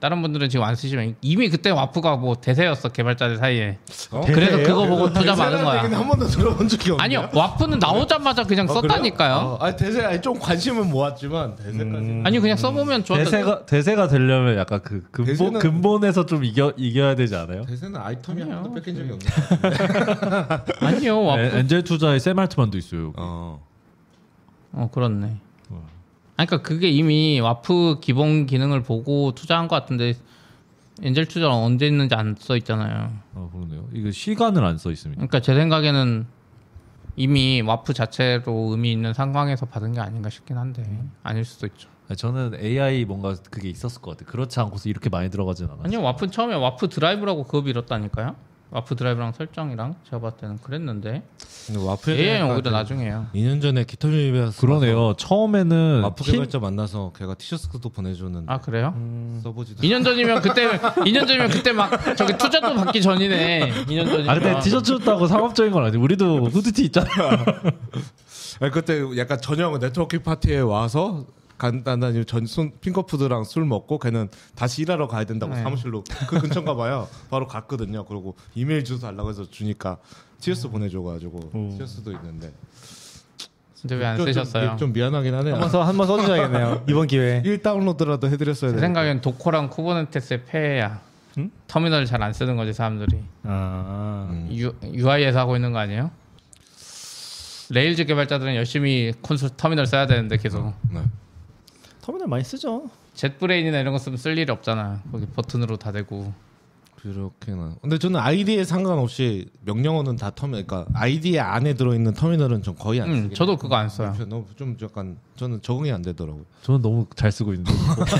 다른 분들은 지금 안 쓰시면 이미 그때 와프가 뭐 대세였어 개발자들 사이에. 어? 그래서 그거 보고 투자 많은 거야. 한 번도 들어본 적이 없네. 아니요 와프는 나오자마자 그냥 어, 썼다니까요. 어, 아니 대세 아니 좀 관심은 모았지만 대세까지. 음. 아니 그냥 써보면 좋았다. 대세가 대세가 되려면 약간 그 근본 대세는- 근본에서 좀 이겨 이겨야 되지 않아요? 대세는 아이템이 한 아니요. 번도 뺏긴 적이 없네. 아니요 와프. 에- 엔젤 투자의 샘 알트만도 있어요. 어. 어 그렇네. 아니, 그러니까 그게 이미 와프 기본 기능을 보고 투자한 것 같은데 엔젤 투자는 언제 있는지 안 써 있잖아요. 아 그러네요. 이거 시간을 안 써 있습니다. 그러니까 제 생각에는 이미 와프 자체로 의미 있는 상황에서 받은 게 아닌가 싶긴 한데 아닐 수도 있죠. 아니, 저는 에이아이 뭔가 그게 있었을 것 같아요. 그렇지 않고서 이렇게 많이 들어가진 않았어요. 아니요 와프 처음에 와프 드라이브라고 그거 밀었다니까요. 와프 드라이브랑 설정이랑 제가 봤을 때는 그랬는데 근데 와프에 에이아이는 오히려 나중에요. 이 년 전에 기터미베어스 그러네요. 처음에는 와프 팀- 개발자 만나서 걔가 티셔츠도 보내줬는데 아 그래요? 써보지도. 이 년 전이면 그때 이 년 전이면 그때 막 저기 투자도 받기 전이네. 이 년 전이면. 아 근데 티셔츠였다고 상업적인 건 아니고 우리도 후드티 있잖아. 아니, 그때 약간 저녁 네트워킹 파티에 와서 간단한 전순 핑거푸드랑 술 먹고 걔는 다시 일하러 가야 된다고 네. 사무실로 그 근처인가 봐요. 바로 갔거든요. 그리고 이메일 주소 달라고 해서 주니까 티셔츠 보내줘가지고 티셔츠도 있는데. 근데 왜 안 좀- 좀, 쓰셨어요? 좀 미안하긴 하네요. 한번 써 한번 써주셔야겠네요. 이번 기회에. 일 다운로드라도 해드렸어야 제 돼. 생각엔 도커랑 쿠버네티스의 폐해야. 응? 터미널 잘 안 쓰는 거지 사람들이. 아. 음. 유, 유아이에서 하고 있는 거 아니에요? 레일즈 개발자들은 열심히 콘솔 터미널 써야 되는데 계속 네. 터미널 많이 쓰죠. 젯브레인이나 이런 거 쓰면 쓸 일이 없잖아. 거기 버튼으로 다 되고. 그렇게는. 근데 저는 아이디에 상관없이 명령어는 다 터미널. 그러니까 아이디 안에 들어있는 터미널은 전 거의 안 음, 쓰긴 저도 해요. 그거 안 써요. 너무 좀 약간 저는 적응이 안 되더라고요. 저는 너무 잘 쓰고 있는데.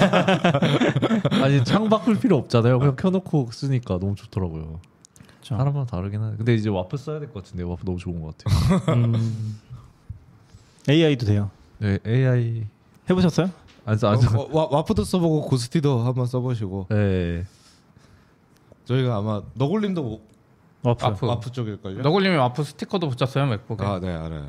아니 창 바꿀 필요 없잖아요. 그냥 켜놓고 쓰니까 너무 좋더라고요. 그쵸. 사람마다 다르긴 하네. 근데 이제 와프 써야 될 것 같은데 와프 너무 좋은 것 같아요. 음. 에이아이도 돼요. 네 에이아이 해보셨어요? 안 써, 안 써. 어, 와, 와프도 써보고 고스티도 한번 써보시고 네. 저희가 아마 너굴님도 와프. 와프. 와프 쪽일걸요? 너굴님이 와프 스티커도 붙였어요 맥북에. 아, 네 알아요.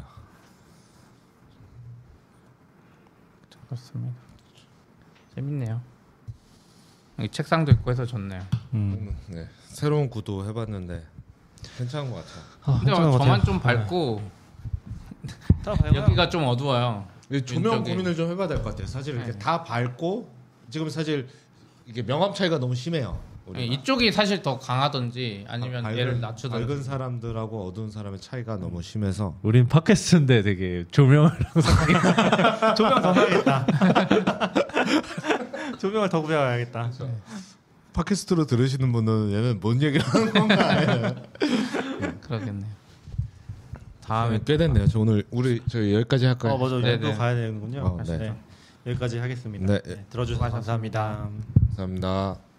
그렇습니다. 재밌네요. 여기 책상도 있고 해서 좋네요. 음. 네, 새로운 구도 해봤는데 괜찮은 것 같아요. 아, 근데 괜찮은 것 저만 같아요. 좀 밝고 다 봐요. 여기가 좀 어두워요. 이 조명 왼쪽에. 고민을 좀 해봐야 될 것 같아요. 사실 이렇게 네. 다 밝고 지금 사실 이게 명암 차이가 너무 심해요. 우리가. 네, 이쪽이 사실 더 강하던지 아니면 밝은- 얘를 낮추던지. 밝은 사람들하고 어두운 사람의 차이가 너무 심해서 우린 팟캐스트인데 되게 조명을 조명 더 사야겠다. 조명을 더 구해야겠다. 팟캐스트로 들으시는 분은 얘는 뭔 얘기를 하는 건가? 그러겠네요. 다음에 꽤 됐네요. 저 오늘 우리 저희 여기까지 할까요? 어 맞아. 네, 또 네. 가야 되는군요. 어, 네. 네. 여기까지 하겠습니다. 네. 네, 들어주셔서 감사합니다. 감사합니다.